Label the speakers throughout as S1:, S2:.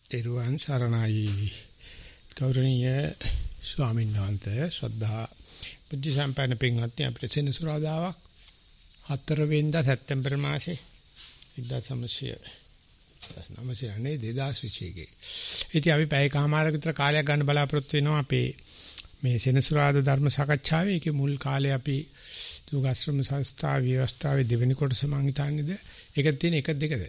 S1: එරුවන් සරණයි ගෞරවනීය ස්වාමීන් වහන්සේ ශ්‍රද්ධා බුද්ධ සම්පන්න පින්වත්නි අපිට සෙනසුරාදාවක් 4 වෙනිදා සැප්තැම්බර් මාසේ 1920 ඉතින් අපි පැයකමාරක විතර කාලයක් ගන්න බලාපොරොත්තු වෙනවා අපේ මේ සෙනසුරාදා ධර්ම සාකච්ඡාවේ. ඒකේ මුල් කාලේ අපි යෝගාශ්‍රම සංස්ථා ව්‍යවස්ථාවේ දෙවෙනි කොටස මං හිතන්නේද ඒක තියෙන 1-2ද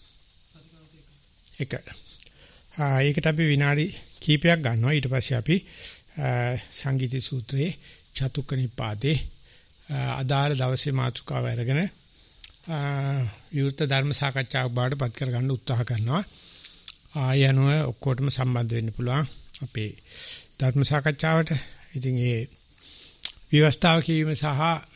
S1: එක. ඒකට අපි විනාඩි කීපයක් ගන්නවා. ඊට පස්සේ අපි සංගීත සූත්‍රයේ චතුක්ක නිපාතේ අදාළ දවසේ මාතෘකාව අරගෙන විවෘත ධර්ම සාකච්ඡාවක් බවට පත් කරගන්න උත්සාහ කරනවා. ආය අනුව ඔක්කොටම සම්බන්ධ වෙන්න පුළුවන් අපේ ධර්ම සාකච්ඡාවට. ඉතින් ඒ ව්‍යවස්ථාව කියවීම සහ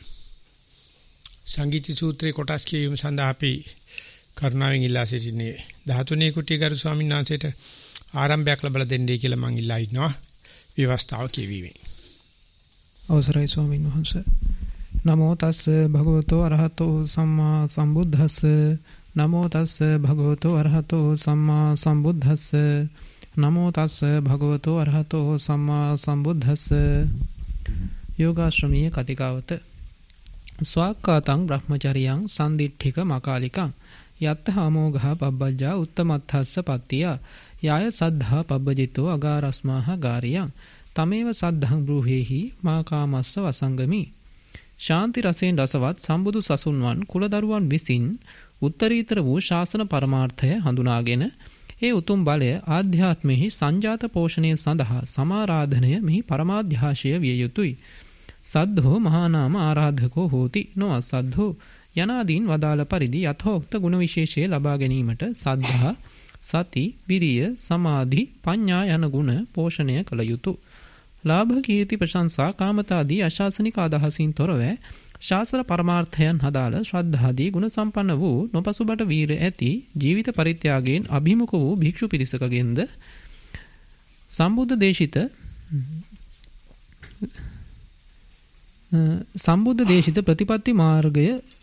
S1: සංගීත සූත්‍රයේ කොටස් කියවීම සඳහා අපි කරුණාවෙන් ඉල්ලා සිටින්නේ 13 කුටි ගරු ස්වාමීන් වහන්සේට ආරම්භයක් ලැබලා දෙන්නයි කියලා මම ඉල්ලා ඉන්නවා ව්‍යවස්ථාව කියවීමේ.
S2: අවසරයි ස්වාමීන් වහන්සේ. නමෝ තස්ස භගවතෝ අරහතෝ සම්මා සම්බුද්දස්ස. නමෝ තස්ස භගවතෝ අරහතෝ සම්මා සම්බුද්දස්ස. නමෝ තස්ස භගවතෝ අරහතෝ සම්මා සම්බුද්දස්ස. යෝගාශ්‍රමීය කතිකාවත ස්වාක්ඛාතං බ්‍රහ්මචරියං සම්දිට්ඨික මකාලිකං යත්ත හමෝඝා පබ්බජ්ජා උත්තමත්ථස්ස පත්තිය යාය සද්ධා පබ්බජිතෝ අගාරස්මාහ ගාරියං තමේව සද්ධං බ්‍රූහෙහි මා කාමස්ස වසංගමි. ශාන්ති රසෙන් රසවත් සම්බුදු සසුන්වන් කුලදරුවන් විසින් උත්තරීතර වූ ශාසන පරමාර්ථය හඳුනාගෙන ඒ උතුම් බලය ආධ්‍යාත්මෙහි සංජාත පෝෂණය සඳහා සමාරාධනය මෙහි පරමාධ්‍යාශය විය යුතුය. සද්ධෝ මහානාම ආරාධකෝ හෝති නොඅසද්ධෝ යනාදීන් වදාළ පරිදි යථෝක්ත ගුණ විශේෂය ලබා ගැනීමට සද්ධා, සති, විරිය, සමාධි, ප්‍රඥා යන ගුණ පෝෂණය කළ යුතුය. ලාභ, කීර්ති, ප්‍රශංසා, කාමතාදී අශාසනික අදහසින් තොරව ශාස්ත්‍ර පරමාර්ථයන් හදාළ ශ්‍රද්ධාදී ගුණ සම්පන්න වූ නොපසුබට වීර ඇති ජීවිත පරිත්‍යාගයෙන් අභිමුඛ වූ භික්ෂු පිරිසකගෙන්ද සම්බුද්ධ දේශිත ප්‍රතිපත්ති මාර්ගය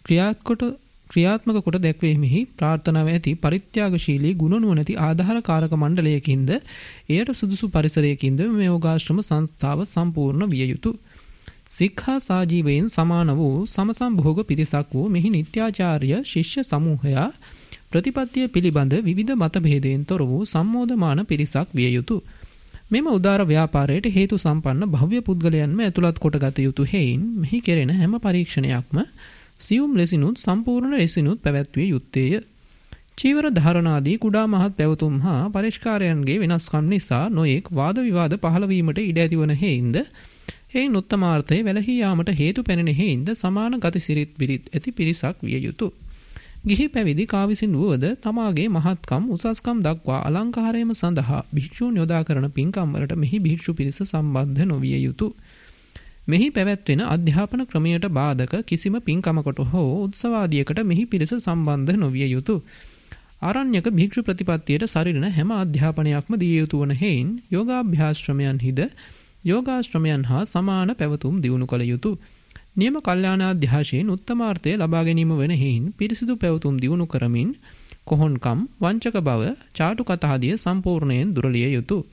S2: ක්‍රියාත්මක කොට දැක්වීමෙහි ප්‍රාර්ථනාව ඇති පරිත්‍යාගශීලී ගුණ නුවණැති ආධාරකාරක මණ්ඩලයකින්ද එයට සුදුසු පරිසරයකින්ද මේ යෝගාශ්‍රම සංස්ථාව සම්පූර්ණ විය යුතුය. සික්ඛා සාජීවයෙන් සමාන වූ සමසම්භෝග පිරිසක් වූ මෙහි නිත්‍යාචාර්ය ශිෂ්‍ය සමූහයා ප්‍රතිපත්තිය පිළිබඳ විවිධ මතභේදයෙන් තොර වූ සම්මෝධමාන පිරිසක් විය යුතුය. මෙම උදාර ව්‍යාපාරයට හේතු සම්පන්න භව්‍ය පුද්ගලයන්ම ඇතුළත් කොටගත යුතු හේයින් මෙහි කෙරෙන හැම පරීක්ෂණයක්ම සියුම් ලෙසිනුත් සම්පූර්ණ ලෙසිනුත් පැවැත්විය යුත්තේය. චීවර ධාරණාදී කුඩා මහත් පැවතුම් හා පරිස්කාරයන්ගේ වෙනස්කම් නිසා නොයෙක් වාද විවාද පහළ වීමට ඉඩ ඇතිවන හේයින්ද එයින් උත්තමාර්ථය වැළහී යාමට හේතු පැනෙන හේයින්ද සමාන ගති සිරිත් බිරිත් ඇති පිරිසක් විය යුතුය. ගිහි පැවිදි කාවිසින් වුවද තමාගේ මහත්කම් උසස්කම් දක්වා අලංකාරයම සඳහා භික්ෂූන් යොදා කරන පින්කම් වලට මෙහි භික්ෂු පිරිස සම්බන්ධ නොවිය යුතුය. මෙහි පැවැත්වෙන අධ්‍යාපන ක්‍රමයට බාධක කිසිම පින්කමකට හෝ උත්සවාදියකට මෙහි පිරිස සම්බන්ධ නොවිය යුතුය. ආරණ්‍යක භික්ෂු ප්‍රතිපත්තියට සරිලන හැම අධ්‍යාපනයක්ම දිය යුතු වන හේයින් යෝගාභ්‍යාශ්‍රමයන්හිද යෝගාශ්‍රමයන් හා සමාන පැවතුම් දියුණු කළ යුතුය. නියම කල්යාණාධ්‍යාශයෙන් උත්තමාර්ථය ලබා ගැනීම වන හේයින් පිරිසිදු පැවතුම් දියුණු කරමින් කොහොන්කම්, වංචක බව, චාටු කතාදිය සම්පූර්ණයෙන් දුරලිය යුතුය.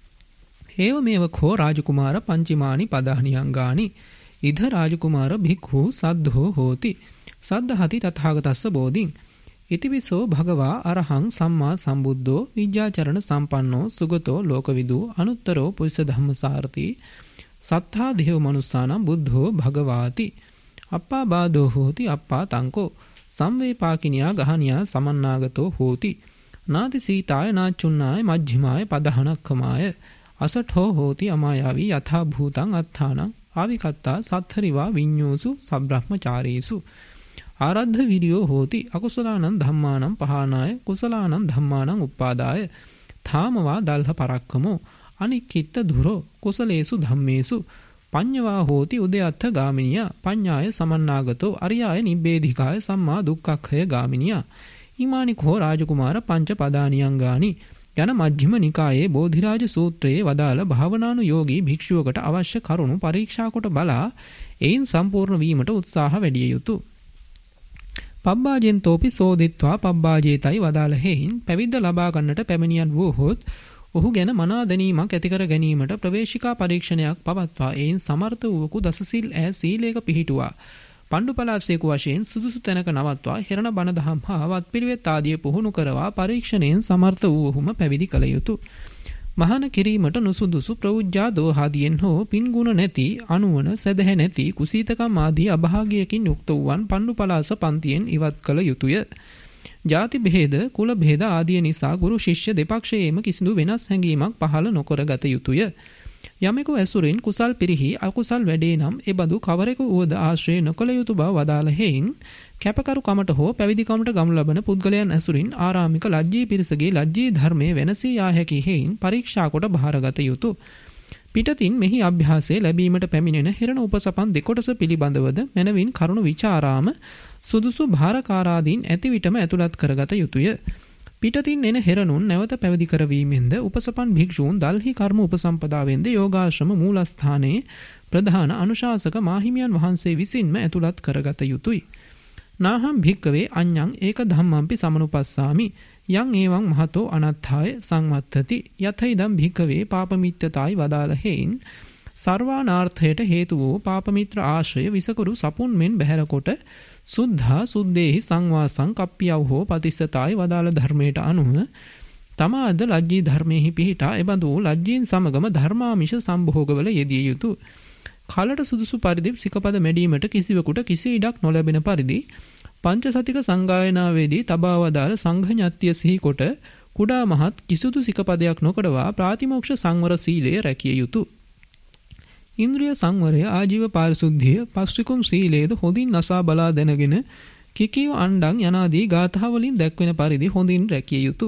S2: ඒව මේව කෝ රාජකුමාර පංචමානි පදානියංගානි ඉද රාජකුමාර භික්ඛු සද්ධෝ හෝති සද්ධහති තථාගතස්ස බෝධින් ඉතිවිසෝ භගවා අරහං සම්මා සම්බුද්ධෝ විජ්ජාචරණ සම්පන්නෝ සුගතෝ ලෝකවිදු අනුත්තරෝ පුරිස ධම්මසාරති සත්තා දේව මනුස්සානම් බුද්ධෝ භගවාති අප්පා බාධෝ හෝති අප්පා තංකෝ සම්වේපාකිනියා ගහනියා සමන්නාගතෝ හෝති නාති සීතාය නාචුන්නාය මජ්ක්‍ධිමාය පදහනක්ඛමාය අසඨෝ හෝති අමායාවී යථා භූතං අත්ථානං ආවිකත්තා සත්තරිවා විඤ්ඤෝසු සබ්‍රහ්මචාරීසු ආරද්ධ විරියෝ හෝති අකුසලානං ධම්මානං පහානාය කුසලානං ධම්මානං උප්පාදාය ථාමවා දල්හ පරක්කමෝ අනික්කිට දුරෝ කුසලේසු ධම්මේසු පඤ්ඤවා හෝති උදයත්ථ ගාමිනියා පඤ්ඤාය සමන්නාගතෝ අරියාය නිබ්බේධිකාය සම්මා දුක්ඛක්ඛය ගාමිනියා ඊමානි කෝ රාජකුමාර පංච පදානියංගානි යන මජ්ක්‍ධිම නිකායේ බෝධිරාජ සූත්‍රයේ වදාළ භාවනානුයෝගී භික්ෂුවකට අවශ්‍ය කරුණු පරීක්ෂා කොට බලා එයින් සම්පූර්ණ වීමට උත්සාහ වැඩිය යුතුය. පබ්බාජෙන්තෝපි සෝදිත්වා පබ්බාජේතයි වදාළ හේයින් පැවිද්ද ලබා ගන්නට පැමිණියන් වූහොත් ඔහු ගැන මනා දැනීමක් ඇති කර ගැනීමට ප්‍රවේශිකා පරීක්ෂණයක් පවත්වා එයින් සමර්ථ වූවකු දසසිල් ඈ සීලයක පිහිටුවා පණ්ඩුපලාසේකු වශයෙන් සුදුසු තැනක නවත්වා හෙරණ බණ දහම් හා වත්පිළිවෙත් ආදිය පුහුණු කරවා පරීක්ෂණයෙන් සමර්ථ වූවහුම පැවිදි කළ යුතුය. මහාන කිරීමට නුසුදුසු ප්‍රවුජ්ජා දෝහාදියෙන් හෝ පින්ගුණ නැති අනුවන සදහැ නැති කුසීතකම් ආදී අභාගයකින් යුක්ත වූවන් පණ්ඩුපලාස පන්තියෙන් ඉවත් කළ යුතුය. ජාති බෙහෙද කුල බෙහෙද ආදිය නිසා ගුරු ශිෂ්‍ය දෙපක්ෂයේම කිසිදු වෙනස් හැඟීමක් පහළ නොකර ගත යුතුය. යමෙකු ඇසුරින් කුසල් පිරිහි අකුසල් වැඩේ නම් එබඳු කවරෙකු වුවද ආශ්‍රය නොකළ යුතු බව වදාළ හේයින් කැපකරු කමට හෝ පැවිදිකමට ගමු ලබන පුද්ගලයන් ඇසුරින් ආරාමික ලජ්ජී පිරිසගේ ලජ්ජී ධර්මයේ වෙනසී යා හැකි හේයින් පරීක්ෂා කොට බාරගත යුතුය. පිටතින් මෙහි අභ්‍යාසය ලැබීමට පැමිණෙන හෙරණ උපසපන් දෙකොටස පිළිබඳවද මනවින් කරුණු විචාරාම සුදුසු භාරකාරාදීන් ඇති විටම ඇතුළත් කරගත යුතුය. පිටතින් එන හෙරණුන් නැවත පැවිදි කරවීමෙන්ද උපසපන් භික්ෂූන් දල්හි කර්ම උපසම්පදාවෙන්ද යෝගාශ්‍රම මූලස්ථානයේ ප්‍රධාන අනුශාසක මාහිමියන් වහන්සේ විසින්ම ඇතුළත් කරගත යුතුය. නාහම් භික්කවේ අඤ්ඤං ඒක ධම්මම්පි සමනුපස්සාමි යං ඒවං මහතෝ අනත්ථාය සංවත්තති යතයිදම් භික්කවේ පාපමිත්‍යතායි වදාළ හේයින් සර්වානාර්ථයට හේතු වූ පාපමිත්‍ර ආශ්‍රය විසකුරු සපුන් මෙන් බැහැරකොට සුද්ධා සුද්දේහි සංවාසං කප්පියව් හෝ පතිස්සතායි වදාළ ධර්මයට අනුව තමාද ලජ්ජී ධර්මයෙහි පිහිටා එබඳු ලජ්ජීන් සමගම ධර්මාමිෂ සම්භෝගවල යෙදිය යුතුය. කලට සුදුසු පරිදි සිකපද මැඩීමට කිසිවෙකුට කිසි ඉඩක් නොලැබෙන පරිදි පංචසතික සංගායනාවේදී තබා වදාළ සංඝඥත්තිය සිහි කොට කුඩා මහත් කිසිදු සිකපදයක් නොකඩවා ප්‍රාතිමෝක්ෂ සංවර සීලය රැකිය යුතුය. ඉන්ද්‍රිය සංවරය ආජීව පාරිශුද්ධිය පස්විකුම් සීලේද හොඳින් නසා බලා දැනගෙන කිකිව අණ්ඩං යනාදී ගාථාවලින් දැක්වෙන පරිදි හොඳින් රැකිය යුතුය.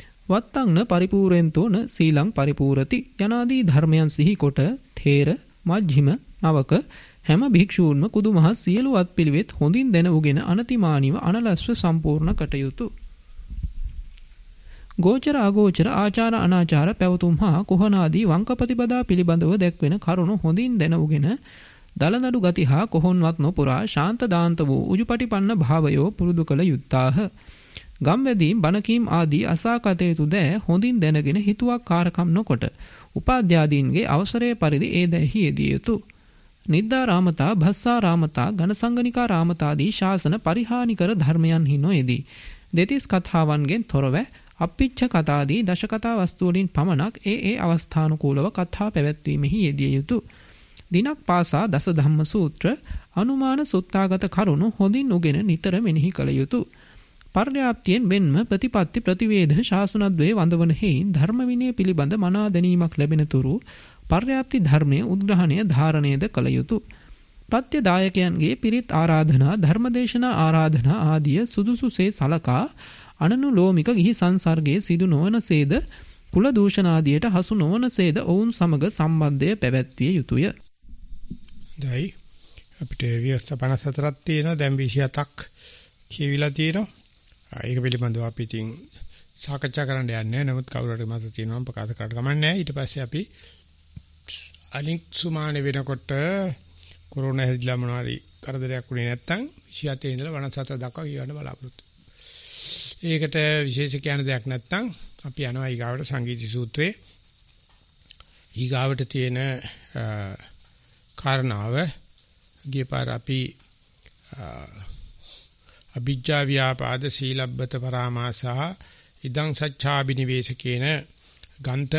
S2: වත්තංන පරිපූර්ෙන්තෝන සීලං පරිපූරති යනාදී ධර්මයන් සිහි කොට තේර මජ්ක්‍ධිම නවක හැම භික්ෂූන්ම කුදු මහ සියලු අත්පිළිවෙත් හොඳින් දැන උගෙන අනතිමානීව අනලස්ව සම්පූර්ණ කටයුතු. ගෝචර අගෝචර ආචාර අනාචාර පැවතුම් හා කොහනාදී වංක ප්‍රතිපදා පිළිබඳව දැක්වෙන කරුණු හොඳින් දැන උගෙන දලනඩු ගති හා කොහොන්වත් නොපුරා ශාන්ත දාන්ත වූ උජුපටිපන්න භාවයෝ පුරුදු කළ යුත්තාහ. ගම්වැදීම් බණකීම් ආදී අසා කටයුතු දෑ හොඳින් දැනගෙන හිතුවක් කාරකම් නොකොට උපාධ්‍යාදීන්ගේ අවසරය පරිදි ඒ දැහි යෙදිය යුතුය. නිද්දාරාමතා භස්සාරාමතා ඝනසංගනිකා රාමතාදී ශාසන පරිහානිකර ධර්මයන්හි නොයෙදී දෙතිස් කතාවන්ගෙන් තොරව අප්පිච්ඡ කතාදී දශකතා වස්තුවලින් පමණක් ඒ අවස්ථානුකූලව කතා පැවැත්වීමෙහි යෙදිය යුතුය. දිනක් පාසා දස ධම්ම සූත්‍ර අනුමාන සුත්තාගත කරුණු හොඳින් උගෙන නිතර මෙනෙහි කළ යුතුය. පර්යාප්තියෙන් මෙන්ම ප්‍රතිපත්ති ප්‍රතිවේද ශාසනද්වයේ වඳවන හේයින් ධර්ම විනය පිළිබඳ මනා දැනීමක් ලැබෙන තුරු පර්යාප්ති ධර්මයේ උද්ග්‍රහණය ධාරණයද කළ යුතුය. ප්‍රත්‍යදායකයන්ගේ පිරිත් ආරාධනා ධර්මදේශනා ආරාධනා ආදිය සුදුසුසේ සලකා අනනුලෝමික ගිහි සංසර්ගයේ සිදු නොවනසේද කුල දූෂණාදියට හසු නොවනසේද ඔවුන් සමග සම්බන්ධය පැවැත්විය යුතුය.
S1: දැයි අපිට විවස්ථා 54ක් තියෙනවා දැන් 27ක් කියවිලා තියෙනවා. ඒක පිළිබඳව අපි ඉතින් සාකච්ඡා කරන්න යන්නේ නැහැ. නමුත් කවුරු හරි මත තියෙනවා ප්‍රකාශ කරන්න කමන්නේ නැහැ. ඊට පස්සේ අපි අනික් සුමානේ වෙනකොට කොරෝනා හැදිලා මොනවාරි කරදරයක් වුණේ නැත්නම් 27 ඉඳලා 57 දක්වා කියවන්න බලාපොරොත්තු. ඒකට විශේෂ කියන දෙයක් නැත්නම් අපි යනවා ඊගාවට සංගීති සූත්‍රයේ ඊගාවට තියෙන කාරණාව ගියපාර අපි අභිජ්ජා ව්‍යාපාද සීලබ්බත පරාමාසහ ඉදං සච්ඡාබිනිවේෂ කියන ගන්ත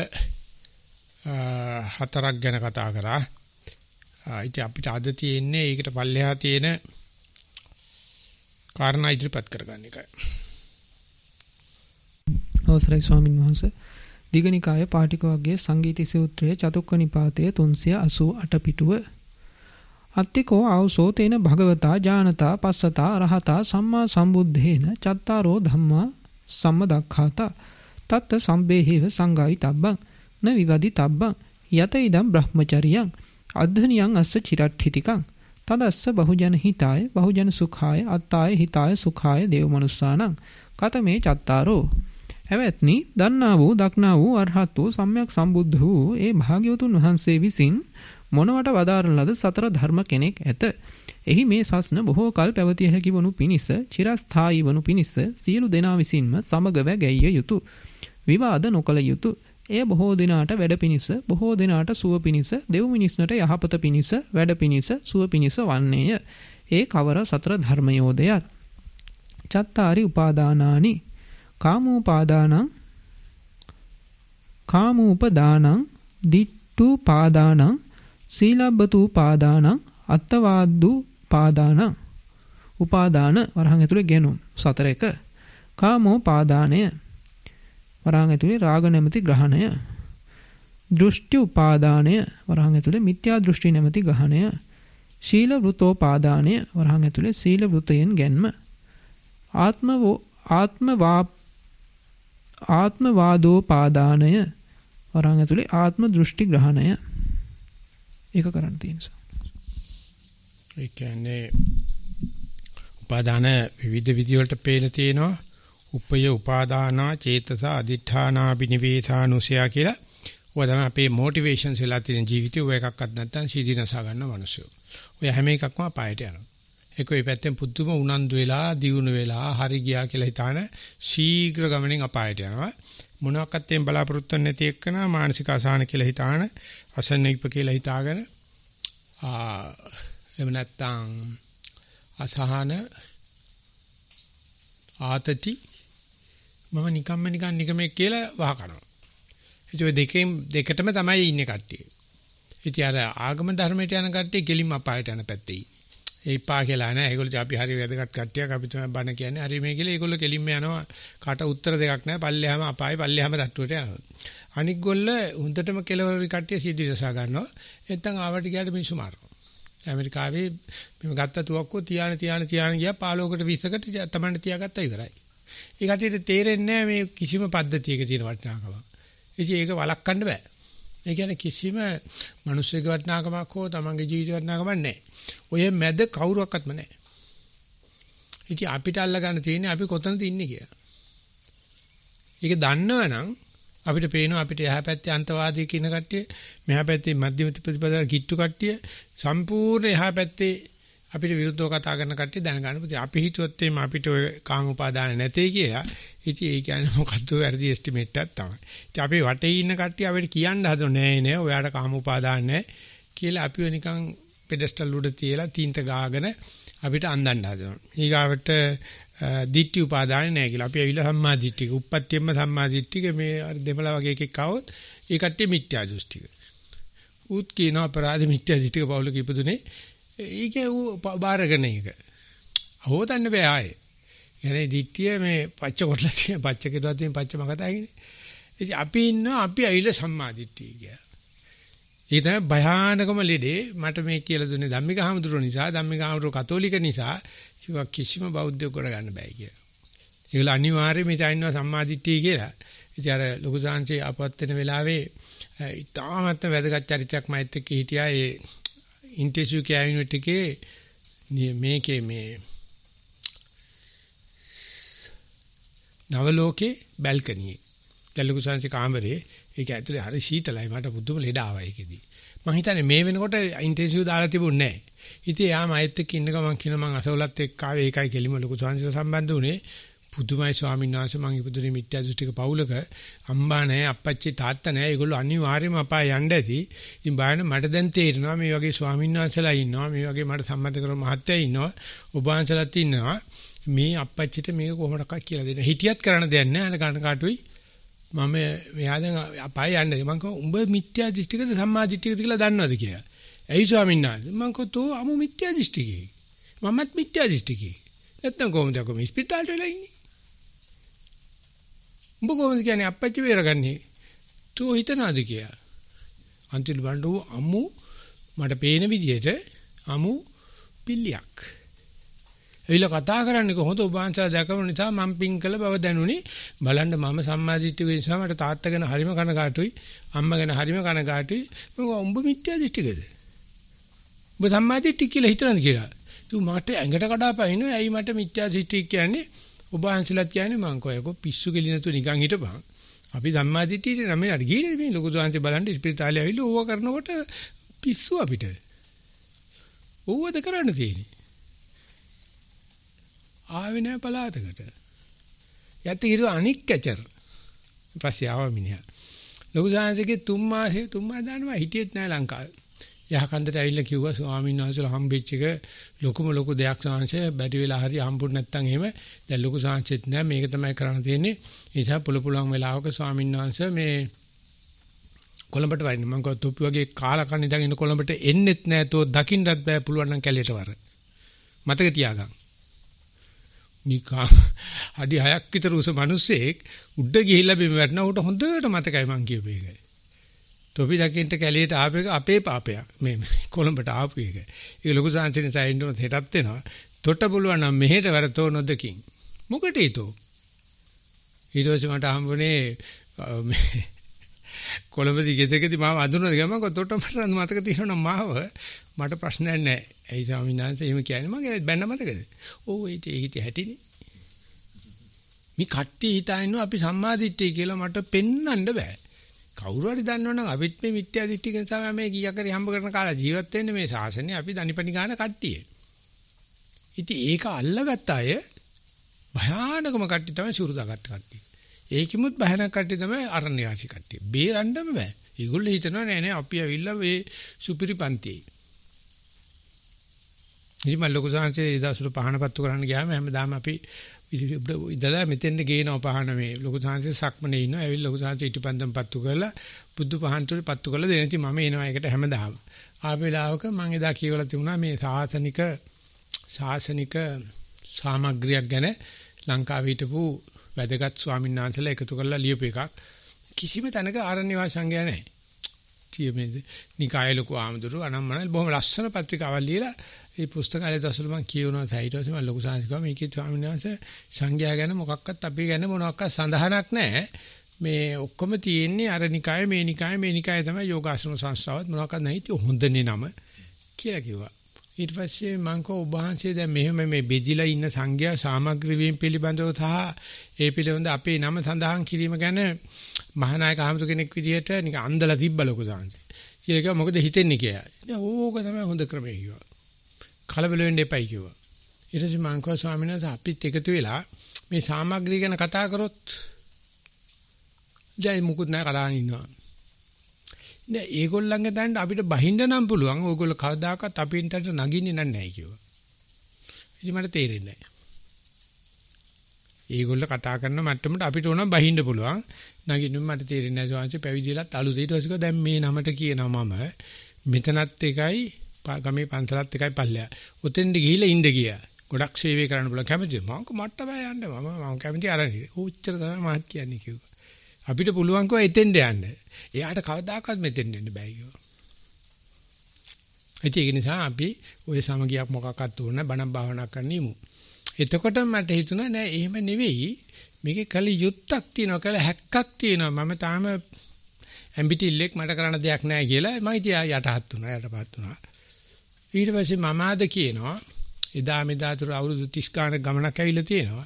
S1: හතරක් ගැන කතා කරා. ඉතින් අපිට අද තියෙන්නේ ඒකට පල්ලෙහා තියෙන කාරණා ඉදිරිපත් කරගන්න එකයි.
S2: අවසරයි ස්වාමින් වහන්සේ. දීඝනිකාය පාටික වර්ගයේ සංගීති සූත්‍රයේ චතුක්ක නිපාතයේ 388 පිටුව අත්තිකෝ ආවසෝ තේන භගවතා ඥානතා පස්සතා රහතා සම්මා සම්බුද්ධේන චත්තාරෝ ධම්මා සම්මදක්ඛාතා තත්ත සම්බේහිව සංගායි තබ්බං න විවදි තබ්බං යත ඉදම් බ්‍රහ්මචරියං අද්ධනියං අස්ස චිරට්ඨිතිකං තදස්ස බහුජන හිතාය බහුජන සුඛාය අත්තාය හිතාය සුඛාය දේවමනුස්සානං කතමේ චත්තාරෝ. එවත්නි දන්නා වූ දක්නා වූ අරහත් වූ සම්්‍යක් සම්බුද්ධ වූ ඒ භාග්‍යවතුන් වහන්සේ විසින් මොනවට වදාරන ලද සතර ධර්ම කෙනෙක් ඇත. එහි මේ සස්න බොහෝ කල් පැවතිය හැකි වනු පිණිස චිරස්ථායී වනු පිණිස සියලු දෙනා විසින්ම සමගව ගැයිය යුතුය. විවාද නොකළ යුතුය. එය බොහෝ දිනාට වැඩ පිණිස බොහෝ දිනාට සුව පිණිස දෙව් මිනිස්නට යහපත පිණිස වැඩ පිණිස සුව පිණිස වන්නේය. ඒ කවර සතර ධර්මයෝදයත්. චත්තාරි උපාදානානි කාමූපදානං දිට්ඨුපාදානං සීලබ්බතුපාදානං අත්තවාද්දුපාදානං. උපාදාන වරහන් ඇතුලේ ගෙනුම් සතර එක. කාමෝපාදානය වරහන් ඇතුලේ රාග නැමැති ග්‍රහණය. දෘෂ්ටි උපාදානය වරහන් ඇතුලේ මිත්‍යා දෘෂ්ටි නැමැති ග්‍රහණය. ශීල වෘතෝපාදානය වරහන් ඇතුලේ සීල වෘතයෙන් ගැන්ම. ආත්මවාදෝපාදානය වරහන් ඇතුලේ ආත්ම දෘෂ්ටි ග්‍රහණය. ඒක කරන්න තියෙනවා.
S1: ඒ කියන්නේ උපාදාන විවිධ විදි වලට පේන තියෙනවා. උපය උපාදානා චේතස අදිඨානා බිනිවේසානුසය කියලා. ඔය තමයි අපේ මොටිවේෂන්ස් වෙලා තියෙන ජීවිතේ. ඔය එකක්වත් නැත්තම් සීදීනස ගන්න මිනිස්සු. ඔය හැම එකක්ම අපායට යනවා. ඒක ඔය පැත්තෙන් පුදුම උනන්දු වෙලා දියුණු වෙලා හරි ගියා කියලා හිතාන ශීඝ්‍ර ගමනින් අපායට යනවා. මොනවාක්වත් එම් බලාපොරොත්තු නැති එක්කන මානසික අසහන කියලා හිතාන අසන්නීප කියලා හිතාගෙන එහෙම නැත්තම් අසහන ආතති මම නිකන් කියලා වහ කරනවා. ඒ දෙකටම තමයි ඉන්නේ කට්ටිය. ඉතින් අර ආගම ධර්මයට යන කට්ටිය කෙලින්ම අපායට යන පැත්තේ. ඒපා කියලා නෑ. ඒගොල්ලෝ අපි හරි වැදගත් කට්ටියක් අපි තමයි බණ කියන්නේ. හරි මේ කියලා ඒගොල්ලෝ කෙලින්ම යනවා. කට උත්තර දෙකක් නෑ. පල්ලෙහාම අපායි පල්ලෙහාම තට්ටුවට යනවා. අනික් ගොල්ල හුඳටම කෙලවරි කට්ටිය සීදීරසා ගන්නවා. නැත්තම් ආවට ගියාට මිනිස්සු මාරනවා. ඇමරිකාවේ මෙව ගත්ත තුවක්කුව තියාන ගියා 15කට 20කට තමයි තියාගත්තා ඉවරයි. ඒ කට්ටියට තේරෙන්නේ නෑ මේ කිසිම පද්ධතියක තියෙන වටිනාකම. ඉතින් ඒක වළක්වන්න බෑ. ඒ කියන්නේ කිසිම මිනිස්සෙක වටිනාකමක් හෝ තමන්ගේ ජීවිත වටිනාකමක් නැහැ. ඔය මැද කවුරුවක්වත්ම නැහැ. ඉතින් අපිට අල්ල ගන්න තියෙන්නේ අපි කොතනද ඉන්නේ කියලා. ඒක දන්නවනම් අපිට පේනවා අපිට එහා පැත්තේ අන්තවාදී කියන කට්ටිය, මෙහා පැත්තේ මධ්‍යම ප්‍රතිපදාව කිට්ටු කට්ටිය, සම්පූර්ණ එහා පැත්තේ අපිට විරුද්ධව කතා කරන කට්ටිය දැනගන්න පුතේ අපි හිතුවත් එimhe අපිට ඔය කාම උපාදාන නැtei කියලා. ඉතින් ඒ කියන්නේ මොකද්ද වැරදි එස්ටිමේට් එකක් තමයි. ඉතින් අපි වටේ ඉන්න කට්ටිය අපිට කියන්න හදන්නේ නෑ ඔයාට කාම උපාදාන නැහැ කියලා අපිව නිකන් පෙඩස්ටල් උඩ තියලා තීන්ත ගාගෙන අපිට අන්දන්න හදනවා. ඊගාවට දිට්ඨි උපාදාන නැහැ කියලා. අපි ඇවිල්ලා සම්මා දිට්ඨික, උප්පත්තියම සම්මා දිට්ඨික මේ දෙමළ වගේ එකෙක් આવොත් ඒ කට්ටිය මිත්‍යා දෘෂ්ටික. උත් කියන අපරාධ මිත්‍යා දෘෂ්ටික පවුලක ඉපදුනේ ඒකේ බාරගෙන එක. හොදන්න බෑ ආයේ. يعني දිට්ඨිය මේ පච්ච කොටලා තියෙන පච්ච කෙරුවා තියෙන පච්ච මගතයිනේ. ඉතින් අපි ඉන්නවා අපි ඇවිල්ලා සම්මා දිට්ඨිය කියලා. ඒ තමයි භයානකම ලෙඩේ මට මේ කියලා දුන්නේ ධම්මික හාමුදුරුවෝ නිසා, ධම්මික හාමුදුරුවෝ කතෝලික නිසා කිව්වා කිසිම බෞද්ධයෙක් කොට ගන්න බෑ කියලා. ඒගොල්ලෝ අනිවාර්යයෙන් මේ තනින්නවා සම්මා දිට්ඨිය කියලා. ඉතින් අර ලොකු සාංශේ අපවත් වෙන වෙලාවේ ඉතාමත්ම වැදගත් චරිතයක් මයිත් එක්ක හිටියා. ඒ ඉන්ටෙන්සිව් කෙයාර් යුනිට් එකේ මේකේ මේ නවලෝකේ බල්කනියේ දැලුකු සංසි කාමරේ ඒක ඇතුලේ හරි සීතලයි මට පුදුම ලෙඩ ආවා ඒකෙදි මම හිතන්නේ මේ වෙනකොට ඉන්ටෙන්සිව් දාලා තිබුණේ නැහැ ඉතින් එයා මයිත් එක්ක ඉන්න ගමන් කියන මං අසවලත් එක්ක ආවේ ඒකයි කෙලිම ලොකු සංසිට සම්බන්ධ වුණේ පුදුමයි ස්වාමීන් වහන්සේ මං ඉපදුනේ මිත්‍යා දෘෂ්ටික පවුලක අම්බා නැහැ අප්පච්චි තාත්තා නැහැ ඒගොල්ලෝ අනිවාර්යයෙන්ම අපාය යන්න ඇති ඉතින් බායන මට දැන් තේරෙනවා මේ වගේ ස්වාමීන් වහන්සේලා ඉන්නවා මේ වගේ මට සම්බන්ධ කරන මහත්තයා ඉන්නවා ඔබ වහන්සේලාත් ඉන්නවා මේ අප්පච්චිට මේක කොහොමඩක්වත් කියලා දෙන්න හිටියත් කරන්න දෙයක් නැහැ අර කන කාටුයි මම මෙයා දැන් අපාය යන්නේ මං කිව්වා උඹ මිත්‍යා දෘෂ්ටිකද සම්මා දෘෂ්ටිකද කියලා දන්නවද කියලා ඇයි ස්වාමීන් වහන්සේ මං කිව්වා තෝ අමු මිත්‍යා දෘෂ්ටිකේ මමත් මිත්‍යා දෘෂ්ටිකේ නැත්තම් කොහොමද කොහොම ඉස්පිරිතාලට වෙලා ඉන්නේ උඹ කොහොමද කියන්නේ අප්පච්චි වේරගන්නේ තෝ හිතනවාද කියලා අන්තිල් බණ්ඩෝ අමු මට පේන විදිහට අමු පිල්ලියක් එවිලා කතා කරන්නේ කොහොමද ඔබ වහන්සේලා දැකපු නිසා මම පිං කළ බව දැනුනේ බලන්න මම සම්මාදිට්ඨිය නිසා මට තාත්තා ගැන හරිම කනගාටුයි අම්මා ගැන හරිම කනගාටුයි මම උඹ මිත්‍යා දෘෂ්ටිකද ඔබ සම්මාදිට්ඨිය කියලා හිතනද කියලා තු මට ඇඟට කඩාපයින්නවා ඇයි මට මිත්‍යා දෘෂ්ටිය කියන්නේ ඔබ වහන්සේලාත් කියන්නේ මං කොයකෝ පිස්සු කෙලිය නැතුව නිකන් හිටපන් අපි සම්මාදිට්ඨියට නම් නේද ගියේ මේ ලොකු සාන්ති බලන්න ඉස්පිරිතාලේ ඇවිල්ලා ඕවා කරනකොට පිස්සු අපිට ඕවද කරන්න තියෙන්නේ ආවේ නැහැ පළාතකට. යත් කිරුවා අනික් කැචර්. පස්සේ ආව මිනිහා. ලොකු සාංශගේ 3 මාස දානවා හිටියෙත් නැහැ ලංකාවේ. යහකන්දට ඇවිල්ලා කිව්වා ස්වාමීන් වහන්සේලා හම්බෙච්ච එක ලොකු දෙයක් සාංශය බැරි වෙලා හරි හම්බුනේ නැත්තම් එහෙම දැන් ලොකු සාංශෙත් නැහැ මේක තමයි කරන්න තියෙන්නේ. ඒ නිසා පුළුවන් වෙලාවක ස්වාමීන් වහන්සේ මේ කොළඹට වරින්න මම කිව්වා තොපි වගේ කාලකන් ඉඳන් ඉන්න කොළඹට එන්නෙත් නැහැ තෝ දකින්නත් බෑ පුළුවන් නම් කැලේට වර. මතක තියාගන්න. නිකා අඩි 6ක් විතර උස මිනිස්සෙක් උඩ ගිහිල්ලා බිම වැටෙනා උට හොඳට මතකයි මං කියපු එක. තොපි දකින්න කැලේට ආපු එක අපේ පාපයක්. මේ කොළඹට ආපු එක. ඒක ලොකු සාංශිනේ සයින් උනත් හෙටත් එනවා. තොට පුළුවන් නම් මෙහෙට වරතෝ නොදකින්. මොකටද ඊතෝ? ඊට පස්සේ මට හම්බුනේ කොළඹදී ගෙදරකදී මාව අඳුනන ගමන් තොට මට මතක තියෙනවා මාව මට ප්‍රශ්නයක් නැහැ. ඒ ස්වාමීන් වහන්සේ එහෙම කියන්නේ මගේ බැන්න මතකද? ඔව් ඒක හැටිනේ. මේ කට්ටිය හිතාගෙන අපි සම්මාදිට්ඨිය කියලා මට පෙන්වන්න බෑ. කවුරු හරි දන්නවනම් අපිත් මේ මිත්‍යා දිට්ඨියකින් තමයි මේ කීයක් හරි හම්බ කරන කාලා ජීවත් වෙන්නේ මේ ශාසනය අපි දනිපනි ගන්න කට්ටිය. ඉතින් ඒක අල්ලගත්ත අය භයානකම කට්ටිය තමයි සුරුදාගත්ත කට්ටිය. ඒකෙමුත් භයානක කට්ටිය තමයි අරණ්‍යවාසී කට්ටිය. බේරන්නම බෑ. ඒගොල්ලෝ හිතනවා නෑ අපි ඇවිල්ලා මේ සුපිරි පන්තියේ. ඉතින් මම ලොකු සංහසේ දවසට පහන පත්තු කරන්න ගියාම හැමදාම අපි ඉඳලා මෙතෙන්ද ගේනවා පහන මේ ලොකු සංහසේ සක්මනේ ඉන්නවා. ඇවිල්ලා ලොකු සංහසේ ඉටිපන්දම් පත්තු කරලා බුදු පහන් තුල පත්තු කරලා දෙන ඉතින් මම එනවා ඒකට හැමදාම. ආපු වෙලාවක මම එදා කියවලා තිබුණා මේ සාසනික සාමග්‍රියක් ගැන ලංකාවේ හිටපු වැදගත් ස්වාමීන් වහන්සේලා එකතු කරලා ලියපු එකක්. කිසිම තැනක ආරණ්‍ය වාසී සංඝයා නැහැ. මේ නිකාය ලොකු ආමඳුරු අනම්මන බොහොම ලස්සන පත්‍රිකාවක් ලියලා ඒ පුස්තකාලේ දසල මම කියවනවා ඊට පස්සේ මම ලොකු සංස්කෘතික මේකේ ස්වාමීන් වහන්සේ සංඝයා ගැන මොකක්වත් අපි ගැන මොනවාක්වත් සඳහනක් නැහැ මේ ඔක්කොම තියෙන්නේ අර නිකාය මේ නිකාය තමයි යෝගාශ්‍රම සංස්ථාවත් මොනවාක්වත් නැහැ ඉතින් හොඳනේ නම කියලා කිව්වා ඊට පස්සේ මම කෝ ඔබ වහන්සේ දැන් මෙහෙම මේ බෙදිලා ඉන්න සංඝයා සාමග්‍රී වීම පිළිබඳව සහ ඒ පිළිබඳ අපේ නම සඳහන් කිරීම ගැන මහානායක ආමතු කෙනෙක් විදිහට නිකන් අන්දලා තිබ්බ ලොකු සංස්කෘතික කියලා කිව්වා මොකද හිතෙන්නේ කියලා දැන් ඕක තමයි හොඳ ක්‍රමය කිව්වා කලබල වෙන්න එපයි කිව්වා. ඊට පස්සේ මං කිව්වා ස්වාමීන් වහන්සේ අපිත් එකතු වෙලා මේ සාමග්‍රී ගැන කතා කරොත් ජයි මුකුත් නැහැ කතාන ඉන්නවා. නෑ ඒගොල්ලන්ගේ දැන් අපිට බහින්න නම් පුළුවන්. ඕගොල්ලෝ කවදාකවත් අපින්ට නගින්නේ නැහැ කිව්වා. ඉතින් මට තේරෙන්නේ නැහැ. ඒගොල්ලෝ කතා කරන මට්ටමට අපිට ඕනම් බහින්න පුළුවන්. නගින්න මට තේරෙන්නේ නැහැ ස්වාමීන් වහන්සේ පැවිදිලාත් අලුත ඊට පස්සේ දැන් මේ නමට කියනවා මම මෙතනත් එකයි ගමේ පන්සලත් එකයි පල්ලෙයා. උතෙන්ද ගිහිල්ලා ඉන්න ගියා. ගොඩක් සේවය කරන්න පුළුවන් කැමතිද? මම මට බෑ යන්න. මම කැමති අරන්නේ. උච්චර තමයි මහත් කියන්නේ කිව්වා. අපිට පුළුවන් කෝ එතෙන්ද යන්න. එයාට කවදාකවත් මෙතෙන් එන්න බෑ කිව්වා. ඒක නිසා අපි ওই සමගියක් මොකක්වත් උන බණ භාවනා කරන්නේමු. එතකොට මට හිතුණා නෑ එහෙම නෙවෙයි. මේකේ කල යුත්තක් තියෙනවා කල හැක්කක් තියෙනවා. මම තාම ඇම්බිටිල්ලෙක් මට කරන්න දෙයක් නෑ කියලා මම ඉතින් යටපත් වුණා. ඊට පස්සේ මම ආද කියනවා එදා මෙදා තුර අවුරුදු 30 ගානක් ගමනක් ඇවිල්ලා තියෙනවා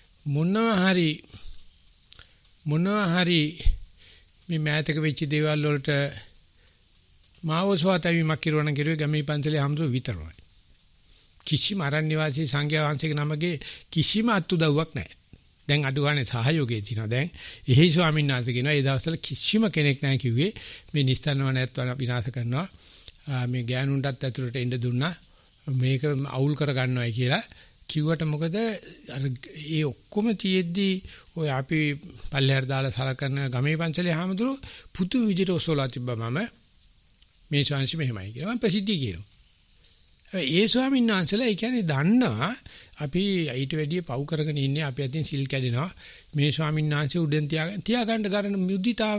S1: මොනවා හරි මේ මෑතක වෙච්ච දේවල් වලට මාවසෝතවීමක් කිරුවන කිරුවේ ගමේ පන්සලේ හම්සු විතරයි කිසිම ආරණ්‍ය වාසී සංඝයා වහන්සේගේ නමගේ කිසිම අත්උදව්වක් නැහැ දැන් අඩුවානේ සහයෝගය තියෙනවා දැන් එහි ස්වාමීන් වහන්සේ කියනවා ඒ දවස්වල කිසිම කෙනෙක් නැහැ කිව්වේ මේ නිස්තනවනත් විනාශ කරනවා මේ ගෑනුන්ටත් ඇතුළට එන්න දුන්නා මේක අවුල් කර ගන්නවයි කියලා කිව්වට මොකද අර ඒ ඔක්කොම තියෙද්දි ඔය අපි පල්ලෙහාට දාලා සලකන ගමේ පන්සලේ හැමදෙරු පුතු විදිහට ඔසවලා තිබ්බා මම මේ ශාංශි මෙහෙමයි කියලා මම ප්‍රසිද්ධිය කියනවා. ඒ ස්වාමීන් වහන්සේලා ඒ කියන්නේ දන්නවා අපි ඊට වැඩිය පව් කරගෙන ඉන්නේ අපි අතින් සිල් කැඩෙනවා මේ ස්වාමීන් වහන්සේ උඩෙන් තියාගන්න ගන්න මුදිතාව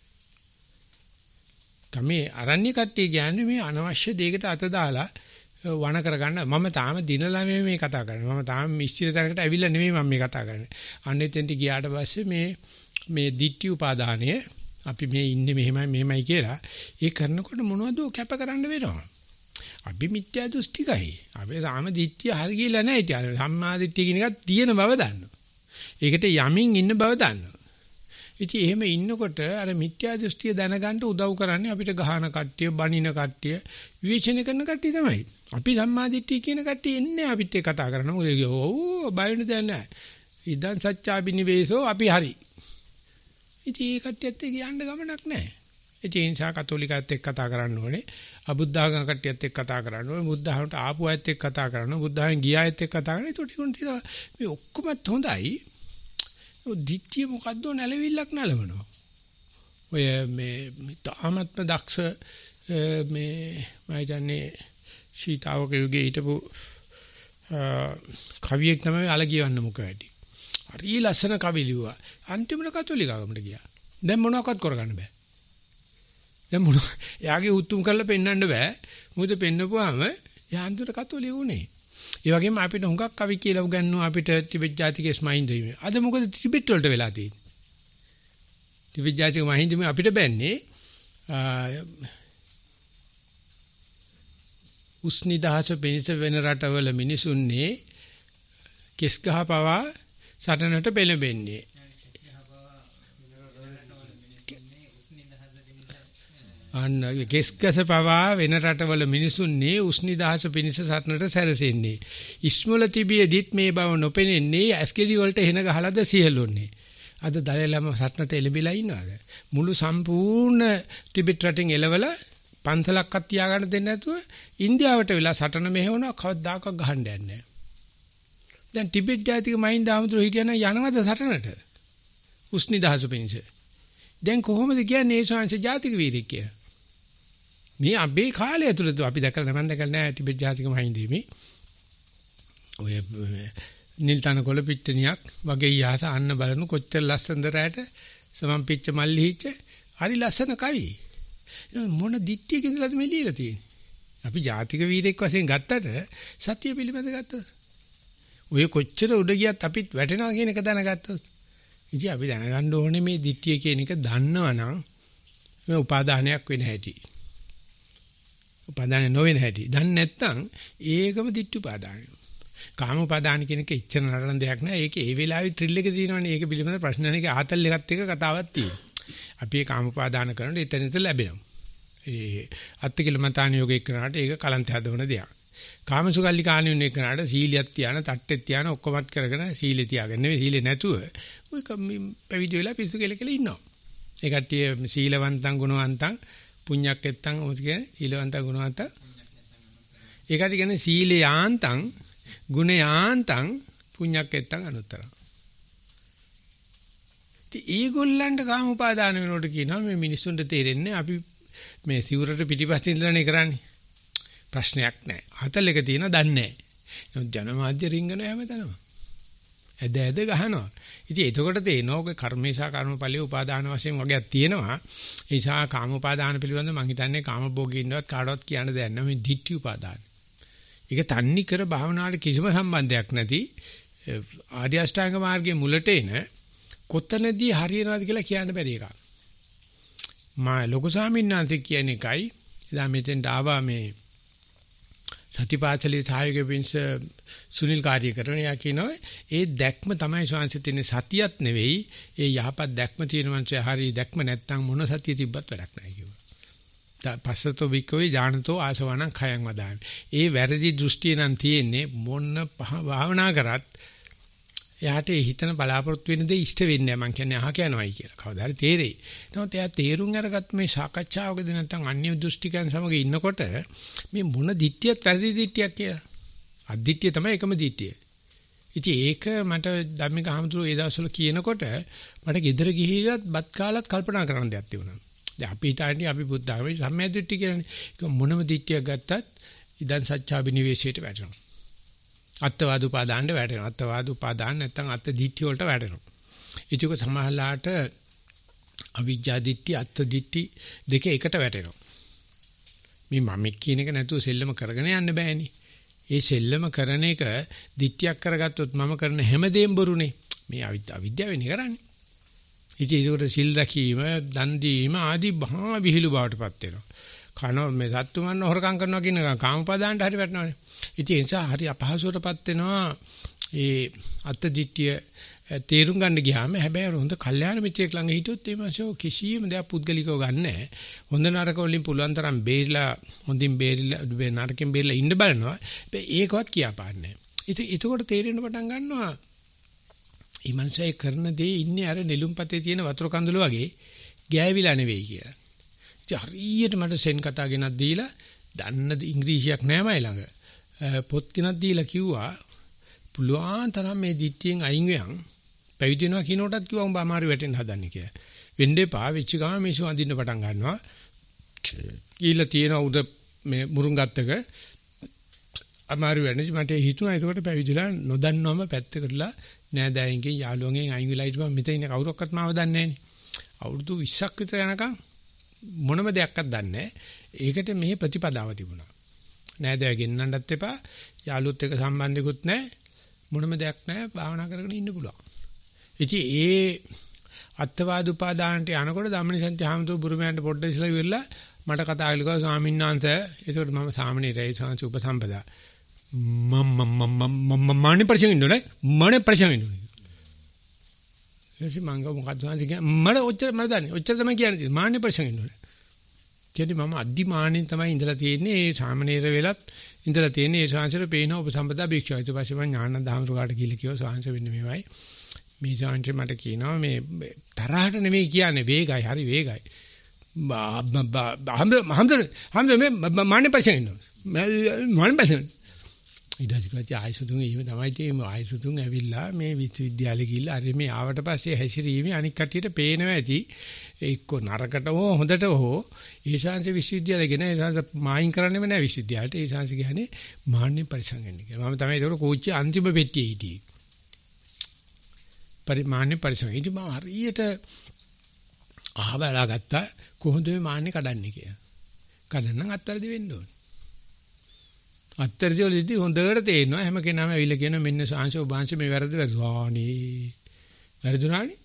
S1: තමයි අරණ්‍ය කට්ටිය කියන්නේ මේ අනවශ්‍ය දෙයකට අත දාලා වණ කරගන්න මම තාම දිනලා මේ කතා කරන්නේ මම තාම මිස්තිර තැනකට ඇවිල්ලා නෙමෙයි මම මේ කතා කරන්නේ අන්නෙතෙන්ට ගියාට පස්සේ මේ දිට්ඨි උපාදානය අපි මේ ඉන්නේ මෙහෙමයි කියලා ඒ කරනකොට මොනවද කැප කරන්න වෙනවා අපි මිත්‍යා දෘෂ්ටිකයි අපි සාම දිට්ඨිය හරි ගිහලා නැහැ ඉතින් සම්මා දිට්ඨිය කියන එකක් තියෙන බව දන්නවා ඒකට යමින් ඉන්න බව දන්නවා ඉතින් එහෙම ඉන්නකොට අර මිත්‍යා දෘෂ්ටිය දැනගන්න උදව් කරන්නේ අපිට ගහන කට්ටිය, බනින කට්ටිය, විවේචනය කරන කට්ටිය තමයි. අපි සම්මාදිට්ඨිය කියන කට්ටිය එන්නේ අපිත් එක්ක කතා කරනවා. මොකද ඔව් බය වෙන්න දෙයක් නැහැ. ඉදන් සත්‍යාබිනිවේසෝ අපි හරි. ඉතින් ඒ කට්ටියත් එක්ක යන්න ගමනක් නැහැ. ඒ නිසා කතෝලිකයත් එක්ක කතා කරන්න ඕනේ. අබුද්ධාගම කට්ටියත් එක්ක කතා කරන්න ඕනේ. බුද්ධහමට ආපු අයත් එක්ක කතා කරන්න ඕනේ. බුද්ධහන් ගිය අයත් එක්ක කතා කරන්න. ඒකට උන් තියනවා මේ ඔක්කොමත් හොඳයි. ඔය දිට්ඨිය මොකද්ද නැලවිල්ලක් නලවනවා. ඔය මේ තාමත්ම දක්ෂ මේ මම හිතන්නේ ශීතාවක යුගයේ හිටපු කවියෙක් තමයි අලගියවන්න මුක වැඩි. හරි ලස්සන කවි ලිව්වා. අන්තිමට කතෝලිකකමට ගියා. දැන් මොනවක්වත් කරගන්න බෑ. දැන් මොන එයාගේ උතුම් කරලා පෙන්වන්න බෑ. මොකද පෙන්නපුවාම එයා අන්තිමට කතෝලික වුණේ. ඒ වගේම අපිට හුඟක් කවි කියලා උගන්වනවා අපිට ටිබෙට් ජාතිකයේ මහින්දීම. අද මොකද ටිබෙට් වලට වෙලා තියෙන්නේ? ටිබෙට් ජාතික මහින්දීම අපිට බැන්නේ උස්නිදහස වෙනස වෙන රටවල මිනිසුන්නේ කෙස් ගහ පවා සටනට පෙළඹෙන්නේ. අන්න කෙස්කස පවා වෙන රටවල මිනිසුන්නේ උස්නිදහස පිනිස සටනට සැරසෙන්නේ. ඉස්මොල තිබියදිත් මේ බව නොපෙනෙන්නේ ඇස්කෙලි වලට එන ගහලාද සියලුන්නේ. අද දලලම සටනට එළඹිලා ඉන්නවද? මුළු සම්පූර්ණ ටිබෙට් රටින් එළවල පන්සලක්වත් තියාගන්න දෙන්නේ නැතුව ඉන්දියාවට වෙලා සටන මෙහෙවනවා කවදාකවත් ගහන්න යන්නේ නැහැ. දැන් ටිබෙට් ජාතික මහින්ද ආමතුරු හිටියන යනවද සටනට? උස්නිදහස පිනිස. දැන් කොහොමද කියන්නේ ඒ ශාංශ ජාතික වීරයෙක් කියලා? මේ අපේ කාලය ඇතුළත අපි දැකලා නැමන් දැකලා නැහැ ටිබෙට් ජාතික මහින්දීමේ. ඔය නිල්තනකොළ පිට්ටනියක් වගේ යහස අන්න බලනු කොච්චර ලස්සනද රැට සමම් පිච්ච මල්ලිහිච්ච හරි ලස්සන කවි. මොන දිට්ඨියක ඉඳලාද මේ ලියලා තියෙන්නේ? අපි ජාතික වීරයෙක් වශයෙන් ගත්තට සත්‍ය පිළිබඳ ගත්තොත් ඔය කොච්චර උඩ ගියත් අපිත් වැටෙනවා කියන එක දැනගත්තොත් ඉතින් අපි දැනගන්න ඕනේ මේ දිට්ඨිය කියන එක දන්නවනම් මේ උපාදානයක් වෙන හැටි. උපාදාන නොවෙන හැටි. දන්නේ නැත්නම් ඒකම දිට්ඨි උපාදානයි. කාම උපාදාන කියන එක ඉච්ඡන නරන දෙයක් නෑ. ඒක ඒ වෙලාවේ ත්‍රිල් එක තියෙනවනේ. ඒක පිළිබඳ ප්‍රශ්න නැණේක ආතල් එකත් එක්ක කතාවක් තියෙනවා. අපි ඒ කාම උපාදාන කරනකොට එතන ලැබෙනවා. ඒ අත්තිකිලමතාන යෝග එක්කනට ඒක කලන්ත හදවන දෙයක්. කාමසුකල්ලි කාණියුන් එක්කනට සීලියක් තියාන, තට්ටෙත් තියාන ඔක්කොමත් කරගෙන සීලෙ තියාගෙන නෙවෙයි සීලෙ නැතුව ඔය පැවිදි වෙලා පිස්සු කෙලකල ඉන්නවා. ඒ කට්ටිය සීලවන්තං ගුණවන්තං පුඤ්ඤක්කෙත්තං මොකද කියන්නේ? සීලවන්තං ගුණවන්තං. ඒ කට්ටිය කියන්නේ සීලයාන්තං ගුණයාන්තං පුඤ්ඤක්කෙත්තං අනුත්තරං. ඉතින් ඒගොල්ලන්ට කාම උපාදාන වෙනකොට කියනවා මේ මිනිස්සුන්ට තේරෙන්නේ අපි මේ සිවුරට පිටිපස්සේ ඉඳලානේ කරන්නේ. ප්‍රශ්නයක් නැහැ. හතල් එක තියෙනවා දන්නේ නැහැ. ජනමාධ්‍ය රිංගන හැමතැනම. ඇද ගහනවා. ඉතින් එතකොට තේනවා ඔගේ කර්මේශා කර්මඵලිය උපාදාන වශයෙන් වගේක් තියෙනවා. ඒ නිසා කාම උපාදාන පිළිබඳව මම හිතන්නේ කාම භෝගී ඉන්නවත් කාටවත් කියන්න දෙයක් නැහැ. මේ ditthi උපාදාන. ඒක තන්නේ කර භාවනාවට කිසිම සම්බන්ධයක් නැති ආර්ය අෂ්ටාංග මාර්ගයේ මුලට එන කොතනදී හරියනවද කියලා කියන්න බැරි එකක්. මා ලොකු ස්වාමීන් වහන්සේ කියන එකයි එදා මෙතෙන්ට ආවා මේ සතිපාසලේ සහයෝගයෙන් පින්ස සුනිල් කාර්ය කරන යා කියනවා ඒ දැක්ම තමයි ශාන්සිත තියෙන සතියක් නෙවෙයි ඒ යහපත් දැක්ම තියෙන මනුස්සය හරි දැක්ම නැත්තම් මොන සතිය තිබ්බත් වැඩක් නැහැ කිව්වා. පස්සතෝ විකෝයි ඥානතෝ ආසවණං khයං වදාමි. ඒ වැරදි දෘෂ්ටිය නම් තියෙන්නේ මොන භාවනා කරත් එයාට හිතන බලාපොරොත්තු වෙන දේ ඉෂ්ට වෙන්නේ නැහැ. මං කියන්නේ අහ කියනවායි කියලා. කවදා හරි තේරෙයි. නමුත් එයා තේරුම් අරගත් මේ සාකච්ඡාවකදී නැත්නම් අන්‍ය දෘෂ්ටිකයන් සමග ඉන්නකොට මේ මොන දිට්ඨියත් වැරදි දිට්ඨියක් කියලා. අද්දිට්ඨිය තමයි එකම දිට්ඨිය. ඉතින් ඒක මට ධම්මික හමුදුරු ඒ දවස්වල කියනකොට මට ගෙදර ගිහිල්ලත් බත් කාලත් කල්පනා කරන්න දෙයක් තිබුණා. දැන් අපි හිතන්නේ අපි බුද්ධ ආගමේ සම්මිය දිට්ඨිය කියලානේ. ඒක මොනම දිට්ඨියක් ගත්තත් ඉදන් සත්‍යාබිනිවේෂයට වැටෙනවා. අත්වාද උපාදානට වැටෙනවා. අත්වාද උපාදාන නැත්නම් අත් දිට්ඨිය වලට වැටෙනවා. ඒක සමහරලාට අවිජ්ජා දිට්ඨි අත් දිට්ඨි දෙක එකට වැටෙනවා. මේ මම කියන එක නැතුව සෙල්ලම කරගෙන යන්න බෑනේ. ඒ සෙල්ලම කරන එක දිට්ඨියක් කරගත්තොත් මම කරන හැමදේම බොරුනේ. මේ අවිද්‍යාවෙන් කරන්නේ. ඉතින් ඒකට සිල් රැකීම, දන් දීම ආදී මහා විහිළු බවටපත් වෙනවා. කන මේ සත්තු මන්න හොරකම් කරනවා කියන කාමපාදාන්ට හරි වැටෙනවානේ. ඉතින් ඒ නිසා හරි අපහසුවටපත් වෙනවා ඒ අත් දිට්ඨිය තේරුම් ගන්න ගියාම හැබැයි හොඳ කල්යාණ මිත්‍රයෙක් ළඟ හිටියොත් ඒ මාසෝ කිසියම් දෙයක් පුද්ගලිකව ගන්නෑ. හොඳ නරක වලින් පුළුවන් තරම් බේරිලා හොඳින් බේරිලා නරකෙන් බේරිලා ඉන්න බලනවා. හැබැයි ඒකවත් කියාපාන්නේ නැහැ. ඉතින් ඒකකොට තේරෙන්න පටන් ගන්නවා. මේ මනුස්සය කරන දේ ඉන්නේ අර නෙළුම්පතේ තියෙන වතුර කඳුල වගේ ගෑවිලා නෙවෙයි කියලා. ඉතින් හරියට මට සෙන් කතා ගෙනත් දීලා දන්න ඉංග්‍රීසියක් නෑ මයි ළඟ. පොත් ගෙනත් දීලා කිව්වා පුළුවන් තරම් මේ දිට්ඨියෙන් අයින් වෙයන් පැවිදි වෙනවා කියනකොටත් කිව්වා උඹ අමාරු වැටෙන්න හදන්නේ කියලා. වෙන්න එපා වෙච්ච ගමන් මේසු අඳින්න පටන් ගන්නවා. කීලා තියෙන උද මේ මුරුංගත්තක අමාරු වෙන්නේ මට හිතුණා ඒකට පැවිදිලා නොදන්නවම පැත්තකටලා නෑදෑයන්ගෙන් යාළුවන්ගෙන් අයින් වෙලා හිටපන් මෙතන ඉන්න කවුරක්වත් මාව දන්නේ නෑනේ. අවුරුදු 20ක් විතර යනකම් මොනම දෙයක්වත් දන්නේ නෑ. ඒකට මේ ප්‍රතිපදාව තිබුණා. නෑදෑය ගෙන්නන්නත් එපා යාළුවොත් එක්ක සම්බන්ධිකුත් නෑ. මොනම දෙයක් නැහැ භාවනා කරගෙන ඉන්න පුළුවන්. ඉතින් ඒ අත්වාද උපාදානට යනකොට ධම්මනිසන්ති හාමුදුරුවෝ බුරුමයන්ට පොඩ්ඩක් ඉස්සලා ඉවරලා මට කතා කළා ස්වාමීන් වහන්සේ. ඒකට මම සාමණේරයි සංසි උපසම්පදා. මම ප්‍රශ්න ඉන්නෝනේ මම ප්‍රශ්න ඉන්නෝනේ. එසේ මංග මොකක්ද සංසි කියන්නේ මට දන්නේ. ඔච්චර තමයි කියන්නේ. මාන්නේ ප්‍රශ්න ඉන්නෝනේ. කියන්නේ මම අධිමානෙන් තමයි ඉඳලා තියෙන්නේ. ඒ සාමණේර වෙලත් ඉඳලා තියෙන්නේ ඒ ශාංශර පේන උපසම්පදා භික්ෂුව. ඊට පස්සේ මම ඥානන්ද හාමුදුරුවෝ කියලා කිව්වා ශාංශ වෙන්නේ මේවයි. මේ ශාංශ මට කියනවා මේ තරහට නෙමෙයි කියන්නේ වේගයි හරි වේගයි. හම්ද මේ මාන්නේ පස්සේ ඉන්නවා. මාන්නේ පස්සේ. ඊට පස්සේ ආයිසුතුන් එහෙම තමයි තියෙන්නේ. ආයිසුතුන් ඇවිල්ලා මේ විශ්වවිද්‍යාලේ ගිහිල්ලා අර මේ ආවට පස්සේ හැසිරීමේ අනික් කට්ටියට පේනවා ඇති. එක්ක නරකට හෝ හොඳට හෝ ඒ ශාංශ විශ්වවිද්‍යාලේ ගෙන ඒ ශාංශ මායින් කරන්නේම නැහැ විශ්වවිද්‍යාලයට. ඒ ශාංශ කියන්නේ මාන්නේ පරිසං වෙන්නේ කියලා. මම තමයි ඒක කෝච්චි අන්තිම පෙට්ටියේ හිටියේ. පරිමාන්නේ පරිසං. ඉතින් මම හරියට අහබලා ගත්තා කොහොමද මේ මාන්නේ කඩන්නේ කියලා. කඩන්න අත්තරදි වෙන්න ඕනේ. අත්තරදි වලදී හොඳට තේරෙනවා හැම කෙනාම ඇවිල්ලා කියන මෙන්න ශාංශ ඔබාංශ මේ වැරද්ද වැරදුවානේ. වැරදුනානේ?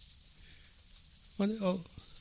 S1: ඔව්.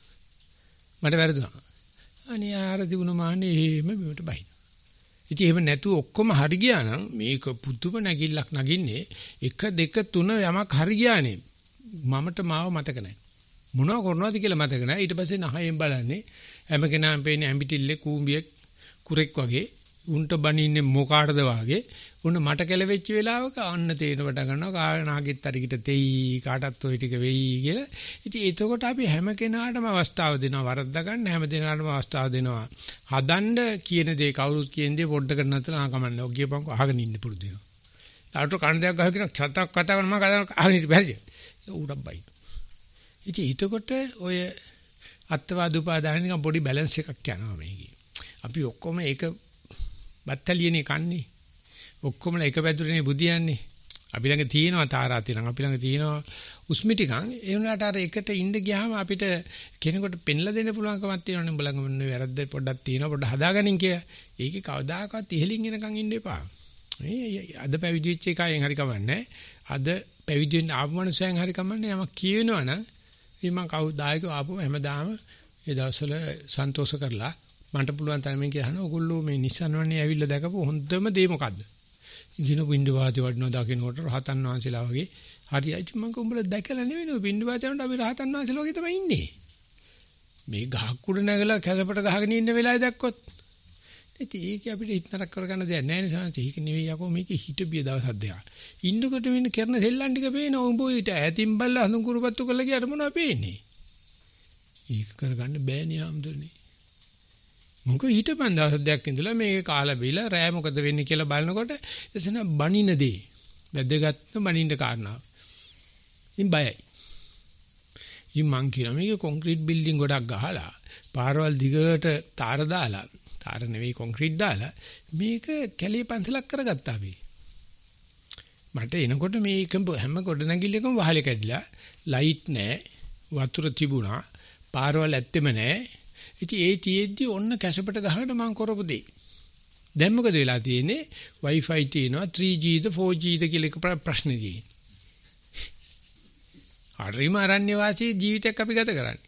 S1: මට වැරදුනා. අනේ ආර තිබුණ මාන්නේ එහෙම බිමට බහින. ඉතින් එහෙම නැතුව ඔක්කොම හරි ගියා නම් මේක පුදුම නැගිල්ලක් නගින්නේ 1 2 3 යමක් හරි ගියානේ. මමට මාව මතක නැහැ. මොනව කරනවද කියලා මතක නැහැ. ඊට පස්සේ නහයෙන් බලන්නේ හැම කෙනාම පේන්නේ ඇඹිටිල්ලේ කූඹියෙක් කුරෙක් වගේ උන්ට බනින්නේ මොකාටද වාගේ. උන්න මට කෙලවෙච්ච වෙලාවක අන්න තේරෙන වට ගන්නවා කානාගෙත් අරිකිට තෙයි කාටත් ඔය ටික වෙයි කියලා. ඉතින් එතකොට අපි හැම කෙනාටම අවස්ථාව දෙනවා වරද්ද ගන්න හැම දෙනාටම අවස්ථාව දෙනවා. හදන්න කියන දේ කවුරුත් කියන දේ පොඩ්ඩකට නැතලා කමන්නේ. ඔය කියපන් අහගෙන ඉන්න පුරුදු වෙනවා. ඩාක්ටර් කණ දෙයක් ගහගෙන කියන චතක් කතා කරන මම අහගෙන ඉන්න බැරිද? ඌඩක් බයි. ඉතින් එතකොට ඔය අත්වාද උපාදාන නිකන් පොඩි බැලන්ස් එකක් යනවා මේකේ. අපි ඔක්කොම ඒක බත්තලියනේ කන්නේ. ඔක්කොමලා එක පැදුරේනේ බුදියන්නේ. අපි ළඟ තියෙනවා තාරා තියෙනවා. අපි ළඟ තියෙනවා උස්මි ටිකක්. ඒ වුණාට අර එකට ඉන්න ගියාම අපිට කෙනෙකුට පෙන්ලා දෙන්න පුළුවන්කමක් තියෙනවනේ. උඹ ළඟ මොන වැරද්ද පොඩ්ඩක් තියෙනවා. පොඩ්ඩක් හදාගනින් කියලා. ඒකේ කවදාකවත් ඉහලින් එනකන් ඉන්න එපා. මේ අද පැවිදි වෙච්ච එකයෙන් හරි කමන්නේ. අද පැවිදි වෙන්න ආපු මනුස්සයන් හරි කමන්නේ. යමක් කියනවනම් ඉතින් මම කවුද දායකව ආපු හැමදාම ඒ දවස්වල සන්තෝෂ කරලා මන්ට පුළුවන් තරමින් කියහන ඔයගොල්ලෝ මේ Nissan වන්නේ ඇවිල්ලා දැකපු හොඳම දේ මොකද්ද? ඉගෙන බින්දු වාදී වඩනෝ දකින්නකොට රහතන් වහන්සේලා වගේ හරියයි. ඉතින් මම උඹලා දැකලා නෙවෙයි බින්දු වාදී යනකොට අපි රහතන් වහන්සේලා වගේ තමයි ඉන්නේ. මේ ගහක් උඩ නැගලා කැසපට ගහගෙන ඉන්න වෙලාවේ දැක්කොත් ඉතින් ඒක අපිට හිතනක් කරගන්න දෙයක් නැහැ නේ සාන්ති. ඒක නෙවෙයි යකෝ මේකේ හිටබිය දවසක් දෙකක්. ඉන්නකොට මෙන්න කරන සෙල්ලම් ටික පේන උඹ ඊට ඈතින් බල්ලා හඳුන් කුරුපත්තු කරලා ගියාට මොනවද පේන්නේ? ඒක කරගන්න බෑනේ ආම්දුනේ. මොකද හිටපන් දවස් දෙකක් ඉඳලා මේක කාලා බීලා රෑ මොකද වෙන්නේ කියලා බලනකොට එසන බනින දේ. වැදගත්ම බනින්න කාරණා. ඉතින් බයයි. ඉතින් මං කියනවා මේක කොන්ක්‍රීට් බිල්ඩින් ගොඩක් ගහලා පාරවල් දිගට තාර දාලා තාර නෙවෙයි කොන්ක්‍රීට් දාලා මේක කැලේ පන්සලක් කරගත්තා අපි. මට එනකොට මේක හැම ගොඩනැගිල්ලකම වහලේ කැඩිලා ලයිට් නැහැ වතුර තිබුණා පාරවල් ඇත්තෙම නැහැ. ඉතින් ඒ තියෙද්දි ඔන්න කැසපට ගහකට මං කරපු දෙයි. දැන් මොකද වෙලා තියෙන්නේ? Wi-Fi තියෙනවා 3Gද 4Gද කියලා එක ප්‍රශ්නේ තියෙන්නේ. හරිම අරණ්‍ය වාසී ජීවිතයක් අපි ගත කරන්නේ.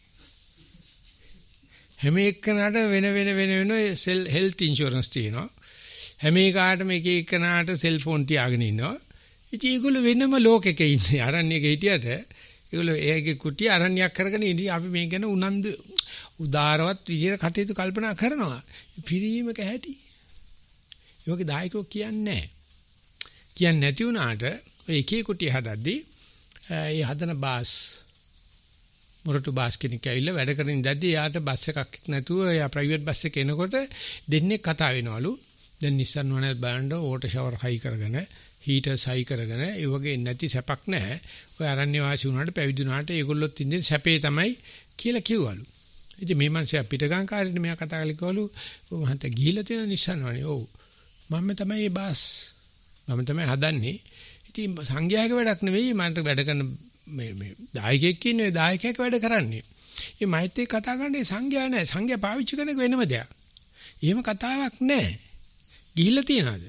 S1: හැම එක්කනට වෙන හෙල්ත් ඉන්ෂුරන්ස් තියෙනවා. හැම එකාටම එක එක්කනට සෙල්ෆෝන් තියාගෙන ඉන්නවා. ඉතින් ඒගොල්ලෝ වෙනම ලෝකෙක ඉන්නේ. අරණ්‍යක හිටියට ඒගොල්ලෝ ඒගේ කුටි අරණ්‍යයක් කරගෙන ඉඳි අපි මේ ගැන උනන්දු උදාරවත් විදියට කටයුතු කල්පනා කරනවා. පිරීමක හැටි. ඒකේ දායකෝ කියන්නේ නැහැ. කියන්නේ නැති වුණාට ඔය එකේ කුටි හදද්දී ඒ හදන බාස් මොරටු බාස් කෙනෙක් ඇවිල්ලා වැඩ කරමින් ඉඳද්දී යාට බස් එකක් නැතුව යා ප්‍රයිවට් බස් එක එනකොට දෙන්නේ කතා වෙනවලු. දැන් Nissan වනේ බෑන්ඩ් ඕටෝ ෂවර් හයි කරගෙන හීටර්ස් හයි කරගෙන ඒ වගේ නැති සැපක් නැහැ. ඔය අරණ්‍ය වාසී වුණාට පැවිදි වුණාට ඒගොල්ලොත් ඉන්නේ සැපේ තමයි කියලා කිව්වලු. ඉතින් මේ මිනිස්සයා පිටගංකාරේට මෙයා කතා කරලා කිව්වලු මහන්ත ගිහිල්ලා තියෙන Nissan වනේ. ඔව්. මම තමයි මේ බාස්. මම තමයි හදන්නේ. ඉතින් සංඝයාගේ වැඩක් නෙවෙයි මන්ට වැඩ කරන මේ දායකයෙක් ඉන්නේ දායකයෙක් වැඩ කරන්නේ. මේ මෛත්‍රී කතා කරන්නේ සංඝයා නෑ. සංඝයා පාවිච්චි කරන එක වෙනම දෙයක්. එහෙම කතාවක් නෑ. ගිහිල්ලා තියනවාද?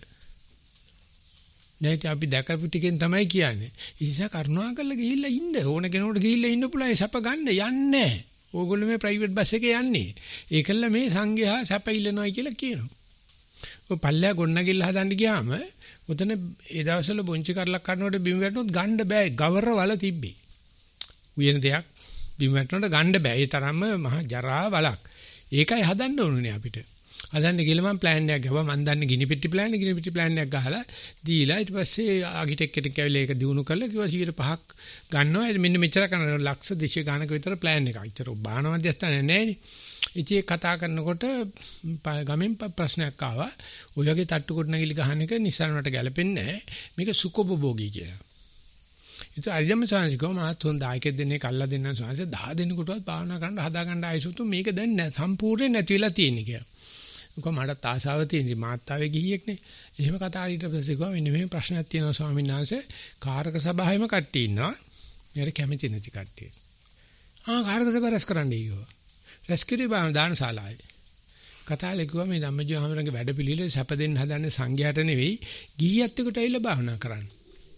S1: නැත්නම් අපි දැකපු ටිකෙන් තමයි කියන්නේ. ඉතින් කරුණාකරලා ගිහිල්ලා ඉන්න. ඕන කෙනෙකුට ගිහිල්ලා ඉන්න පුළුවන්. ඒ සැප ගන්න යන්නේ නෑ. ඕගොල්ලෝ මේ ප්‍රයිවට් බස් එකේ යන්නේ. ඒකල්ල මේ සංඝයා සැප ඉල්ලනවා කියලා කියනවා. ඔය පල්ලෙහා ගොන්නගිල්ල හදන්න ගියාම උතන ඒ දවස්වල බොංචි කරලක් කරනකොට බිම වැටුනොත් ගන්න බෑ. ගවර වල තිබ්බේ. උයන දෙයක් බිම වැටුනොත් ගන්න බෑ. ඒ තරම්ම මහා ජරා වලක්. ඒකයි හදන්න ඕනේ අපිට. හදන්න ගිහලා මම ප්ලෑන් එකක් ගහුවා. මම දන්නේ ගිනි පෙට්ටි ප්ලෑන් එකක් ගහලා දීලා ඊට පස්සේ ආකිටෙක් කෙනෙක් ඇවිල්ලා ඒක දිනු කරලා කිව්වා 105ක් ගන්නවා. මෙන්න මෙච්චර කරන ලක්ෂ 200 ගානක විතර ප්ලෑන් එකක්. අච්චර බාහන මැදස්තන නෑනේ. ඉතින් කතා කරනකොට ගමෙන් ප්‍රශ්නයක් ආවා. ඔය වගේ තට්ටු කොට නැගිලි ගහන එක නිසාරණට ගැලපෙන්නේ නැහැ. මේක සුකොබෝගී කියලා. ඉතින් අරියම සාංශිකව මාත් හොඳ දායකෙක් දෙන්නේ කල්ලා දෙන්න සාංශ 10 දෙනෙකුටවත් භාවනා කරන්න හදා ගන්න ආයසුතු මේක දැන් සම්පූර්ණයෙන් නැති වෙලා තියෙන්නේ කියලා. මොකද මට ආසාව තියෙන්නේ මාත්තාවේ ගිහියෙක්නේ. එහෙම කතා ඊට පස්සේ ගියා මෙන්න මේ ප්‍රශ්නයක් තියෙනවා ස්වාමීන් වහන්සේ. කාරක සභාවෙම කට්ටිය ඉන්නවා. මෙයාට කැමති නැති කට්ටිය. කාරක සභාව රැස් කරන්නයි කිව්වා. රැස්කිරි දානශාලාවේ කතාලේ කිව්වා මේ ධම්මජීව හැමරගේ වැඩපිළිවෙල සැප දෙන්න හදන්නේ සංඝයාට නෙවෙයි ගිහියත් එක්කට ඇවිල්ලා භාවනා කරන්න.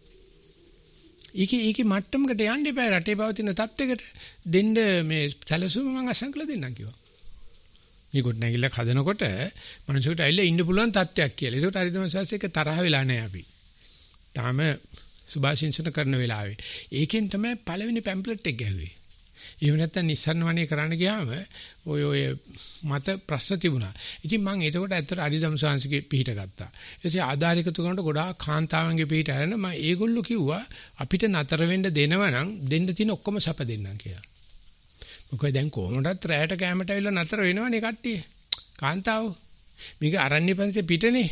S1: ඒකේ මට්ටමකට යන්න එපා රටේ පවතින තත්ත්වයකට දෙන්න මේ සැලසුම මම අසංකල දෙන්නම් කිව්වා. මේ කොට නැගිල්ල හදනකොට මනුස්සයෙකුට ඇවිල්ලා ඉන්න පුළුවන් තත්ත්වයක් කියලා. ඒකට හරිදමසස් එක තරහ වෙලා නැහැ අපි. තාම සුභාශිංසන කරන වෙලාවේ. ඒකෙන් තමයි පළවෙනි පැම්ප්ලට් එක ගැහුවේ. එහෙම නැත්නම් නිස්සරණ වණේ කරන්න ගියාම ඔය මත ප්‍රශ්න තිබුණා. ඉතින් මම එතකොට ඇත්තට අරිදම් සාංශිකේ පිහිට ගත්තා. ඊටසේ ආධාරිකතු කරනකොට ගොඩාක් කාන්තාවන්ගේ පිහිට අරගෙන මම ඒගොල්ලෝ කිව්වා අපිට නතර වෙන්න දෙනවනම් දෙන්න තියෙන ඔක්කොම සැප දෙන්නම් කියලා. මොකද දැන් කොහොමදත් රැයට කැමට ඇවිල්ලා නතර වෙනවනේ කට්ටිය. කාන්තාව. මේක අරණ්‍ය පන්සේ පිටනේ.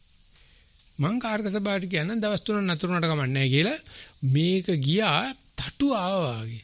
S1: මං කාර්ක සභාවට කියනනම් දවස් 3ක් නතර වුණාට කමක් නැහැ කියලා මේක ගියා තටු ආවා වගේ.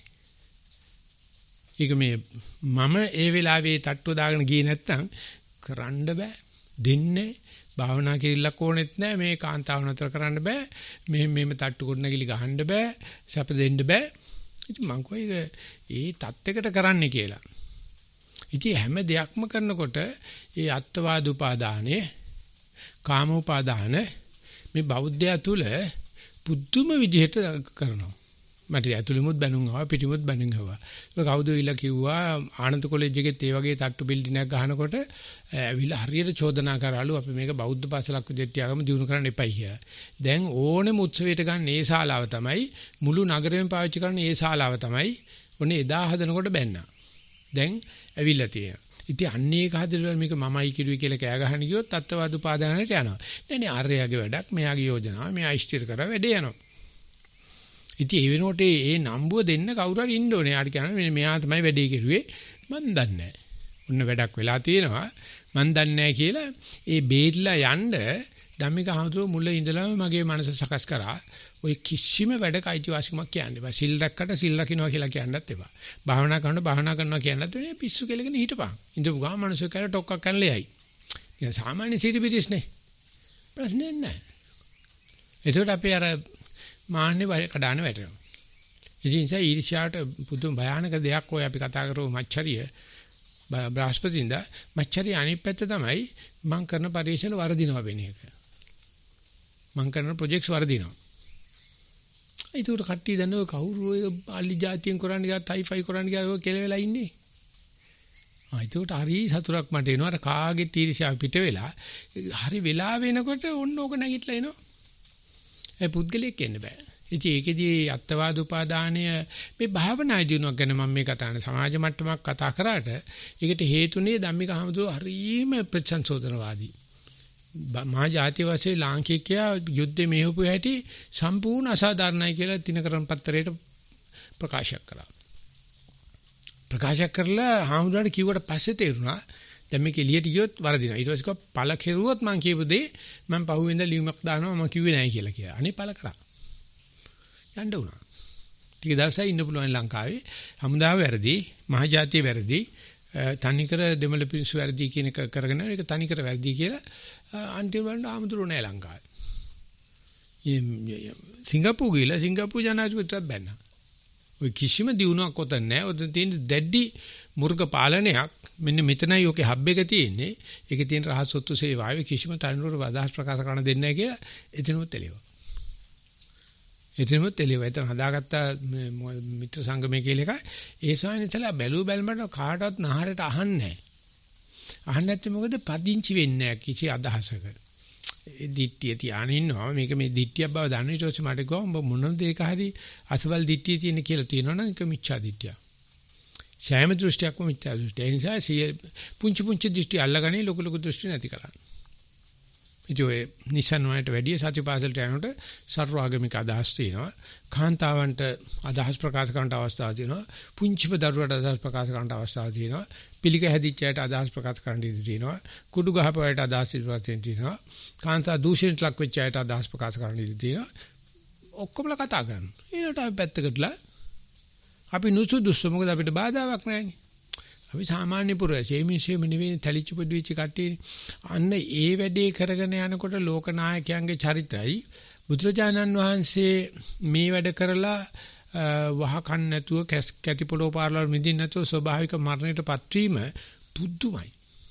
S1: ඒක මේ මම ඒ වෙලාවේ තට්ටුව දාගෙන ගියේ නැත්තම් කරන්න බෑ දෙන්නේ භාවනා කිරිල්ලක් ඕනෙත් නෑ මේ කාන්තාව නතර කරන්න බෑ මෙහෙම තට්ටු කොට නැගිලි ගහන්න බෑ සැප දෙන්න බෑ ඉතින් මං කොයි ඒ தත්යකට කරන්න කියලා ඉතින් හැම දෙයක්ම කරනකොට ඒ අත්වාද උපාදානේ කාම උපාදාන මේ බෞද්ධය තුල පුදුම විදිහට කරනවා මට ඇතුළෙමුත් බැනුම් ආවා පිටිමුත් බැනුම් ආවා. ඒක කවුද ඉල්ල කිව්වා ආනන්ද කොලෙජ් එකෙත් ඒ වගේ තට්ටු බිල්ඩින් එකක් ගහනකොට ඇවිල්ලා හරියට චෝදනා කරාලු අපි මේක බෞද්ධ පාසලක් විදිහට තියාගමු දිනු කරන්න එපයි කියලා. දැන් ඕනෙම උත්සවයට ගන්න ඒ ශාලාව තමයි මුළු නගරෙම පාවිච්චි කරන ඒ ශාලාව තමයි ඔන්නේ එදා හදනකොට බැන්නා. දැන් ඇවිල්ලා තියෙනවා. ඉතින් අන්න ඒක හදලා මේක මමයි කිරුවේ කියලා කෑ ගහන ගියොත් අත්වාද උපාදානයට යනවා. නෑ ආර්යයාගේ වැඩක් මෙයාගේ යෝජනාව මෙයා ඉෂ්ටිර කරා වැඩේ යනවා. ඉතින් ඒ වෙනකොට ඒ නම්බුව දෙන්න කවුරු හරි ඉන්න ඕනේ. ආට කියනවා මෙයා තමයි වැඩේ කෙරුවේ. මන් දන්නේ නැහැ. ඔන්න වැඩක් වෙලා තියෙනවා. මන් දන්නේ නැහැ කියලා ඒ බේරිලා යන්න ධම්මික හඳුරු මුල ඉඳලාම මගේ මනස සකස් කරා. ඔය කිසිම වැඩක අයිතිවාසිකමක් කියන්න එපා. සිල් රැක්කට සිල් රකින්නවා කියලා කියන්නත් එපා. භාවනා කරනවා කියන්නත් වෙන්නේ පිස්සු කෙලගෙන හිටපන්. ඉඳපු ගාම මනුස්සය කියලා ටොක්ක්ක් කරන්නලෙයි. ඉතින් සාමාන්‍ය සිරිබිරිස්නේ. ප්‍රශ්නේ නැහැ. ඒකට අපි අර මාන්නේ කඩාන වැටෙනවා. ඉතින් ඒ ඊර්ෂ්‍යාවට පුදුම භයානක දෙයක් ඔය අපි කතා කරමු මච්චරිය බ්‍රහස්පතින්ද මච්චරිය අනිත් පැත්ත තමයි මම කරන පරිශන වර්ධිනවා වෙන එක. මම කරන ප්‍රොජෙක්ට්ස් වර්ධිනවා. ඒකට කට්ටිය දැන් ඔය කවුරු ඔය අලි જાතියෙන් කරන්නේ ගා හයිෆයි කරන්නේ ගා ඔය කෙලවෙලා ඉන්නේ. ඒකට හරි සතුටක් මට එනවා. අර කාගේ තීර්ෂාව පිට වෙලා හරි වෙලා වෙනකොට ඔන්න ඕක නැගිටලා එනවා. ඒ පුද්ගලයෙක් වෙන්න බෑ. ඉතින් ඒකෙදී අත්වාද උපාදානය මේ භාවනා දිනුවක් ගැන මම මේ කතා කරන සමාජ මට්ටමක් කතා කරාට ඒකට හේතුනේ ධම්මික හමුදුර හරීම ප්‍රචන්සෝදනවාදී. මහා ජාතිය වශයෙන් ලාංකිකයා යුද්ධෙ මෙහෙවපු හැටි සම්පූර්ණ අසාධාරණයි කියලා තිනකරන් පත්තරේට ප්‍රකාශ කරා. ප්‍රකාශ කරලා හමුදුරට කිව්වට පස්සේ තේරුණා දැන් මේක එළියට ගියොත් වරදිනවා. ඊට පස්සේ පළ කෙරුවොත් මං කියපු දේ මං පහුවෙන්ද ලියුමක් දානවා මම කිව්වේ නැහැ කියලා. අනේ පළ කරා. යන්න උනා. ටික දවසක් ඉන්න පුළුවන් ලංකාවේ. හමුදාව වැරදි, මහජාතිය වැරදි, තනිකර දෙමළ පිරිසු වැරදි කියන එක කරගෙන ඒක තනිකර වැරදි කියලා අන්තිමට ආමුදුරු නැහැ ලංකාවේ. සිංගප්පූරු ගිහලා සිංගප්පූරු ජනාධිපතිට බැන්නා. ඔය කිසිම දියුණුවක් ඔතන නැහැ. ඔතන තියෙන දැඩි මුර්ග පාලනයක්. මෙන්න මෙතනයි ඔකේ හබ් එක තියෙන්නේ. ඒකේ තියෙන රහස් සොත්තු සේවාවේ කිසිම තරුණුවර අදහස් ප්‍රකාශ කරන්න දෙන්නේ නැහැ කියලා එතනම තෙලෙවා. එතනම තෙලෙවා. එතන හදාගත්ත මිත්‍ර සංගමයේ කියලා එකයි. ඒ සායනිතලා බැලු බැලමට කාටවත් නහරට අහන්නේ නැහැ. අහන්නේ නැත්නම් මොකද පදිංචි වෙන්නේ නැහැ කිසි අදහසක. ඒ දිට්ඨිය තියාගෙන ඉන්නවා. මේක මේ දිට්ඨියක් බව දන්න ඊට පස්සේ මට ගියා උඹ මොනද ඒක හරි අසවල් දිට්ඨිය තියෙන කියලා තියෙනවනම් ඒක මිච්ඡා දිට්ඨිය. සෑම දෘෂ්ටියක්ම මිත්‍යා දෘෂ්ටිය. ඒ නිසා පුංචි පුංචි දෘෂ්ටි අල්ලගන්නේ ලොකු ලොකු දෘෂ්ටි නැති කරන්නේ. ඉතින් ඔය නිසන් වලට වැඩි සත්‍යපාසලට යනකොට සර්වාගමික අදහස් තියෙනවා. කාන්තාවන්ට අදහස් ප්‍රකාශ කරන්න අවස්ථාවක් තියෙනවා. පුංචිම දරුවට අදහස් ප්‍රකාශ කරන්න අවස්ථාවක් තියෙනවා. පිළික හැදිච්ච අයට අදහස් ප්‍රකාශ කරන්න ඉඩ තියෙනවා. කුඩු ගහපුවාට අදහස් ප්‍රකාශ තියෙනවා. කාන්තා දූෂණයට ලක් වෙච්ච අයට අදහස් ප්‍රකාශ කරන්න ඉඩ තියෙනවා. ඔක්කොමලා කතා කරනවා. ඊළඟට අපි පැත්තකටලා අපි නුසුදුසු මොකද අපිට බාධාවක් නැහැනේ. අපි සාමාන්‍ය පුරවැසියෙ මිනිස්සු නෙවෙයි තලිච්ච පොඩිවිච්ච කට්ටිය. අන්න ඒ වැඩේ කරගෙන යනකොට ලෝක නායකයන්ගේ චරිතයි බුදුරජාණන් වහන්සේ මේ වැඩ කරලා වහකන් නැතුව කැටි පොළොව පාරවල් මිදින් නැතුව ස්වභාවික මරණයටපත් වීම පුදුමයි.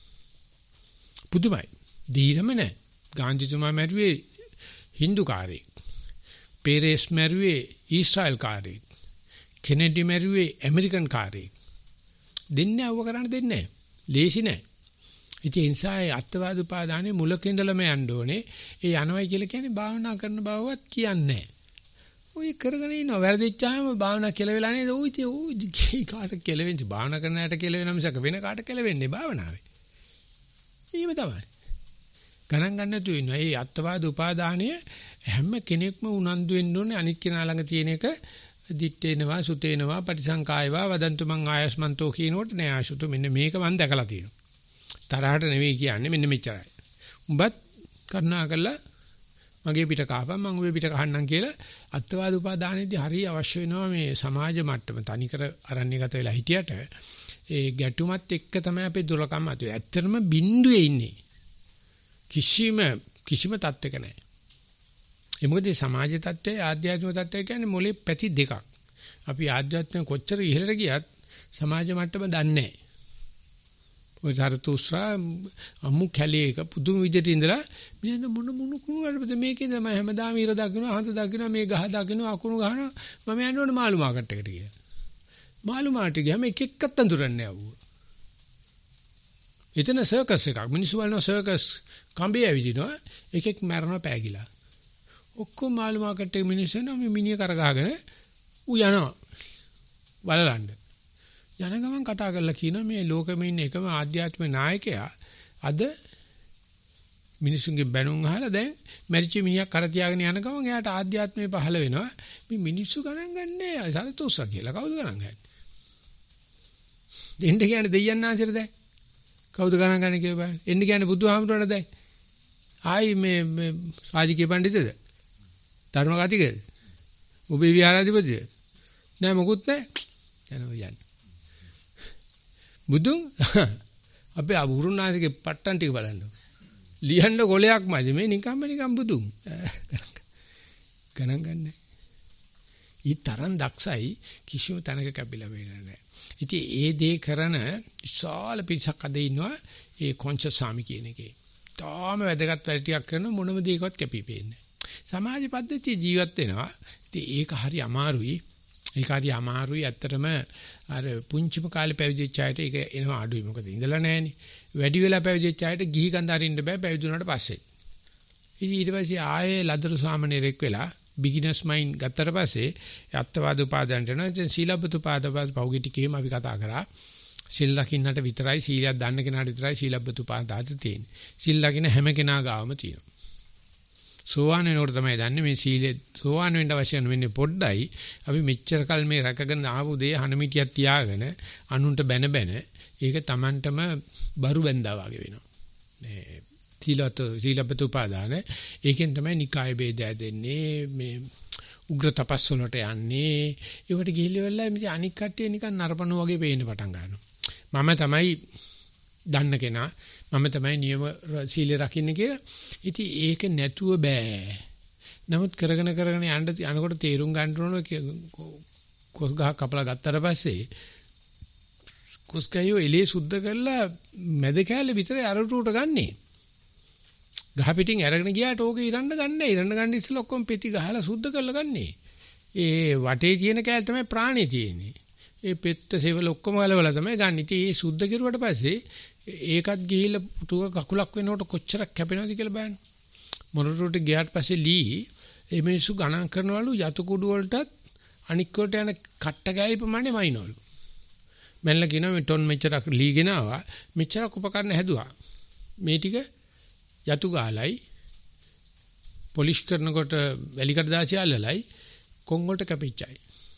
S1: පුදුමයි. දීරම නැහැ. ගාන්ධිතුමා මැරුවේ Hindu කාරයෙක්. පෙරේස් මැරුවේ ඊශ්‍රායල් කාරයෙක්. කෙනෙඩි මැරුවේ ඇමරිකන් කාරයෙක්. දෙන්නේ අවව කරන්න දෙන්නේ නැහැ. ලේසි නැහැ. ඉතින් ඒ නිසා අත්වාද උපාදානයේ මුලක ඉඳලම යන්න ඕනේ. ඒ යනවයි කියලා කියන්නේ භාවනා කරන බවවත් කියන්නේ නැහැ. ඔය කරගෙන ඉන්නවා. වැරදිච්චාම භාවනා කියලා වෙලා නේද? ඔය ඉතින් ඔය කාට කියලා වෙන්නේ? භාවනා කරන ඇයට කියලා වෙන මිසක වෙන කාට කියලා වෙන්නේ භාවනාවේ. එහෙම තමයි. ගණන් ගන්න නැතුව ඉන්නවා. මේ අත්වාද උපාදානය හැම කෙනෙක්ම උනන්දු වෙන්න ඕනේ අනිත් කෙනා ළඟ තියෙන එක දිත්තේනවා සුතේනවා පටිසංකායවා වදන්තු මං ආයස්මන්තෝ කියනකොට නෑ ආශුතු මෙන්න මේක මම දැකලා තියෙනවා. තරහට නෙවෙයි කියන්නේ මෙන්න මෙච්චරයි. උඹත් කරුණා කරලා මගේ පිට කහපන් මම ඔබේ පිට කහන්නම් කියලා අත්වාද උපාදානෙදී හරිය අවශ්‍ය වෙනවා මේ සමාජ මට්ටම තනිකර අරණ්‍යගත වෙලා හිටියට ඒ ගැටුමත් එක්ක තමයි අපේ දුර්ලකම් ඇති වෙන්නේ. ඇත්තටම බිඳුවේ ඉන්නේ. කිසිම තත්ත්වයක නැහැ. ඒ මොකද සමාජ තත්ත්වය ආධ්‍යාත්මික තත්ත්වය කියන්නේ මොලේ පැති දෙකක්. අපි ආධ්‍යාත්මික කොච්චර ඉහළට ගියත් සමාජ මට්ටම දන්නේ නැහැ. ඔය සරතුස්රා අමු කැලේක පුදුම විදිහට ඉඳලා මෙන්න මොන කුණු වලද මේකේ තමයි හැමදාම ඉර දකින්නවා හඳ දකින්නවා මේ ගහ දකින්නවා අකුණු ගහනවා මම යන්න ඕනේ මාළු මාකට් එකට කියලා. මාළු මාර්ට් ගියාම එක එක්කත් අඳුරන්නේ නැහැ. එතන සර්කස් එකක් මිනිස්සු වල්න සර්කස් කම්බේ ඇවිදිනවා එකෙක් මැරෙනවා පෑගිලා. ඔක්කොම මාළු මාකට් එකේ මිනිස්සු නෝ මේ මිනිහ කරගහගෙන ඌ යනවා බලලන්න. යන ගමන් කතා කරලා කියනවා මේ ලෝකෙම ඉන්න එකම ආධ්‍යාත්මික නායකයා අද මිනිසුන්ගේ බැනුම් අහලා දැන් මැරිච්ච මිනිහා කර තියාගෙන යන ගමන් එයාට ආධ්‍යාත්මය පහළ වෙනවා. මේ මිනිස්සු ගණන් ගන්නෑ සරතුස්සා කියලා කවුද ගණන් ගන්නේ? දෙන්න කියන්නේ දෙයයන් ආන්සරද දැන්? කවුද ගණන් ගන්නේ කියලා බලන්න. එන්න කියන්නේ බුදුහාමුදුරනේ දැන්. ආයි මේ රාජකීය පඬිතුද? ධර්ම කතිකද? ඔබේ විහාරාධිපතිද? නෑ මොකුත් නෑ. යනවා යන්නේ. බුදුන් අපේ අබුරුනාසිකේ පට්ටන් ටික බලන්න. ලියන්න කොලයක්මද මේ නිකම් බුදුන්. ගණන් ගන්නෑ. ඊ තරම් දක්ෂයි කිසිම තැනක කැපිලා වෙන්නේ නැහැ. ඉතින් ඒ දේ කරන විශාල පිරිසක් අද ඉන්නවා ඒ කොන්ෂස් සාමි කියන එකේ. තාම වැදගත් වැඩ ටිකක් කරන මොනම දෙයකවත් කැපිපෙන්නේ නැහැ. සමාජ පද්ධතිය ජීවත් වෙනවා. ඉතින් ඒක හරි අමාරුයි. ඇත්තටම අර පුංචිම කාලේ පැවිදිච්ච අයට ඒක එනවා අඩුයි. මොකද ඉඳලා නැහෙනේ. වැඩි වෙලා පැවිදිච්ච අයට ගිහි කන්ද අරින්න බෑ පැවිදුණාට පස්සේ. ඉතින් ඊට පස්සේ ආයේ ලදරු සාමණේරෙක් වෙලා බිග්ිනර්ස් මයින්ඩ් ගත්තට පස්සේ අත්වාද උපාදානට යනවා. ඉතින් සීලබ්බත උපාදාන පෞගේ ටිකේම අපි කතා කරා. සිල් ලකින්නට විතරයි සීලයක් දන්න කෙනාට විතරයි සීලබ්බත උපාදාන තියෙන්නේ. සිල් ලකින හැම කෙනා ගාවම තියෙනවා. සෝවාන් වෙනකොට තමයි දන්නේ මේ සීලේ සෝවාන් වෙන්න අවශ්‍ය වෙන්නේ පොඩ්ඩයි. අපි මෙච්චර කල් මේ රැකගෙන ආපු දේ හනමිටියක් තියාගෙන අනුන්ට බැන ඒක Tamanටම බරු බැඳා වගේ වෙනවා. මේ සීලබ්බත උපාදාන ඒකෙන් තමයි නිකාය ભેදය දෙන්නේ මේ උග්‍ර තපස් වලට යන්නේ. ඒවට ගිහිල්ලා මේ අනික් කට්ටිය නිකන් නරපණු වගේ පේන්න පටන් ගන්නවා. මම තමයි දන්න කෙනා මම තමයි නියම සීලය රකින්න කියලා. ඉතින් ඒක නැතුව බෑ. නමුත් කරගෙන යනකොට තේරුම් ගන්න ඕන කොස් ගහ කපලා ගත්තට පස්සේ කොස් ගහයෝ එලේ සුද්ධ කරලා මැද කෑල්ල විතරයි අරටුවට ගන්නෙ. ගහ පිටින් අරගෙන ගියාට ඕක ඉරන්න ගන්නෑ. ඉරන්න ගන්න ඉස්සෙල්ලා ඔක්කොම පෙති ගහලා සුද්ධ කරලා ගන්නෙ. ඒ වටේ තියෙන කෑල්ල තමයි ප්‍රාණේ තියෙන්නේ. ඒ පෙත්ත සෙවල ඔක්කොම ගලවලා තමයි ගන්න. ඉතින් ඒ සුද්ධ කෙරුවට පස්සේ ඒකත් ගිහිල්ලා පුතුක කකුලක් වෙනකොට කොච්චරක් කැපෙනවද කියලා බලන්න. මොනරට ගියාට පස්සේ ලී මේ මිනිස්සු ගණන් කරනවලු යතු කුඩු වලටත් අනික් වලට යන කට්ට ගෑලි ප්‍රමාණය වයින්වලු. මැල්ල කියනවා මේ ටොන් මෙච්චරක් ලී ගෙනාවා මෙච්චරක් උපකරණ හැදුවා. මේ ටික යතු ගාලයි පොලිෂ් කරනකොට වැලිකඩ දාසිය අල්ලලයි කොන් වලට කැපිච්චයි.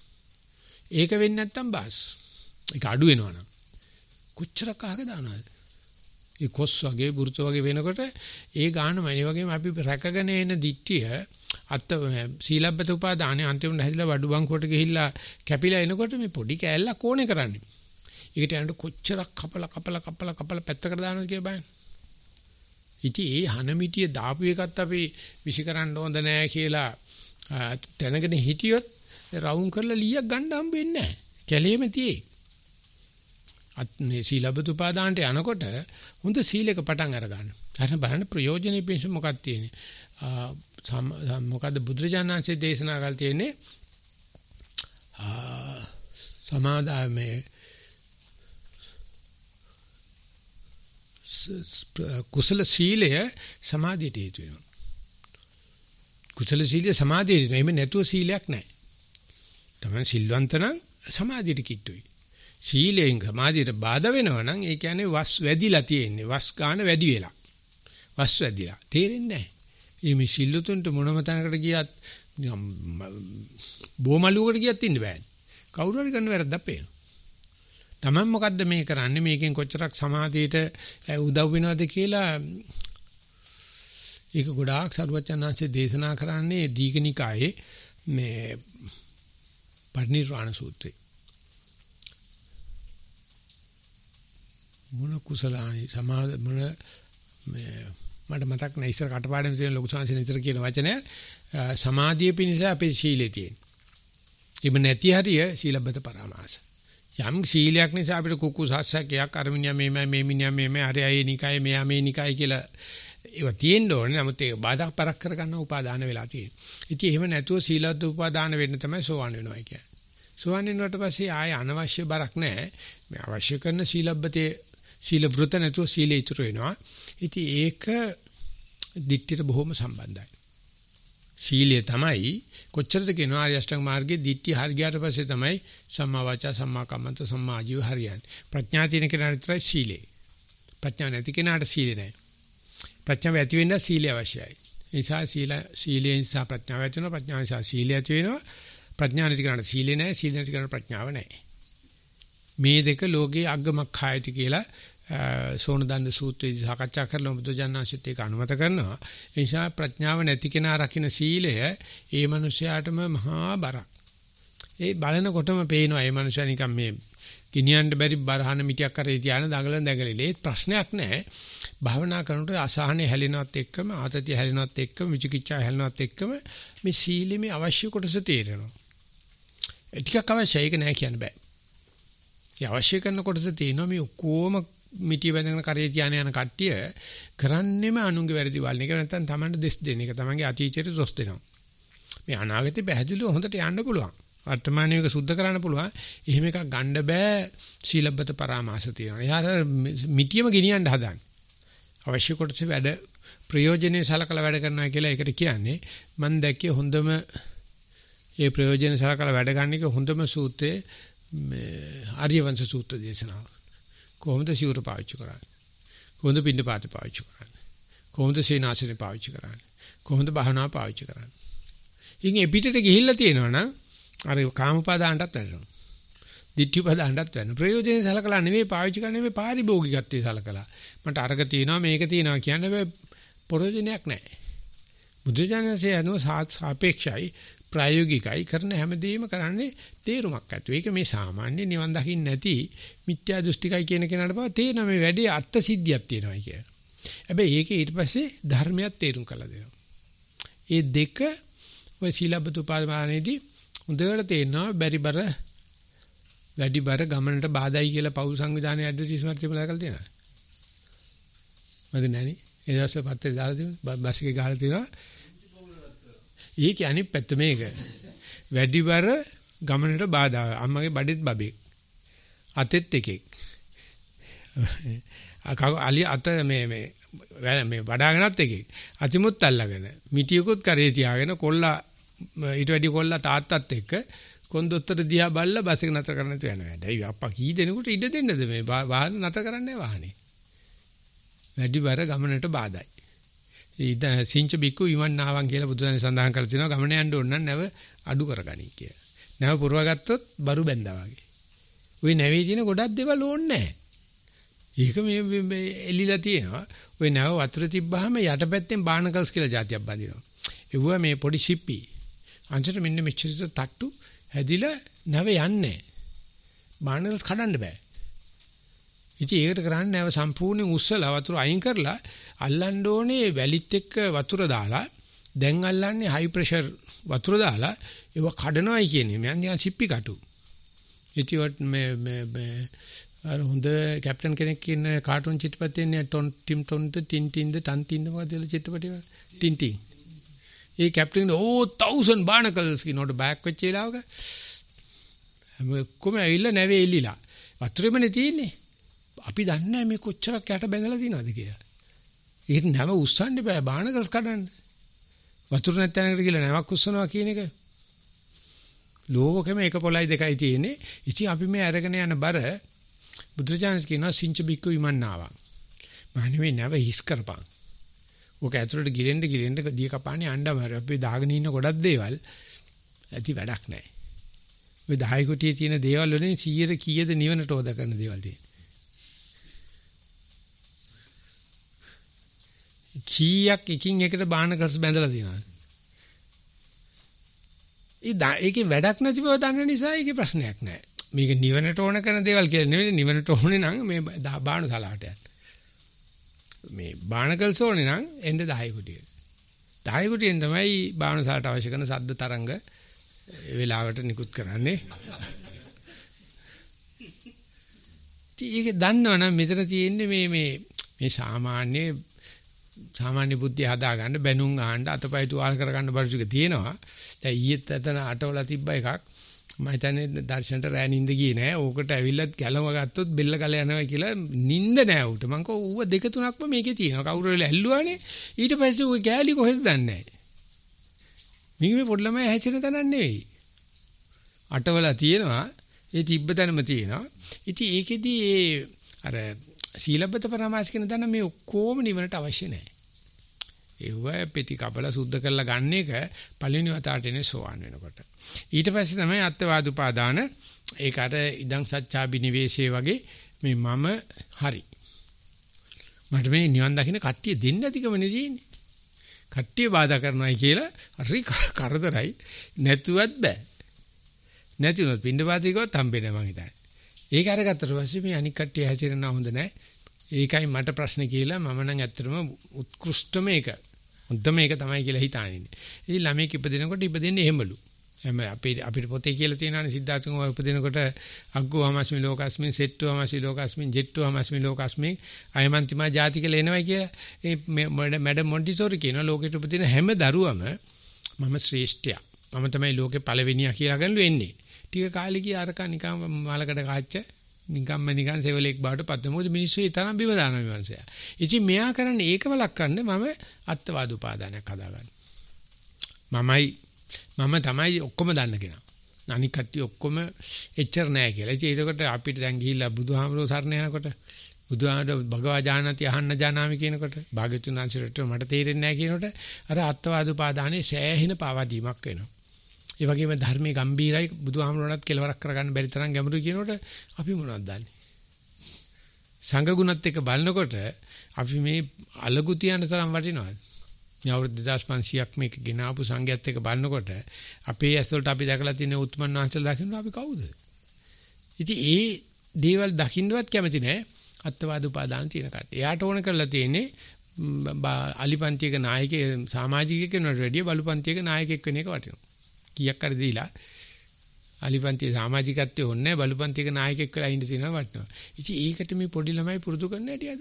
S1: ඒක වෙන්නේ නැත්තම් බාස්. ඒක අඩු වෙනවනම් කොච්චරක් අහක දානවද? ඒ කොස් වගේ බුරුත වගේ වෙනකොට ඒ ගානම ඒ වගේම අපි රැකගෙන එන දිට්ඨිය අත් සීලබ්බත උපාදානේ අන්තිමට හැදිලා වඩු බංකුවට ගිහිල්ලා කැපිලා එනකොට මේ පොඩි කෑල්ලක් ඕනේ කරන්නේ. ඒකට යනකොට කොච්චරක් කපලා පැත්තකට දානවද කියලා බලන්න. ඉතින් ඒ හනමිටිය දාපු එකත් අපි විසිකරන්න හොඳ නෑ කියලා දැනගෙන හිටියොත් රවුම් කරලා ලීයක් ගන්න හම්බෙන්නේ නැහැ. කැලේම තියේ. මේ සීලබ්බත උපාදානට යනකොට හොඳ සීලයක පටන් අර ගන්න. හරින බලන්න ප්‍රයෝජනෙ පිණිස මොකක්ද තියෙන්නේ? මොකද්ද බුදුරජාණන් වහන්සේ දේශනා කරලා තියෙන්නේ? සමාදාමේ කුසල සීලය සමාධියට හේතු වෙනවා. කුසල සීලය සමාධියට නෙමෙයි නැතුව සීලයක් නැහැ. තමයි සිල්වන්ත නම් සමාධියට කිට්ටුයි. සීලයෙන් සමාධියට බාධා වෙනවා නම් ඒ කියන්නේ වස් වැඩිලා තියෙන්නේ. වස් ගන්න වැඩි වෙලා. වස් වැඩිලා. තේරෙන්නේ නැහැ. මේ සිල්ලුතුන්ට මොනම තැනකට ගියත් බොමලුවකට ගියත් ඉන්න බෑනේ. කවුරු හරි කරන වැරද්දක් පේනවා. Taman මොකද්ද මේ කරන්නේ? මේකෙන් කොච්චරක් සමාධියට උදව් වෙනවද කියලා ඒක ගොඩාක් සරුවචනාංශයේ දේශනා කරන්නේ දීඝනිකායේ මේ පරිනිර්වාණ සූත්‍රය. මොන කුසලානි සමාද මොන මේ මට මතක් නැහැ ඉස්සර කටපාඩම් තියෙන ලොකු සංසන ඉතර කියන වචනය සමාධිය පිණිස අපේ සීලේ තියෙන. ඉබ නැති හරිය සීලබ්බත පරාමාස. යම් සීලයක් නිසා අපිට කුකුසස්සකයක් අරමිනියා මේ මිනිහා මේ හරි අය නිකයි මෙයා මේ නිකයි කියලා ඒව තියෙන්න ඕනේ. නමුත් ඒක බාධා පරක් කරගන්න උපාදාන වෙලා තියෙනවා. ඉතින් එහෙම නැතුව සීලබ්බත උපාදාන වෙන්න තමයි සෝවන් වෙනවා කියන්නේ. සෝවන් වෙනකොට පස්සේ ආය අනවශ්‍ය බරක් නැහැ. මේ අවශ්‍ය කරන සීලබ්බතේ සීල වෘත නැතුව සීලය ඉතුරු වෙනවා. ඉතින් ඒක දිට්ඨියට බොහොම සම්බන්ධයි. සීලය තමයි කොච්චරද කියනවා ආර්ය අෂ්ටාංග මාර්ගයේ දිට්ඨිය හරියට පස්සේ තමයි සම්මා වාචා සම්මා කම්මන්ත සම්මා ආජීව හරියන්නේ. ප්‍රඥා තියෙන කෙනාට විතරයි සීලය. ප්‍රඥා නැති කෙනාට සීලය නැහැ. ප්‍රඥාව ඇති වෙන්න සීලය අවශ්‍යයි. ඒ නිසා සීලයෙන් නිසා ප්‍රඥාව ඇති වෙනවා. ප්‍රඥාව නිසා සීලය ඇති වෙනවා. ප්‍රඥා නැති කෙනාට සීලය නැහැ. සීල නැති කෙනාට ප්‍රඥාව නැහැ. මේ දෙක ලෝකයේ අග්ගමක් ખાයති කියලා සෝනදන්න සූත්‍රයේදී සාකච්ඡා කරලා බුදුජානනාංශිත් ඒක අනුමත කරනවා. ඒ නිසා ප්‍රඥාව නැති කෙනා රකින්න සීලය ඒ මනුස්සයාටම මහා බරක්. ඒ බලනකොටම පේනවා ඒ මනුස්සයා නිකන් මේ ගිනියන්න බැරි බරහන මිටියක් කරේ තියාන දඟලන දඟලෙලේ ප්‍රශ්නයක් නැහැ. භාවනා කරනකොට අසහනේ හැලෙනවත් එක්කම ආතතිය හැලෙනවත් එක්කම විචිකිච්ඡා හැලෙනවත් එක්කම මේ සීලෙමේ අවශ්‍ය කොටස තේරෙනවා. ටිකක් අවශ්‍යයි ඒක නෑ කියන්න බෑ. ඒ අවශ්‍ය කරන කොටස තියෙනවා මේ ඔක්කොම මිටිය බැඳගෙන කරේ තියාන යන කට්ටිය කරන්නේම අනුන්ගේ වැරදි වල්න එක නැත්නම් Tamanට දෙස් දෙන එක. Tamanගේ අතීතයට දොස් දෙනවා. මේ අනාගතේ පැහැදිලිව හොඳට යන්න පුළුවන්. වර්තමානයේ එක සුද්ධ කරන්න පුළුවන්. එහෙම එකක් ගන්න බෑ සීලබ්බත පරාමාස තියෙනවා. එයාට මිටියම ගෙනියන්න හදන්නේ. අවශ්‍ය කොටස වැඩ ප්‍රයෝජනේ සලකලා වැඩ කරනවා කියලා ඒකට කියන්නේ මම දැක්කේ හොඳම ඒ ප්‍රයෝජනේ සලකලා වැඩ ගන්න එක හොඳම සූත්‍රයේ ආර්යවංශ සූත්‍ර දේශනාව. කොහොමද සිවුර පාවිච්චි කරන්නේ? කොහොමද පින්න පාත පාවිච්චි කරන්නේ? කොහොමද සේනාසනේ පාවිච්චි කරන්නේ? කොහොමද භාවනාව පාවිච්චි කරන්නේ? ඉතින් පිටට ගිහිල්ලා තියෙනවනම් අර කාමපාදාන්ටත් වැඩනවා. දිට්ඨිපදාන්ටත් වැඩනවා. ප්‍රයෝජනේ සලකලා නෙවෙයි පාවිච්චි කරන්නේ මේ පාරිභෝගිකත්වයේ සලකලා. මට අරක තියෙනවා මේක තියෙනවා කියන්නේ ප්‍රයෝජනයක් නැහැ. බුදුජානකසේ අනුව සාපේක්ෂයි ප්‍රායෝගිකයි කරන හැමදේම කරන්නේ තේරුමක් ඇතුව. ඒක මේ සාමාන්‍ය නිවන් දකින්න නැති මිත්‍යා දෘෂ්ටිකයි කියන කෙනාට බව තේරෙන මේ වැඩේ අර්ථ සිද්ධියක් තියෙනවා කියලා. හැබැයි ඒකේ ඊට පස්සේ ධර්මයක් තේරුම් කරලා දෙනවා. ඒ දෙක ඔය සීලබ්බත උපාදානයේදී හොඳට තේරෙනවා බැරිබර වැඩිබර ගමනට බාධායි කියලා පෞල් සංවිධානයේ ඇඩ්වර්ටයිස්මන්ට් තිබුණා කියලා තියෙනවා. මද නැණි ඒ දවස්වල පත්තරේ දාලා තිබුණා බස් එකේ ගහලා තියෙනවා. ඒක අනිත් පැත්ත මේක. වැඩිබර ගමනට බාධා අම්මගේ බඩෙත් බබෙක්. අතෙත් එකෙක්. අලි අත මේ වඩාගෙනත් එකෙක්. අතිමුත් අල්ලගෙන මිටියකුත් කරේ තියාගෙන කොල්ලා ඊට වැඩි කොල්ලා තාත්තත් එක්ක කොන්දොස්තර දිහා බල්ලා බස් එක නතර කරන්න තු යනවා. ඇයි අප්පා කී දෙනෙකුට ඉඩ දෙන්නද මේ වාහන නතර කරන්නේ වාහනේ. වැඩිබර ගමනට බාධායි. සිංච බික්කු විමන්නාවන් කියලා බුදුරජාණන් සඳහන් කරලා තිනවා ගමන යන්න ඕන නම් නැව අඩු කරගනි කියලා. නැව පුරවගත්තොත් බරු බැඳා වගේ. ওই නැවේ තියෙන ගොඩක් දේවල් ඕනේ නැහැ. ඒක මේ එලිලා තියෙනවා. ওই නැව වතුර තිබ්බහම යටපැත්තෙන් බානකල්ස් කියලා જાතියක් බඳිනවා. ඒවුවා මේ පොඩි ෂිප්පි. අන්තිමට මෙන්න මෙච්චර තට්ටු හැදිලා නැව යන්නේ. බානකල්ස් කඩන්න බෑ. ඉතින් ඒකට කරන්නේ නැව සම්පූර්ණයෙන් උස්සලා වතුර අයින් කරලා අල්ලන්න ඕනේ වැලිත් එක්ක වතුර දාලා දැන් අල්ලන්නේ හයි ප්‍රෙෂර් වතුර දාලා ඒව කඩනවායි කියන්නේ මම නිකන් සිප්පි කටු. ඉතින් මේ අර හොඳ කැප්ටන් කෙනෙක් ඉන්න කාටුන් චිත්‍රපටයේ ටිම් ටොන්ට ටින්ටින්ද ටන්ටින්ද මොකද චිත්‍රපටය ටින්ටින්. ඒ කැප්ටන් 1000 barnacles කිනෝට බෑක් වෙච්ච වෙලාවක කොහොම ඇවිල්ලා නැවේ එල්ලිලා වතුරෙමනේ තියෙන්නේ. අපි දන්නේ නැහැ මේ කොච්චරක් යට බැඳලා තියෙනවද කියලා. ඒක නැව උස්සන්න බෑ බානකල්ස් කඩන්න. වතුර නැත්නම් කියලා නැවක් උස්සනවා කියන එක ලෝකෙම එක පොළයි දෙකයි තියෙන්නේ. ඉතින් අපි මේ අරගෙන යන බර බුදුරජාණන් කියනවා සිංච බික්කු විමන්නාවා. මහණෙනි මේ නැව හිස් කරපන්. ඔක ඇතුළට ගිරෙන්න දිය කපානේ අඬම අපි දාගෙන ඉන්න ගොඩක් දේවල් ඇති වැඩක් නැහැ. ඔය 10 කුටියේ තියෙන දේවල් වලින් 100 කීයද නිවනට ඕද කරන දේවල් තියෙන්නේ. කීයක් එකින් එකට බානකල්ස් බැඳලා තියෙනවා. ඒකේ වැඩක් නැති බව දන්න නිසා ඒකේ ප්‍රශ්නයක් නැහැ. මේක නිවනට ඕන කරන දේවල් කියලා නෙවෙයි නිවනට ඕනේ නම් මේ බාන සලාට යන්න. මේ බානකල්ස් ඕනේ නම් එන්න 10 කුටිය. 10 කුටියෙන් තමයි බාන සලාට අවශ්‍ය කරන ශබ්ද තරංග වෙලාවට නිකුත් කරන්නේ. ඒක දන්නවනම් මෙතන තියෙන්නේ මේ සාමාන්‍ය බුද්ධිය හදාගන්න බැනුම් ආහන්න අතපය තුවාල කරගන්න බඩු ටික තියෙනවා. දැන් ඊයේත් අතන අටවලා තිබ්බ එකක් මම හිතන්නේ දර්ශනට රෑ නිින්ද ගියේ නෑ. ඕකට ඇවිල්ලත් ගැලව ගත්තොත් බෙල්ල ගල යනවා කියලා නිින්ද නෑ උට. මං කව ඌව දෙක තුනක්ම මේකේ තියෙනවා. කවුරු වෙලා ඇල්ලුවානේ. ඊට පස්සේ ඌ ගෑලි කොහෙද දන්නේ නෑ. මේක මේ පොඩි ළමයි හැචෙන තැනක් නෙවෙයි. අටවලා තියෙනවා. ඒ තිබ්බ තැනම තියෙනවා. ඉතින් ඒකෙදි අර සීලබ්බත පරමාස කියන දන්න මේ ඔක්කොම නිවනට අවශ්‍ය නැහැ. ඒව පෙති කබල සුද්ධ කරලා ගන්න එක පළවෙනි වතාවට එන්නේ සෝවාන් වෙනකොට. ඊට පස්සේ තමයි අත්වාද උපාදාන ඒක අර ඉදං සත්‍යාබිනිවේෂයේ වගේ මේ මම හරි. මට මේ නිවන් දකින්න කට්ටිය දෙන්න ඇතිකමනේ තියෙන්නේ. කට්ටිය බාධා කරනවායි කියලා හරි කරදරයි නැතුවත් බෑ. නැතිනොත් පින්නපාතිකවත් හම්බෙන්නේ මං හිතන්නේ. ඒක අරගත්තට පස්සේ මේ අනික් කට්ටිය හැසිරෙන්න හොඳ නැහැ. ඒකයි මට ප්‍රශ්න කියලා මම නම් ඇත්තටම උත්කෘෂ්ඨම එක. හොඳම එක තමයි කියලා හිතානින්නේ. ඉතින් ළමයි ඉපදිනකොට ඉපදෙන්නේ එහෙමලු. එහම අපිට පොතේ කියලා තියෙනවානේ සිද්ධාර්ථ කුමාර ඉපදිනකොට අග්ගෝ හමස්මි ලෝකස්මින් සෙට්ටෝ හමස්මි ලෝකස්මින් ජෙට්ටෝ හමස්මි ලෝකස්මින් අයමන්තිමා ජාති කියලා එනවයි කියලා. ඒ මැඩම් මොන්ටිසෝරි කියනවා ලෝකෙට උපදින හැම දරුවම මම ශ්‍රේෂ්ඨයා. මම තමයි ලෝකේ පළවෙනියා කියලා ගන්නලු එන්නේ. ටික කාලෙකින් අරක නිකන් මලකඩ කාච්ච නිකන් සෙවලෙක් බාට පත්. මොකද මිනිස්සු ඒ තරම් බිම දානවා මේ මනුස්සයා. ඉතින් මෙයා කරන්නේ ඒකම ලක්කන්න මම අත්වාද උපාදානයක් හදාගන්න. මම තමයි ඔක්කොම දන්න කෙනා. අනික කට්ටිය ඔක්කොම එච්චර නෑ කියලා. ඉතින් ඒකට අපිට දැන් ගිහිල්ලා බුදුහාමුදුරුවෝ සරණ යනකොට බුදුහාමුදුරුවෝ භගවා ජානති අහන්න ජානාමි කියනකොට භාග්‍යතුන් වහන්සේට මට තේරෙන්නේ නෑ කියනකොට අර අත්වාද උපාදානයේ සෑහෙන පාවාදීමක් වෙනවා. ඒ වගේම ධර්මයේ ගම්බීරයි බුදුහාමුදුරුවෝත් කෙලවරක් කරගන්න බැරි තරම් ගැඹුරුයි කියනකොට අපි මොනවද දන්නේ? සංඝ ගුණත් එක්ක බලනකොට අපි මේ අලගු තියන තරම් වටිනවද? මේ අවුරුදු 2500ක් මේක ගෙනාවු සංඝයාත් එක්ක බලනකොට අපේ ඇස් වලට අපි දැකලා තියෙන උත්මන් වහන්සේලා දකින්න අපි කවුද? ඉතින් ඒ දේවල් දකින්නවත් කැමති නෑ අත්වාද උපාදාන තියෙන කට්ටිය. එයාට ඕන කරලා තියෙන්නේ අලිපන්තියක නායකයෙක් සමාජිකයෙක් වෙනවට වැඩිය බලුපන්තියක නායකයෙක් වෙන එක වටිනවා. කීයක් හරි දීලා අලිපන්තියේ සමාජිකත්වයේ ඕනේ බලුපන්තියක නායකයෙක් වෙලා ඉන්න තියෙනවා වටිනවා. ඉතින් ඒකට මේ පොඩි ළමයි පුරුදු කරන්න හැටියද?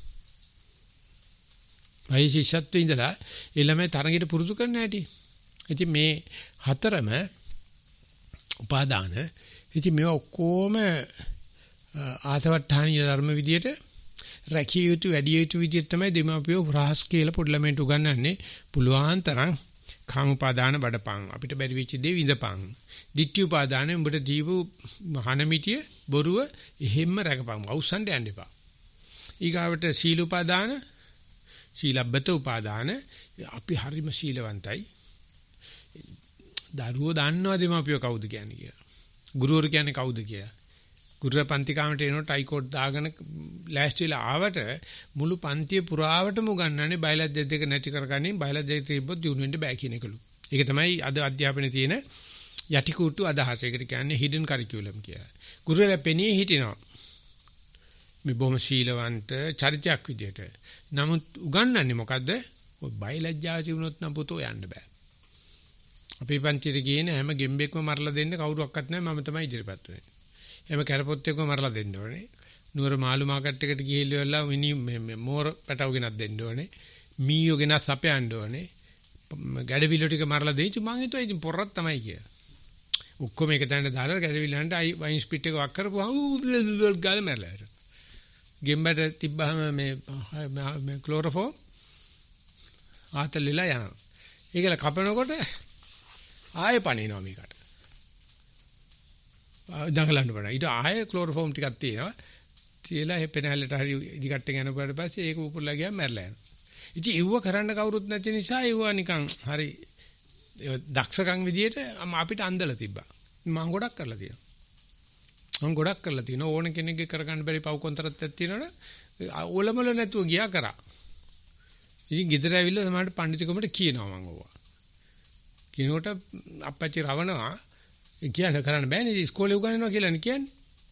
S1: අයි ශිෂ්‍යත්වයේ ඉඳලා ඒ ළමයි තරඟයට පුරුදු කරන්න හැටි. ඉතින් මේ හතරම උපාදාන ඉතින් මේ ඔක්කොම ආසවට්ටානීය ධර්ම විදියට රැකිය යුතු වැඩි යුතු විදියට තමයි දෙමාපියෝ රහස් කියලා පොඩි ළමයින්ට උගන්වන්නේ. පුළුවන් තරම් කාම උපාදාන බඩපං අපිට බැරි වෙච්ච දේ විඳපං. ditthi උපාදාන උඹට දීපු හනමිටිය බොරුව එහෙම්ම රැකපං. අවසන්ට යන්න එපා. ඊගාවට සීල උපාදාන සීලබ්බත උපාදාන අපි හරිම සීලවන්තයි. දරුවෝ දන්නවා දෙමාපියෝ කවුද කියන්නේ කියලා. ගුරුවරු කියන්නේ කවුද කියලා. ගුරුවර පන්ති කාමරේට එනකොට ටයිකෝඩ් දාගෙන ලෑස්තිලා ආවට මුළු පන්තිය පුරාවටම උගන්වන්නේ බයලජ්‍ය දෙක නැති කරගන්නේ බයලජ්‍ය තිබ්බොත් දිනු වෙන්න බෑ කියන එකලු. ඒක තමයි අද අධ්‍යාපනයේ තියෙන යටිකුට්ටු අදහස. ඒකට කියන්නේ හිඩන් කරිකියුලම් කියලා. ගුරුවරයා පෙනී හිටිනවා. මේ බොහොම සීලවන්ත චරිතයක් විදියට. නමුත් උගන්වන්නේ මොකද්ද? ඔය බයලජ්‍යාව තිබුණොත් නම් පුතෝ යන්න බෑ. අපේ පන්තියේ ගියන හැම ගෙම්බෙක්ම මරලා දෙන්න කවුරුවක්වත් නැහැ මම තමයි ඉදිරියපත් වෙන්නේ. එහෙම කරපොත්තෙක්ම මරලා දෙන්න ඕනේ. නුවර මාළු මාකට් එකට ගිහිල්ලා මේ මෝර පැටව ගෙනත් දෙන්න ඕනේ. මීයෝ ගෙනත් සපයන්න ඕනේ. ගැඩවිල්ල ටික මරලා දෙයිච මං හිතුවා ඉතින් පොරක් තමයි කියලා. ඔක්කොම එක තැනට දාලා ගැඩවිල්ලන්ට වයින් ස්පිට් එක වක් කරපුවා ගාල මැරලා හිටියා. ගෙම්බට තිබ්බහම මේ ක්ලෝරෝෆෝම් ආතල්ලිලා යනවා. ඒකල කපනකොට ආයෙ පණිනවා මේකට. දඟලන්න බෑ. ඊට ආයෙ ක්ලෝරෝෆෝම් ටිකක් තියෙනවා. තියලා පෙනහැල්ලට හරි ඉදිකට්ටෙන් යනකොට පස්සේ ඒක උපුරලා ගියාම මැරලා යනවා. ඉතින් ඒව කරන්න කවුරුත් නැති නිසා ඒව නිකන් හරි දක්ෂකම් විදියට අපිට අන්දලා තිබ්බා. මම ගොඩක් කරලා තියෙනවා. ඕන කෙනෙක්ගේ කරගන්න බැරි පව් කොන්තරත්යක් තියෙනවනේ ඕලමල නැතුව ගියා කරා. ඉතින් ගෙදර ඇවිල්ලා සමහරට පඬිතුකමට කියනවා මම ඕවා. කියනකොට අප්පච්චි රවණවා කියන්න කරන්න බෑනේ ඉස්කෝලේ උගන්වනවා කියලානේ කියන්නේ.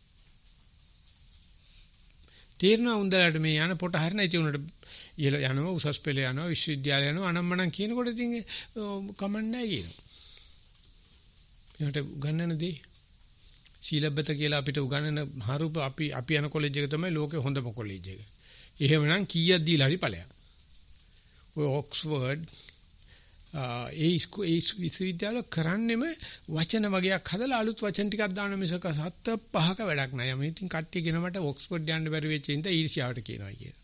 S1: තීරණ උන්දලට මේ යන පොට හරින ඉති උනට ඉහළ යනවා උසස් පෙළ යනවා විශ්වවිද්‍යාලය යනවා අනම්මනම් කියනකොට ඉතින් කමන්නේ නැහැ කියනවා. ඒකට උගන්වනදී සීලබ්බත කියලා අපිට උගන්වන හරුප අපි යන කොලෙජ් එක තමයි ලෝකේ හොඳම කොලෙජ් එක. එහෙමනම් කීයක් දීලා හරි ඵලයක්. ඔය ඔක්ස්ෆර්ඩ් විශ්වවිද්‍යාල කරන්නේම වචන වගේක් හදලා අලුත් වචන ටිකක් දාන මිසක 7-5ක වැඩක් නෑ. මම ඉතින් කට්ටිය කියන මට ඔක්ස්ෆර්ඩ් යන්න බැරි වෙච්ච ඉඳ ඊර්ෂ්‍යාවට කියනවා කියලා.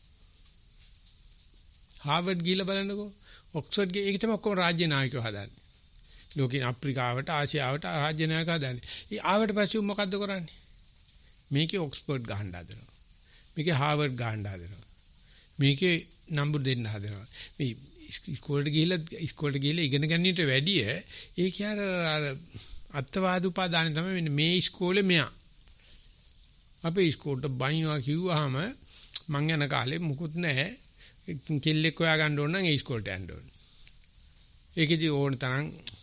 S1: හාර්වර්ඩ් ගිහලා බලන්නකෝ. ඔක්ස්ෆර්ඩ් ගේ ඒක තමයි ඔක්කොම රාජ්‍ය නායකයෝ හදන්නේ. ලෝකේ අප්‍රිකාවට ආසියාවට රාජ්‍ය නායකයෝ හදන්නේ. ඒ ආවට පස්සේ මොකද්ද කරන්නේ? මේකේ ඔක්ස්ෆර්ඩ් ගහන්න හදනවා. මේකේ හාර්වර්ඩ් ගහන්න හදනවා. මේකේ නම්බර් දෙන්න හදනවා. මේ ඉස්කෝලේට ගිහිල්ලා ඉගෙන ගන්නට වැඩිය ඒ කියන්නේ අත්වාද උපාදාන තමයි වෙන්නේ. මේ ඉස්කෝලේ මෙයා අපේ ඉස්කෝලේට බයිනවා කිව්වහම මං යන කාලේ මුකුත් නැහැ. කෙල්ලෙක් හොයා ගන්න ඕන නම් ඒ ඉස්කෝලේට යන්න ඕන. ඒකෙදි ඕන තරම්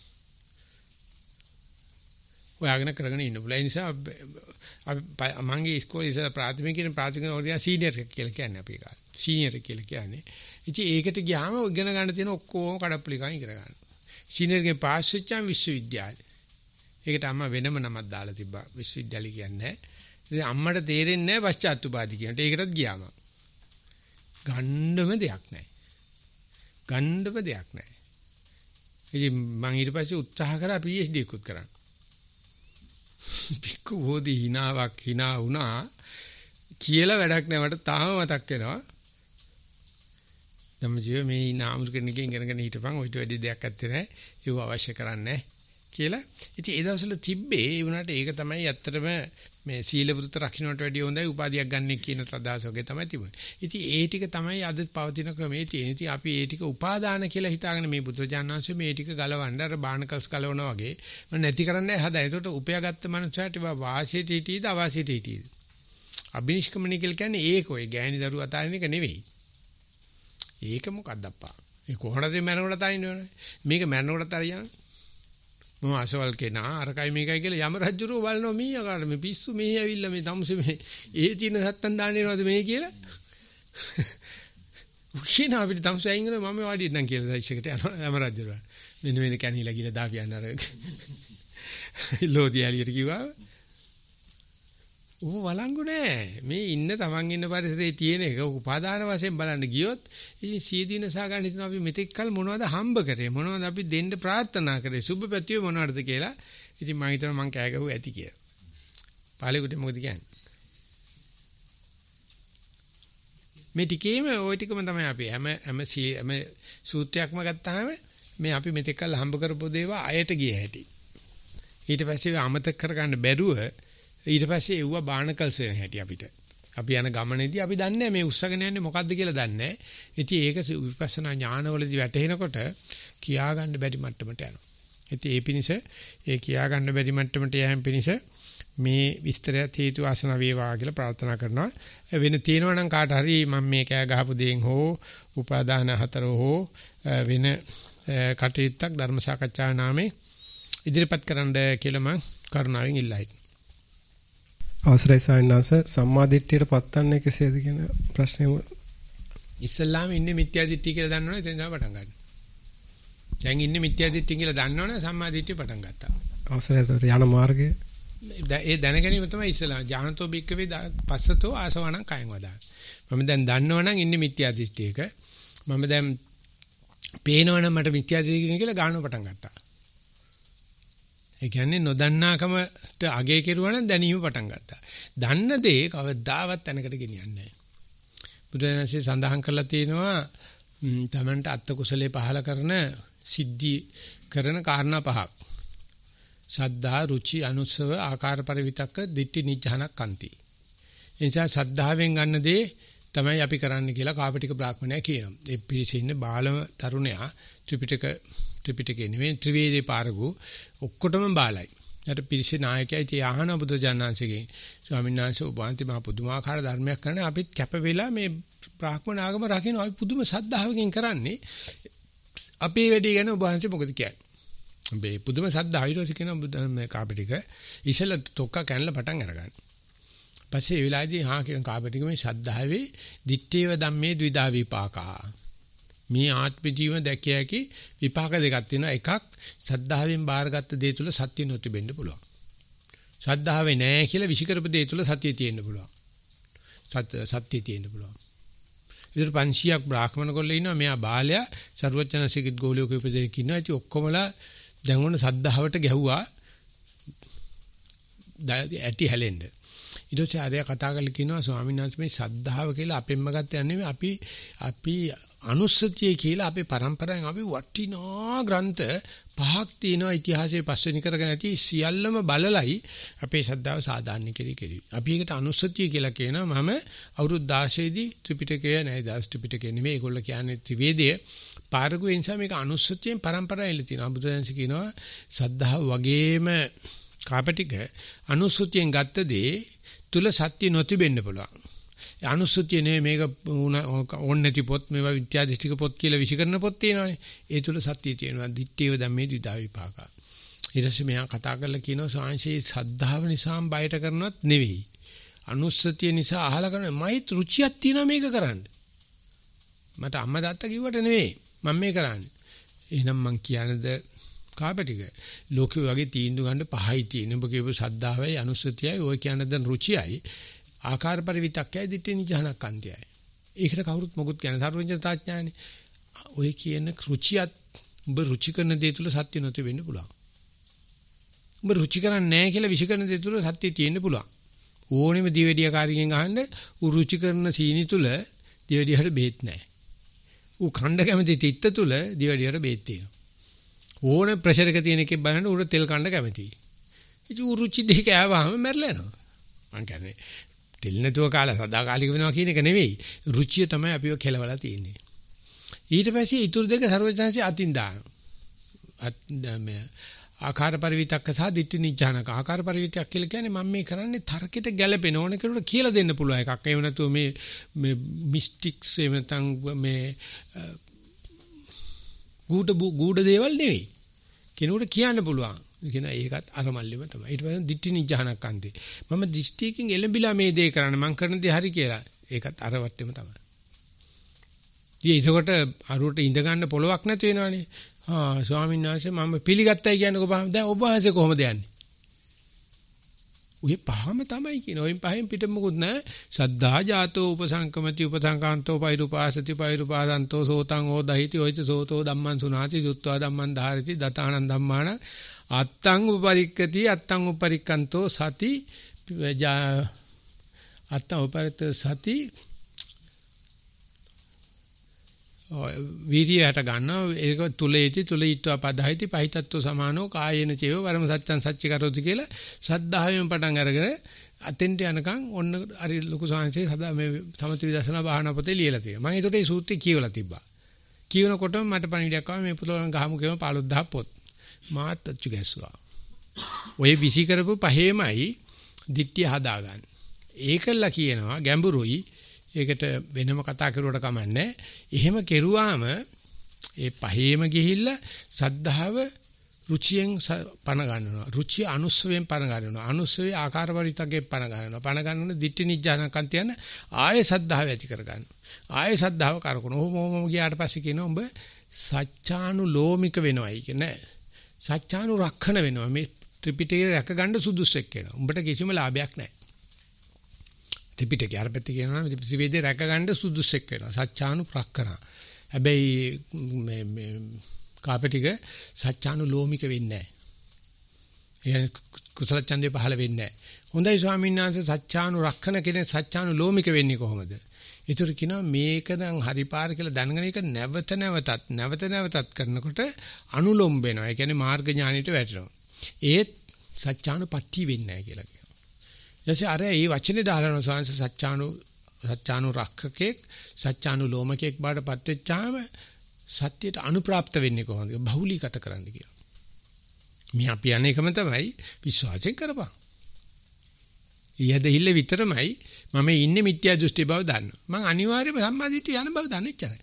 S1: හොයාගෙන කරගෙන ඉන්න පුළුවන්. ඒ නිසා මගේ ඉස්කෝලේ ඉස්සර ප්‍රාථමික ඕරියා සීනියර් කියලා කියන්නේ අපි කාලේ. සීනියර් කියලා කියන්නේ. ඉතින් ඒකට ගියාම ඉගෙන ගන්න තියෙන ඔක්කොම කඩප්පුලිකන් ඉගෙන ගන්න. සීනියර්ගේ පාස් වෙච්චාම විශ්වවිද්‍යාලය. ඒකට අම්මා වෙනම නමක් දාලා තිබ්බා. විශ්වවිද්‍යාලය කියන්නේ. ඉතින් අම්මට තේරෙන්නේ නැහැ පශ්චාත්තුපාදී කියනට. ඒකටත් ගියාම. ගන්නම දෙයක් නැහැ. ඉතින් මම ඊට පස්සේ උත්සාහ කරා PhD එකකුත් කරන්න. පික්කු බෝධි හිනාවක් හිනා වුණා කියලා වැඩක් නැහැ මට තාම මතක් වෙනවා. ධම්මජීව මේ නාමෘ කෙනෙක්ගෙන් ඉගෙනගෙන හිටපන් ඔයිට වැඩි දෙයක් ඇත්තේ නැහැ. ඒව අවශ්‍ය කරන්නේ කියලා. ඉතින් ඒ දවස්වල තිබ්බේ ඒ වුණාට ඒක තමයි ඇත්තටම මේ සීල වෘත රකින්නට වැඩිය හොඳයි උපාධියක් ගන්න කියන අදහස වගේ තමයි තිබුණේ. ඉතින් ඒ ටික තමයි අද පවතින ක්‍රමයේ තියෙන. ඉතින් අපි ඒ ටික උපාදාන කියලා හිතාගෙන මේ බුදුරජාණන් වහන්සේ මේ ටික ගලවන්න අර බාණකල්ස් ගලවනවා වගේ නැති කරන්නයි හදන්නේ. ඒකට උපයාගත්ත මනුස්සයාට වාසියට හිටියද අවාසියට හිටියද? අබිනිෂ්ක්‍මණය කියලා කියන්නේ ඒක ඔය ගෑණි දරුව අතාරින එක නෙවෙයි. ඒක මොකක්ද අප්පා? මේ කොහොමද මැරනකොට අතාරින්නේ? මේක මැරනකොට අතාරියන මම අසවල් කෙනා අරකයි මේකයි කියලා යම රජුරෝ බලනවා මීයාකාර මේ පිස්සු මෙහි ඇවිල්ලා මේ තමුසේ මේ ඒ තියෙන සත්තන් දාන්න එනවද මේ කියලා උකින අපිට තමුසේ අයින් කරනවා මම වාඩි ඉන්නම් කියලා දැයිසකට යනවා යම රජුරෝ මෙන්න මෙන්න කැණිලා ගිහලා දාපියන්න අර ලෝදි ඇලියට කිව්වා ඌ වළංගු නෑ මේ ඉන්න තමන් ඉන්න පරිසරයේ තියෙන එක උපාදාන වශයෙන් බලන්න ගියොත් ඉතින් සීදීනසා ගන්න හිතන අපි මෙතෙක් කල මොනවද හම්බ කරේ මොනවද අපි දෙන්න ප්‍රාර්ථනා කරේ සුබ පැතිය මොනවද කියලා ඉතින් මම හිතනවා මං කෑ ගහුව ඇති කියලා. පාලෙකට මොකද කියන්නේ? මේ ටිකේම ওই ටිකම තමයි අපි හැම සූත්‍රයක්ම ගත්තාම මේ අපි මෙතෙක් කල හම්බ කරපු දේවා අයට ගිය හැටි. ඊට පස්සේ අමතක කරගන්න බැරුව ඊට පස්සේ එව්වා බාණකල්ස් වෙන හැටි අපිට. අපි යන ගමනේදී අපි දන්නේ මේ උස්සගෙන යන්නේ මොකද්ද කියලා දන්නේ නැහැ. ඉතින් ඒක විපස්සනා ඥානවලදී වැටෙනකොට කියා ගන්න බැරි මට්ටමට යනවා. ඉතින් ඒ පිණිස ඒ කියා ගන්න බැරි මට්ටමට යෑම පිණිස මේ විස්තරයත් හේතු වාසන වේවා කියලා ප්‍රාර්ථනා කරනවා. වෙන තියෙනවා නම් කාට හරි මම මේ කෑ ගහපු දෙයෙන් හෝ උපාදාන හතර හෝ වෙන කටයුත්තක් ධර්ම සාකච්ඡා නාමේ ඉදිරිපත් කරන්න කියලා මම කරුණාවෙන් ඉල්ලයි.
S3: අවසරයි සායනාස සම්මාදිට්ඨියට පත්වන්නේ කෙසේද කියන ප්‍රශ්නේ
S1: ඉස්සල්ලාම ඉන්නේ මිත්‍යා දිට්ඨිය කියලා දන්නවනේ එතෙන් තමයි පටන් ගන්න. දැන් ඉන්නේ මිත්‍යා දිට්ඨිය කියලා දන්නවනේ සම්මාදිට්ඨිය පටන් ගත්තා.
S3: අවසරයි ඒතර යන මාර්ගය
S1: ඒ දැනගැනීම තමයි ඉස්සල්ලාම ඥානතෝ බික්කවේ පස්සතෝ ආසවණං කයං වදාන. මම දැන් දන්නවනම් ඉන්නේ මිත්‍යා දිට්ඨියක. මම දැන් පේනවනම් මට මිත්‍යා දිට්ඨිය කියලා ගානව පටන් ගත්තා. ඒ කියන්නේ නොදන්නාකමට අගය කෙරුවා නම් දැනීම පටන් ගත්තා. දන්න දේ කවදාවත් තැනකට ගෙනියන්නේ නැහැ. බුදුරජාණන්සේ සඳහන් කරලා තියෙනවා තමන්ට අත්ත කුසලයේ පහල කරන සිද්ධි කරන කාරණා පහක්. සද්ධා, රුචි, අනුස්සව, ආකාර පරිවිතක්ක, දිට්ඨි නිජ්ජහනක් කන්ති. ඒ නිසා සද්ධාවෙන් ගන්න දේ තමයි අපි කරන්න කියලා කාපටික බ්‍රාහ්මණයා කියනවා. ඒ පිරිසේ ඉන්න බාලම තරුණයා ත්‍රිපිටකේ නෙවෙයි ත්‍රිවේදේ පාරගු ඔක්කොටම බාලයි. ඊට පිරිසේ නායකයා ඉතින් ආහන බුදුජානනාංශගෙන් ස්වාමීන් වහන්සේ ඔබ වහන්සේ මහා පුදුමාකාර ධර්මයක් කරන අපිත් කැප වෙලා මේ බ්‍රාහ්මණ ආගම රකින්න අපි පුදුම සද්ධාවකින් කරන්නේ. අපේ වැඩේ ගැන ඔබ වහන්සේ මොකද කියන්නේ? මේ පුදුම සද්ධාව ඊට පස්සේ කියන මේ කාපටික ඉසල තොක්ක කැනලා පටන් අරගන්න. පස්සේ ඒ වෙලාවේදී කියන කාපටික මේ සද්ධාවේ දිත්තේව ධම්මේ ද්විදා විපාකා. මේ ආත්ම ජීවන දැකිය හැකි විපාක දෙකක් තියෙනවා. එකක් සද්ධාවෙන් බාරගත්ත දේ තුල සත්‍ය නොතිබෙන්න පුළුවන්. සද්ධාවේ නැහැ කියලා විසිකරපු දේ තුල සත්‍ය තියෙන්න පුළුවන්. සත්‍ය තියෙන්න පුළුවන්. ඉතින් 500ක් බ්‍රාහ්මණ කොල්ලේ ඉන්නවා. මෙයා බාලයා සර්වඥාසිකත් ගෝලියෝ කීපදෙනෙක් ඉන්නවා. ඉතින් ඔක්කොමලා දැන් ඕන සද්ධාවට ගැහුවා. ඇටි හැලෙන්න. ඊට පස්සේ ආරයා කතා කරලා කියනවා ස්වාමීන් වහන්සේ මේ සද්ධාව කියලා අපෙන්ම ගත්ත යන්නේ අපි අනුස්සතිය කියලා අපේ પરම්පරාවෙන් අපි වටිනා ග්‍රන්ථ පහක් තියෙනවා ඉතිහාසයේ පස්වෙනි කරගෙන ඇති සියල්ලම බලලයි අපේ ශ්‍රද්ධාව සාධාරණ කෙරි. අපි ඒකට අනුස්සතිය කියලා කියනවා. මම අවුරුදු 16 දී ත්‍රිපිටකය නෑ දාස් ත්‍රිපිටකය නෙමෙයි ඒගොල්ලෝ කියන්නේ ත්‍රිවේදය පාරගු ඒ නිසා මේක අනුස්සතියෙන් પરම්පරාවෙන් තියෙනවා. බුදුදහම කියනවා ශ්‍රද්ධාව වගේම කාපටික අනුස්සතියෙන් ගත්ත දේ තුල සත්‍ය නොතිබෙන්න පුළුවන්. අනුස්සතිය නෙවෙයි මේක ඕන් නැති පොත් මේවා විද්‍යාදිෂ්ටික පොත් කියලා විශ්ිකරන පොත් තියෙනවානේ. ඒ තුල සත්‍ය තියෙනවා. දිත්තේව ධම්මේ ද්විදා විපාකා. ඊට පස්සේ මෙයා කතා කරලා කියනවා සාංශේ සද්ධාව නිසාම බයට කරනවත් නෙවෙයි. අනුස්සතිය නිසා අහලා කරන මයිත් රුචියක් තියෙනවා මේක කරන්න. මට අම්මා තාත්තා කිව්වට නෙවෙයි මම මේ කරන්නේ. එහෙනම් මං කියනද කාපටික ලෝකෙ වගේ තීන්දුව ගන්න පහයි තියෙන. ඔබ කියපු සද්ධාවයි අනුස්සතියයි ඔය කියන දන් රුචියයි ආකාර පරිවිතක්කයි දිට්ඨි නිජහනක් අන්තයයි. ඒකට කවුරුත් මොකුත් කියන සර්වඥතාඥානේ. ඔය කියන රුචියත් ඔබ රුචි කරන දේ තුල සත්‍ය නොති වෙන්න පුළුවන්. උඹ රුචි කරන්නේ නැහැ කියලා විශ්කරන දේ තුල සත්‍ය තියෙන්න පුළුවන්. ඕනෙම දිවෙඩිය කාරියෙන් අහන්න ඌ රුචි කරන සීනි තුල දිවෙඩියට බේත් නැහැ. ඌ ඛණ්ඩ කැමති තිත්ත තුල දිවෙඩියට බේත් තියෙනවා. ඕන ප්‍රෙෂර් එක තියෙන එකේ බලන්න ඌට තෙල් කණ්ඩ කැමතියි. ඉතින් ඌ රුචි දෙක ආවම මැරලා යනවා. මං කියන්නේ තෙල් නැතුව කාලා සදාකාලික වෙනවා කියන එක නෙවෙයි. රුචිය තමයි අපිව කෙලවලා තියෙන්නේ. ඊට පස්සේ ඊතුරු දෙක සර්වඥාන්සේ අතින් දානවා. ආකාර පරිවිතක්ක සහ දිට්ඨි නිජ්ජානක. ආකාර පරිවිතක් කියලා කියන්නේ මම මේ කරන්නේ තර්කයට ගැළපෙන ඕන කෙනෙකුට කියලා දෙන්න පුළුවන් එකක්. එහෙම නැතුව මේ මිස්ටික්ස් එහෙම නැත්නම් මේ ගුඩ දේවල් නෙවෙයි. කෙනෙකුට කියන්න පුළුවන්. කියන ඒකත් අර මල්ලෙම තමයි. ඊට පස්සේ දිට්ඨි නිජ්ජානක අන්තේ. මම දිෂ්ටියකින් එළඹිලා මේ දේ කරන්නේ මම කරන දේ හරි කියලා. ඒකත් අර වටේම තමයි. ඉතින් ඒකට අරුවට ඉඳ ගන්න පොලවක් නැති වෙනවනේ. ස්වාමීන් වහන්සේ මම පිළිගත්තයි කියන්නේ කොහොමද? දැන් ඔබ වහන්සේ කොහොමද යන්නේ? ඔය පහම තමයි කියන. ඔයින් පහෙන් පිට මොකුත් නැහැ. සද්ධා ජාතෝ උපසංකමති උපසංකාන්තෝ පෛරුපාසති පෛරුපාසන්තෝ සෝතං ඕදහිති ඔයිත සෝතෝ ධම්මං සුනාති සුත්වා ධම්මං ධාරති දතානං ධම්මාන අත්තං උපරික්කති අත්තං උපරික්කන්තෝ සති අත්තං උපරිත සති වීර්යයට ගන්නවා ඒක තුලේති තුලීත්වා පදහිති පහිතත්ව සමානෝ කායේන චේව වරම සත්‍යං සච්චි කරොති කියලා ශ්‍රද්ධාවෙන් පටන් අරගෙන අතෙන්ට යනකම් ඔන්න හරි ලොකු සංහසේ සදා මේ සමථ විදර්ශනා භාවනා පොතේ ලියලා තියෙනවා. මම ඒකට ඒ සූත්‍රය කියවලා තිබ්බා. කියවනකොටම මට පණිවිඩයක් ආවා මේ පුතලන් ගහමු කියම 15000 පොත්. මාත් අච්චු ගැස්සුවා. ඔය විසි කරපු පහේමයි දිට්ඨිය හදාගන්න. ඒකල්ලා කියනවා ගැඹුරුයි. ඒකට වෙනම කතා කරුවට කමන්නේ. එහෙම කෙරුවාම ඒ පහේම ගිහිල්ලා සද්ධාව රුචියෙන් පණ ගන්නවා. රුචිය අනුස්සවයෙන් පණ ගන්නවා. අනුස්සවේ ආකාර පරිවිතකේ පණ ගන්නවා. පණ ගන්නන දිට්ඨි නිජ්ජානකන් තියන ආයේ සද්ධාව ඇති කර ගන්නවා. ආයේ සද්ධාව කරකන. ඔහොම ගියාට පස්සේ කියනවා උඹ සත්‍යානුලෝමික වෙනවයි කියන්නේ. සත්‍යානුරක්ෂණ වෙනවා. මේ ත්‍රිපිටකය රැක ගන්න සුදුසුෙක් වෙනවා. උඹට කිසිම ලාභයක් නැහැ. ත්‍රිපිටකය අරපැත්ත කියනවා නම් ත්‍රිපිටකය රැක ගන්න සුදුසුෙක් වෙනවා. සත්‍යානුප්‍රක්කන. හැබැයි මේ කාපටික සත්‍යානුලෝමික වෙන්නේ නැහැ. ඒ කුසල ඡන්දේ පහළ වෙන්නේ නැහැ. හොඳයි ස්වාමීන් වහන්සේ සත්‍යානුරක්ෂණ කෙනෙක් සත්‍යානුලෝමික වෙන්නේ කොහොමද? ඒතර කියනවා මේක නම් හරි පාර කියලා දැනගෙන ඒක නැවත නැවතත් කරනකොට අනුලොම් වෙනවා. ඒ කියන්නේ මාර්ග ඥානෙට වැටෙනවා. ඒත් සත්‍යානුපත්ති වෙන්නේ නැහැ කියලා කියනවා. ඊටසේ අර මේ වචනේ දාලා සංස සත්‍යානුරක්ෂකෙක් සත්‍යානුලෝමකෙක් බාටපත් වෙච්චාම සත්‍යයට අනුප්‍රාප්ත වෙන්නේ කොහොමද? බහුලීගත කරන්න කියලා. මේ අපි යන්නේ එකම තමයි විශ්වාසයෙන් කරපන්. ඊයදහිල්ල විතරමයි මම ඉන්නේ මිත්‍යා දෘෂ්ටි බව දන්න. මම අනිවාර්යයෙන්ම සම්මාදිට්ඨිය යන බව දන්න එච්චරයි.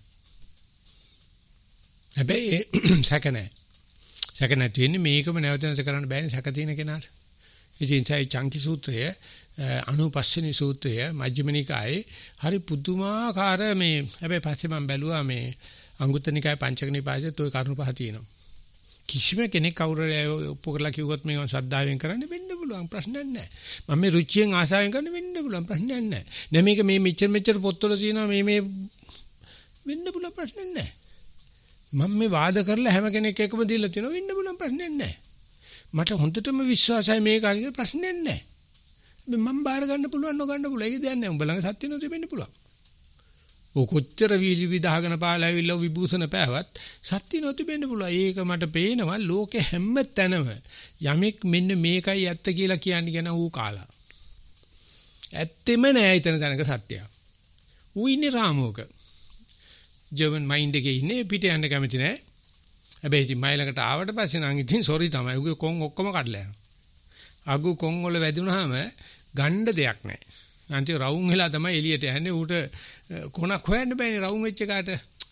S1: හැබැයි සැක නැහැ. සැක නැති වෙන්නේ මේකම නැවත නැවත කරන්න බෑනේ සැක තියෙන කෙනාට. ඉතින් සයි චංකි සූත්‍රය අනුපස්සනි සූත්‍රය මජ්ක්‍ධිම නිකායේ හරි පුදුමාකාර මේ හැබැයි පස්සේ මම බැලුවා මේ අංගුත්තර නිකායේ පංචක නිපාතයේත් ওই කරුණු පහ තියෙනවා. කිසිම කෙනෙක් කවුරු ඔප්පු කරලා කිව්වොත් මේක ශ්‍රද්ධාවෙන් කරන්න වෙන්න පුළුවන් ප්‍රශ්නයක් නැහැ. මම මේ රුචියෙන් ආසාවෙන් කරන්න වෙන්න පුළුවන් ප්‍රශ්නයක් නැහැ. නෑ මේක මේ මෙච්චර පොත්වල තියෙනවා මේ වෙන්න පුළුවන් ප්‍රශ්නයක් නැහැ. මම මේ වාද කරලා හැම කෙනෙක් එකම දීලා තියෙනවා වෙන්න පුළුවන් ප්‍රශ්නයක් නැහැ. මට හොඳටම විශ්වාසයි මේක හරිය ප්‍රශ්නයක් නැහැ. මම බාර ගන්න පුළුවන් නොගන්න පුළුවන්. ඒක දෙයක් නැහැ. උඹ ළඟ සත්‍ය නොදෙ වෙන්න පුළුවන්. ඔය කොච්චර වීලි විදාගෙන පාලා ඇවිල්ලා විභූෂණ පෑවත් සත්‍ය නොතිබෙන්න පුළුවන්. ඒක මට පේනවා ලෝකේ හැම තැනම යමෙක් මෙන්න මේකයි ඇත්ත කියලා කියන්නේ ගැන ඌ කාලා. ඇත්තෙම නෑ ඊතන තැනක සත්‍යයක්. ඌ ඉන්නේ රාමෝක. ජර්මන් මයින්ඩ් එකේ ඉන්නේ පිට යන්න කැමති නෑ. හැබැයි ඉතින් මයිලකට ආවට පස්සේ නම් ඉතින් සෝරි තමයි. ඌගේ කොන් ඔක්කොම කඩලා යනවා. අගු කොන් වල වැදුනහම ගන්න දෙයක් නෑ. අන්තිම රවුම් වෙලා තමයි එළියට යන්නේ. ඌට කොනක් හොයන්න බෑනේ රවුම් වෙච්ච එකට.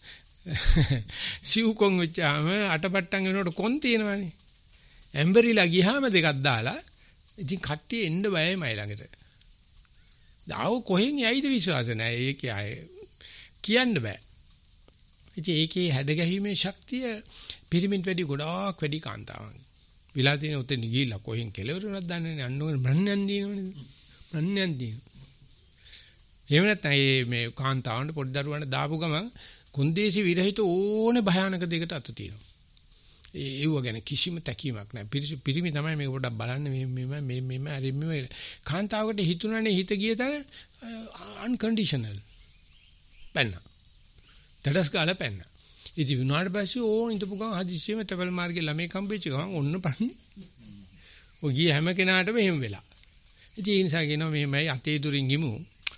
S1: සිව් කොන් වෙච්චාම අටපට්ටම් වෙනකොට කොන් තියෙනවනේ. ඇම්බරිලා ගියාම දෙකක් දාලා ඉතින් කට්ටිය එන්න බයයි මයි ළඟට. ආව කොහෙන් යයිද විශ්වාස නැහැ. ඒකේ ආයේ කියන්න බෑ. ඉතින් ඒකේ හැඩ ගැහිමේ ශක්තිය පිරිමින්ට වැඩි ගොඩාක් වැඩි කාන්තාවන්. විලා තියෙන උතෙන් ගිහිල්ලා කොහෙන් කෙලවරුණක් දන්නේ නැහැ. අන්නෝන බ්‍රහ්මයන් දිනවනේ. බ්‍රහ්මයන් දින. එහෙම නැත්නම් මේ කාන්තාවන්ට පොඩි දරුවන්ට දාපු ගමන් කුන්දේසි විරහිත ඕනේ භයානක දෙයකට අත තියෙනවා. ඒව ගැන කිසිම තැකීමක් නැහැ. පිරිමි තමයි මේක පොඩ්ඩක් බලන්න මේ හරි මේ කාන්තාවකට හිතුණානේ හිත ගිය තැන unconditional. පැන්න. දඩස් ගාලා පැන්න. ඉතින් විනාඩ පස්සේ ඕන ඉඳපු ගමන් හදිස්සියෙම තවල් මාර්ගේ ළමයි කම්බෙච්ච ගමන් ඔන්න පන්නේ. ඔය ගිය හැම කෙනාටම එහෙම වෙලා. ඉතින් ඒ නිසා කියනවා මෙහෙමයි අතේ දුරින් ගිමු.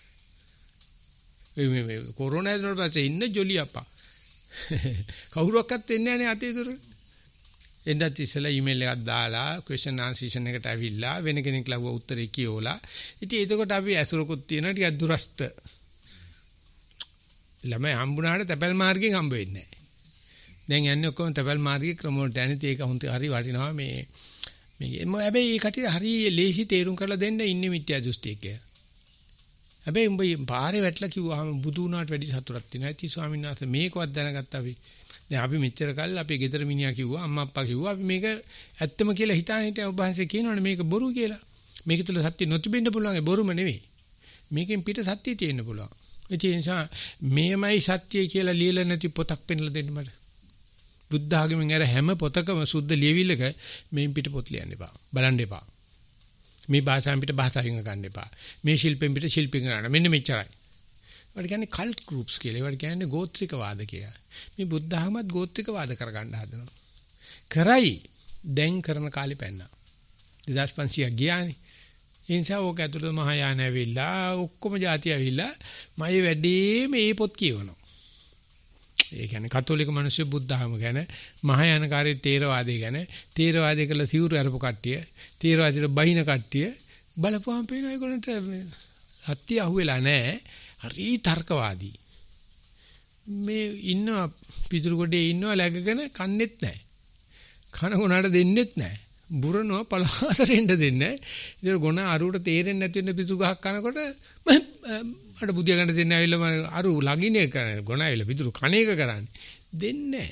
S1: මේ කොරෝනා වුණාට පස්සේ ඉන්න ජොලි අප්පා. කවුරුවක්වත් එන්නේ නැහැ නේ අතේ දුර. එන්නත් ඉස්සලා ඊමේල් එකක් දාලා ක්වෙස්චන් ආන්සර් සෙෂන් එකට ඇවිල්ලා වෙන කෙනෙක් ලව්ව උත්තරේ කියෝලා. ඉතින් එතකොට අපි ඇසුරකුත් තියෙනවා ටිකක් දුරස්ත. ළමයි හම්බුනාට තැපැල් මාර්ගයෙන් හම්බ වෙන්නේ නැහැ. දැන් යන්නේ ඔක්කොම තැපැල් මාර්ගයේ ක්‍රම වලට යන්නේ ඒක හොඳ හරි වටිනවා මේ හැබැයි ඒ කටිය හරි ලේසි තේරුම් කරලා දෙන්න ඉන්නේ මිත්‍යා දෘෂ්ටියක. හැබැයි උඹ පාරේ වැටලා කිව්වහම බුදු වුණාට වැඩි සතුටක් තියෙනවා. ඉතින් ස්වාමීන් වහන්සේ මේකවත් දැනගත්තා අපි. දැන් අපි මෙච්චර කල් අපේ ගෙදර මිනිහා කිව්වා අම්මා අප්පා කිව්වා අපි මේක ඇත්තම කියලා හිතාන හිටියා. ඔබ වහන්සේ කියනවනේ මේක බොරු කියලා. මේක තුල සත්‍ය නොතිබෙන්න පුළුවන් ඒ බොරුම නෙවෙයි. මේකෙන් පිට සත්‍ය තියෙන්න පුළුවන්. ඒ නිසා මේමයි සත්‍යය කියලා ලියලා නැති පොතක් පෙන්ලා දෙන්න මට. බුද්ධ ආගමෙන් අර හැම පොතකම සුද්ධ ලියවිල්ලක මේන් පිට පොත් ලියන්න එපා. බලන්න එපා. මේ භාෂාවෙන් පිට භාෂාවෙන් ගන්න එපා. මේ ශිල්පෙන් පිට ශිල්පෙන් ගන්න. මෙන්න මෙච්චරයි. ඒවට කියන්නේ කල්ට් ගෲප්ස් කියලා. ඒවට කියන්නේ ගෝත්‍රිකවාද කියලා. මේ බුද්ධ ආගමත් ගෝත්‍රිකවාද කරගන්න හදනවා. කරයි දැන් කරන කාලේ පැන්නා. 2500ක් ගියානේ. ඒ නිසා ඕක ඇතුළත මහායාන ඇවිල්ලා ඔක්කොම જાති ඇවිල්ලා මගේ වැඩේ මේ පොත් කියවනවා. ඒ කියන්නේ කතෝලික මිනිස්සු බුද්ධ ආගම ගැන මහායානකාරී තේරවාදය ගැන තේරවාදය කළ සිවුරු අරපු කට්ටිය තේරවාදයට බහින කට්ටිය බලපුවම පේනවා ඒගොල්ලන්ට සත්‍ය අහුවෙලා නැහැ. හරි තර්කවාදී. මේ ඉන්න පිටුරු කොටේ ඉන්නවා läගගෙන කන්නේත් නැහැ. කන ගොනට දෙන්නෙත් නැහැ. බුරනවා පලාසරෙන්න දෙන්නේ නැහැ. ඉතින් ගොන අරුවට තේරෙන්නේ නැති වෙන පිටු ගහක් කනකොට අර බුදියා ගන්න දෙන්නේ ඇවිල්ලා අරු ලගිනේ කරන්නේ ගොන ඇවිල්ලා පිටුරු කණේක කරන්නේ. දෙන්නේ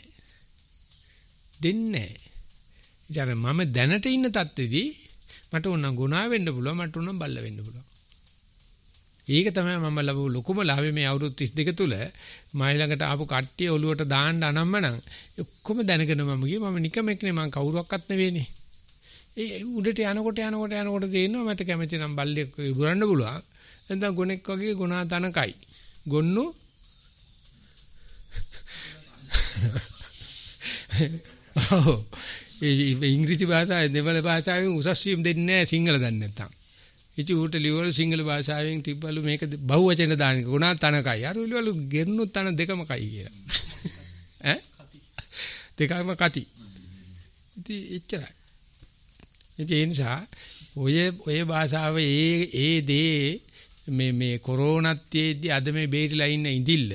S1: නැහැ. මම දැනට ඉන්න තත්ත්වෙදී මට උනම් ගුණා වෙන්න පුළුවන් මට උනම් බල්ල වෙන්න පුළුවන්. ඒක තමයි මම ලැබු ලොකුම ලාභය මේ අවුරුදු 32 තුල මයි ළඟට ආපු කට්ටිය ඔලුවට දාන්න අනම්මනම් ඔක්කොම දැනගෙන මම ගියේ මම නිකමෙක්නේ මම කවුරුවක්වත් නෙවෙයිනේ. ඒ උඩට යනකොට තේරෙනවා මට කැමති නම් බල්ලෙක් ඉබුරන්න පුළුවන්. නැත්නම් ගොනෙක් වගේ ගුණා තනකයි. ගොන්නු ඒ ඉංග්‍රීසි භාෂාවෙන් දෙමළ භාෂාවෙන් උසස් වීම දෙන්නේ නැහැ සිංහල දන්නේ නැත්තම්. ඉති උට ලියවල සිංහල භාෂාවෙන් තිබ්බලු මේක බහුවචන දානික ගුණා තනකයි. අර ලියවලු ගෙන්නු තන දෙකම කයි කියලා. ඈ? දෙකම කති. ඉතින් එච්චරයි. ඉතින් ඒ නිසා ඔය භාෂාව ඒ දේ මේ කොරෝනාත්යේදී අද මේ බේරිලා ඉන්න ඉඳිල්ල.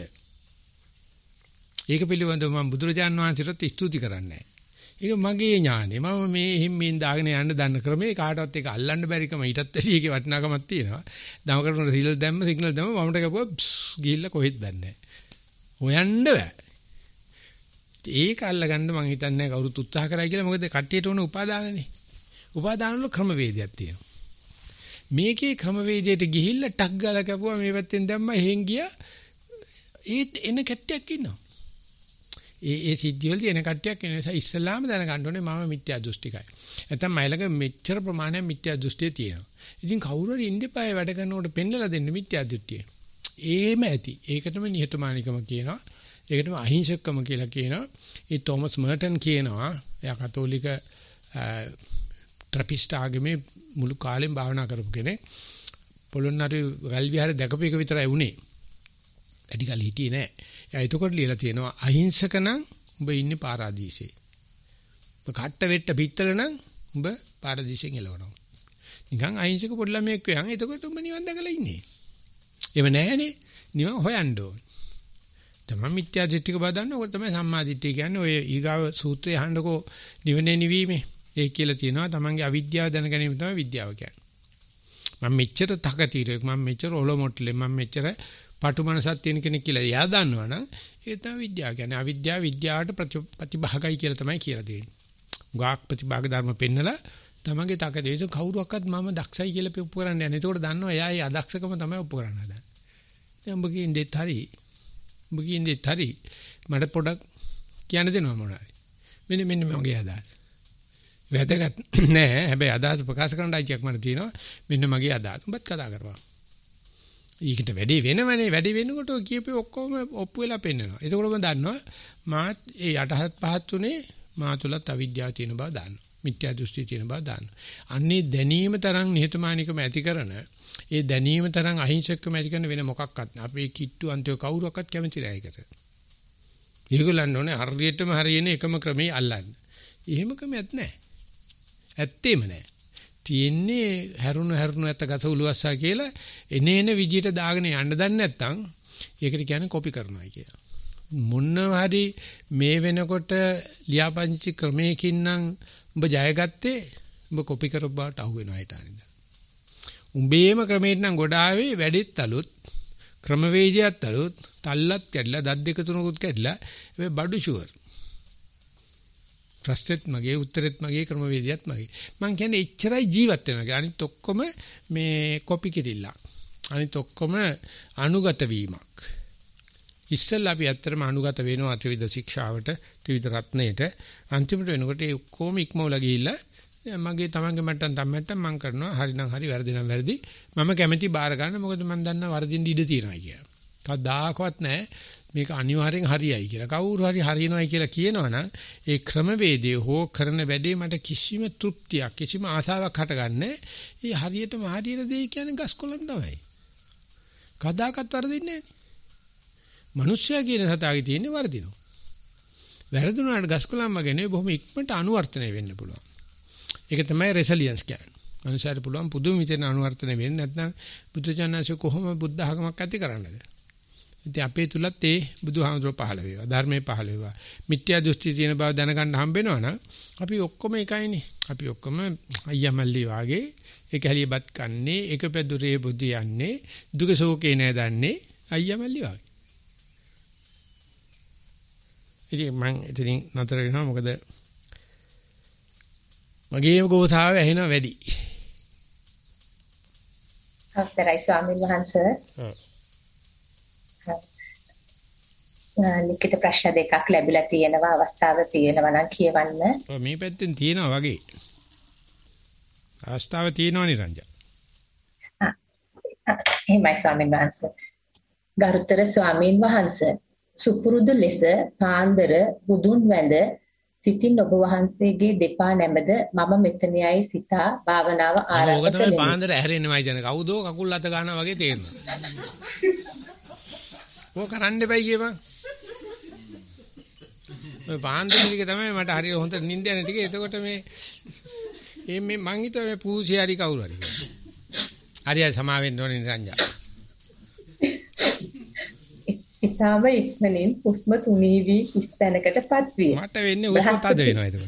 S1: ඒක පිළිබඳව මම බුදුරජාන් වහන්සේට ස්තුති කරන්නේ. ඒක මගේ ඥානෙ. මම මේ හිම්මින් දාගෙන යන්න දන්න ක්‍රමේ කාටවත් ඒක අල්ලන්න බැරිකම ඊටත් වැඩි ඒකේ වටිනාකමක් තියෙනවා. දවකට සිග්නල් දැම්ම වමට කපුවා ගිහිල්ලා කොහෙද දන්නේ නැහැ. හොයන්න බෑ. ඒක අල්ලගන්න මම හිතන්නේ කවුරුත් උත්සාහ කරයි කියලා. මොකද කට්ටියට ඕන උපාදානනේ. උපාදාන වල ක්‍රමවේදයක් තියෙනවා. මේකේ ක්‍රමවේදයට ගිහිල්ලා ටක් ගාලා කපුවා මේ පැත්තෙන් දැම්මා එහෙන් ගියා. ඒ එන කට්ටියක් ඉන්නවා. ඒ සිද්ධිවලදී එන කට්ටියක් ඉන්න නිසා ඉස්සල්ලාම දැනගන්න ඕනේ මම මිත්‍යා දෘෂ්ටිකයි. නැත්නම් මයිලක මෙච්චර ප්‍රමාණයක් මිත්‍යා දෘෂ්ටිය තියෙනවා. ඉතින් කවුරු හරි ඉන්දිපාය වැඩ කරනකොට පෙන්නලා දෙන්න මිත්‍යා දෘෂ්ටිය. ඒම ඇති. ඒකටම නිහතමානීකම කියනවා. ඒකටම අහිංසකකම කියලා කියනවා. ඒ තෝමස් මර්ටන් කියනවා. එයා කතෝලික ට්‍රැපිස්ට් ආගමේ මුළු කාලෙම භාවනා කරපු කෙනෙක්. පොළොන්නරු ගල් විහාරේ දැකපු එක විතරයි උනේ. වැඩි කල හිටියේ නෑ. එයා එතකොට ලියලා තියෙනවා අහිංසක නම් උඹ ඉන්නේ පාරාදීසෙ. උඹ කට්ට වෙට්ට පිටතල නම් උඹ පාරාදීසෙන් එළවනවා. නිකන් අහිංසක පොඩි ළමයෙක් වෙයන් එතකොට උඹ නිවන් දැකලා ඉන්නේ. ඒව නෑනේ. නිවන් හොයන්න ඕන. තමයි මිත්‍යා දෘෂ්ටික බදන්න ඕක තමයි සම්මා දිට්ඨිය කියන්නේ. ඔය ඊගාව සූත්‍රය අහන්නකෝ නිවනේ නිවීමේ. ඒක කියලා තියෙනවා තමන්ගේ අවිද්‍යාව දැන ගැනීම තමයි විද්‍යාව කියන්නේ. මම මෙච්චර තකතිරෙක් මම මෙච්චර ඔලොමොට්ලේ මම මෙච්චර පාටු මනසක් තියෙන කෙනෙක් කියලා එයා දන්නවනම් ඒ තමයි විද්‍යාව කියන්නේ. අවිද්‍යාව විද්‍යාවට ප්‍රතිභාගයි කියලා තමයි කියලා දෙන්නේ. ගාක් ප්‍රතිභාග ධර්ම පෙන්නලා තමන්ගේ තකදේශ කවුරුවක්වත් මම දක්ෂයි කියලා ඔප්පු කරන්න යන්නේ. ඒකෝට දන්නවා එයා ඒ අදක්ෂකම තමයි ඔප්පු කරන්න හදන්නේ. දැන් උඹ කියින්දෙත් හරි. මට පොඩක් කියන්න දෙනවා මොනවාරි. මෙන්න මගේ අදහස. වැදගත් නෑ. හැබැයි අදහස ප්‍රකාශ කරන්න අයිතියක් මට තියෙනවා. මෙන්න මගේ අදහස. උඹත් කතා කරපන්. ඊකට වැඩි වෙනවනේ. වැඩි වෙනකොට කියපේ ඔක්කොම ඔප්පු වෙලා පෙන්නනවා. එතකොට මම දන්නවා මාත් ඒ යටහත් පහත් උනේ මා තුලත් අවිද්‍යාව තියෙන බව දන්නවා. මිත්‍යා දෘෂ්ටි තියෙන බව දන්නවා. අන්නේ දැනීම තරම් නිහතමානීකම ඇති කරන ඒ දැනීම තරම් අහිංසකකම ඇති කරන වෙන මොකක්වත් නෑ. අපේ කිට්ටු අන්තිම කවුරක්වත් කැමති නෑ ඒකට. ඒගොල්ලන් ඕනේ හරියටම හරියන එකම ක්‍රමයේ අල්ලන්න. එහෙම ක්‍රමයක් නෑ. ඇත්තේම නෑ. තියෙන්නේ හැරුණු ඇත ගස උලුවස්සා කියලා එනේන විදියට දාගෙන යන්න දන්නේ නැත්නම් ඒකට කියන්නේ කොපි කරනවා කියලා. මොනවා හරි මේ වෙනකොට ලියාපදිංචි ක්‍රමයකින් නම් උඹ ජයගත්තේ උඹ කොපි කරපුවාට අහු වෙනවා හිතානින්ද. උඹේම ක්‍රමයට නම් ගොඩ ආවේ වැඩිත් අලුත් ක්‍රමවේදයත් අලුත් තල්ලත් කැඩලා දත් දෙක තුනකුත් කැඩලා ඒ බඩු ෂුවර්. ප්‍රශ්නෙත් මගේ උත්තරෙත් මගේ ක්‍රමවේදයත් මගේ. මං කියන්නේ එච්චරයි ජීවත් වෙනවා. අනිත් ඔක්කොම මේ කොපි කිරිල්ල. අනිත් ඔක්කොම අනුගත වීමක්. ඉස්සෙල්ලා අපි ඇත්තටම අනුගත වෙනවා ත්‍රිවිධ ශික්ෂාවට, ත්‍රිවිධ රත්නයේට. අන්තිමට වෙනකොට ඒ ඔක්කොම ඉක්මවලා ගිහිල්ලා මගේ තමන්ගේ මට්ටම් මං කරනවා. හරිනම් හරි වැරදි නම් වැරදි. මම කැමැති බාර ගන්න. මොකද මං දන්නවා වරදින්න ඉඩ තියෙනවා කියලා. කවදාකවත් නැහැ මේක අනිවාර්යෙන් හරියයි කියලා. කවුරු හරි හරියනවායි කියලා කියනවනම් ඒ ක්‍රමවේදයේ හෝ කරන වැඩේ මට කිසිම තෘප්තියක් කිසිම ආසාවක් හටගන්නේ. ඒ හරියටම හරියන දේ කියන්නේ ගස්කොලන් තමයි. කදාකත් වරදින්නේ නැහැ. මිනිස්සයා කියන සතාගේ තියෙන්නේ වරදිනවා. වැරදුනාට ගස්කොලන් වගේ නෙවෙයි බොහොම ඉක්මනට අනුවර්තනය වෙන්න පුළුවන්. ඒක තමයි රෙසිලියන්ස් කියන්නේ. මිනිස්සාට පුළුවන් පුදුම විදිහට අනුවර්තනය වෙන්න නැත්නම් බුදුචානන්සේ කොහොම බුද්ධ ආගමක් ඇති කරන්නද? ඉතින් අපේ තුලත් ඒ බුදුහාමුදුරුවෝ පහළ වේවා ධර්මයේ පහළ වේවා මිත්‍යා දෘෂ්ටි තියෙන බව දැනගන්න හම්බ වෙනවනම් අපි ඔක්කොම එකයිනේ. අපි ඔක්කොම අයියමල්ලි වාගේ එක හැලියපත් කන්නේ එක පැදුරේ බුද්ධි යන්නේ දුක ශෝකේ නෑදන්නේ අයියමල්ලි වාගේ. ඉතින් මම ඉතින් නතර වෙනවා මොකද මගේ ගෝසාව ඇහෙනවා වැඩි.
S4: අවසරයි ස්වාමීන් වහන්සේ. ලිඛිත ප්‍රශ්න දෙකක් ලැබිලා තියෙනවා අවස්ථාව තියෙනවා නම් කියවන්න.
S1: ඔව් මේ පැත්තෙන් තියෙනවා වගේ. අවස්ථාව තියෙනවා නිරංජන.
S4: එහෙමයි ස්වාමීන් වහන්සේ. ගරුතර ස්වාමීන් වහන්සේ සුපුරුදු ලෙස පාන්දර බුදුන් වැඳ සිතින් ඔබ වහන්සේගේ දෙපා නැමද මම මෙතනයි සිතා භාවනාව ආරම්භ කළෙමි. ඔක තමයි
S1: පාන්දර ඇහැරෙන්නමයි ජන කවුදෝ කකුල් අත ගන්නවා වගේ තේරෙනවා. ඔක කරන්න එපයි කියපන්. ඔය පාන්දර ටික තමයි මට හරිය හොඳ නිින්ද යන ටික. එතකොට මේ මං හිතුවා මේ පූසි හරි කවුරු හරි. හරි සමා වෙන්න ඕනේ නිරංජා.
S4: ඉතාම ඉක්මනින් හුස්ම තුනී වී හිස් තැනකටපත් විය.
S1: මට වෙන්නේ හුස්ම තද වෙනවා එතකොට.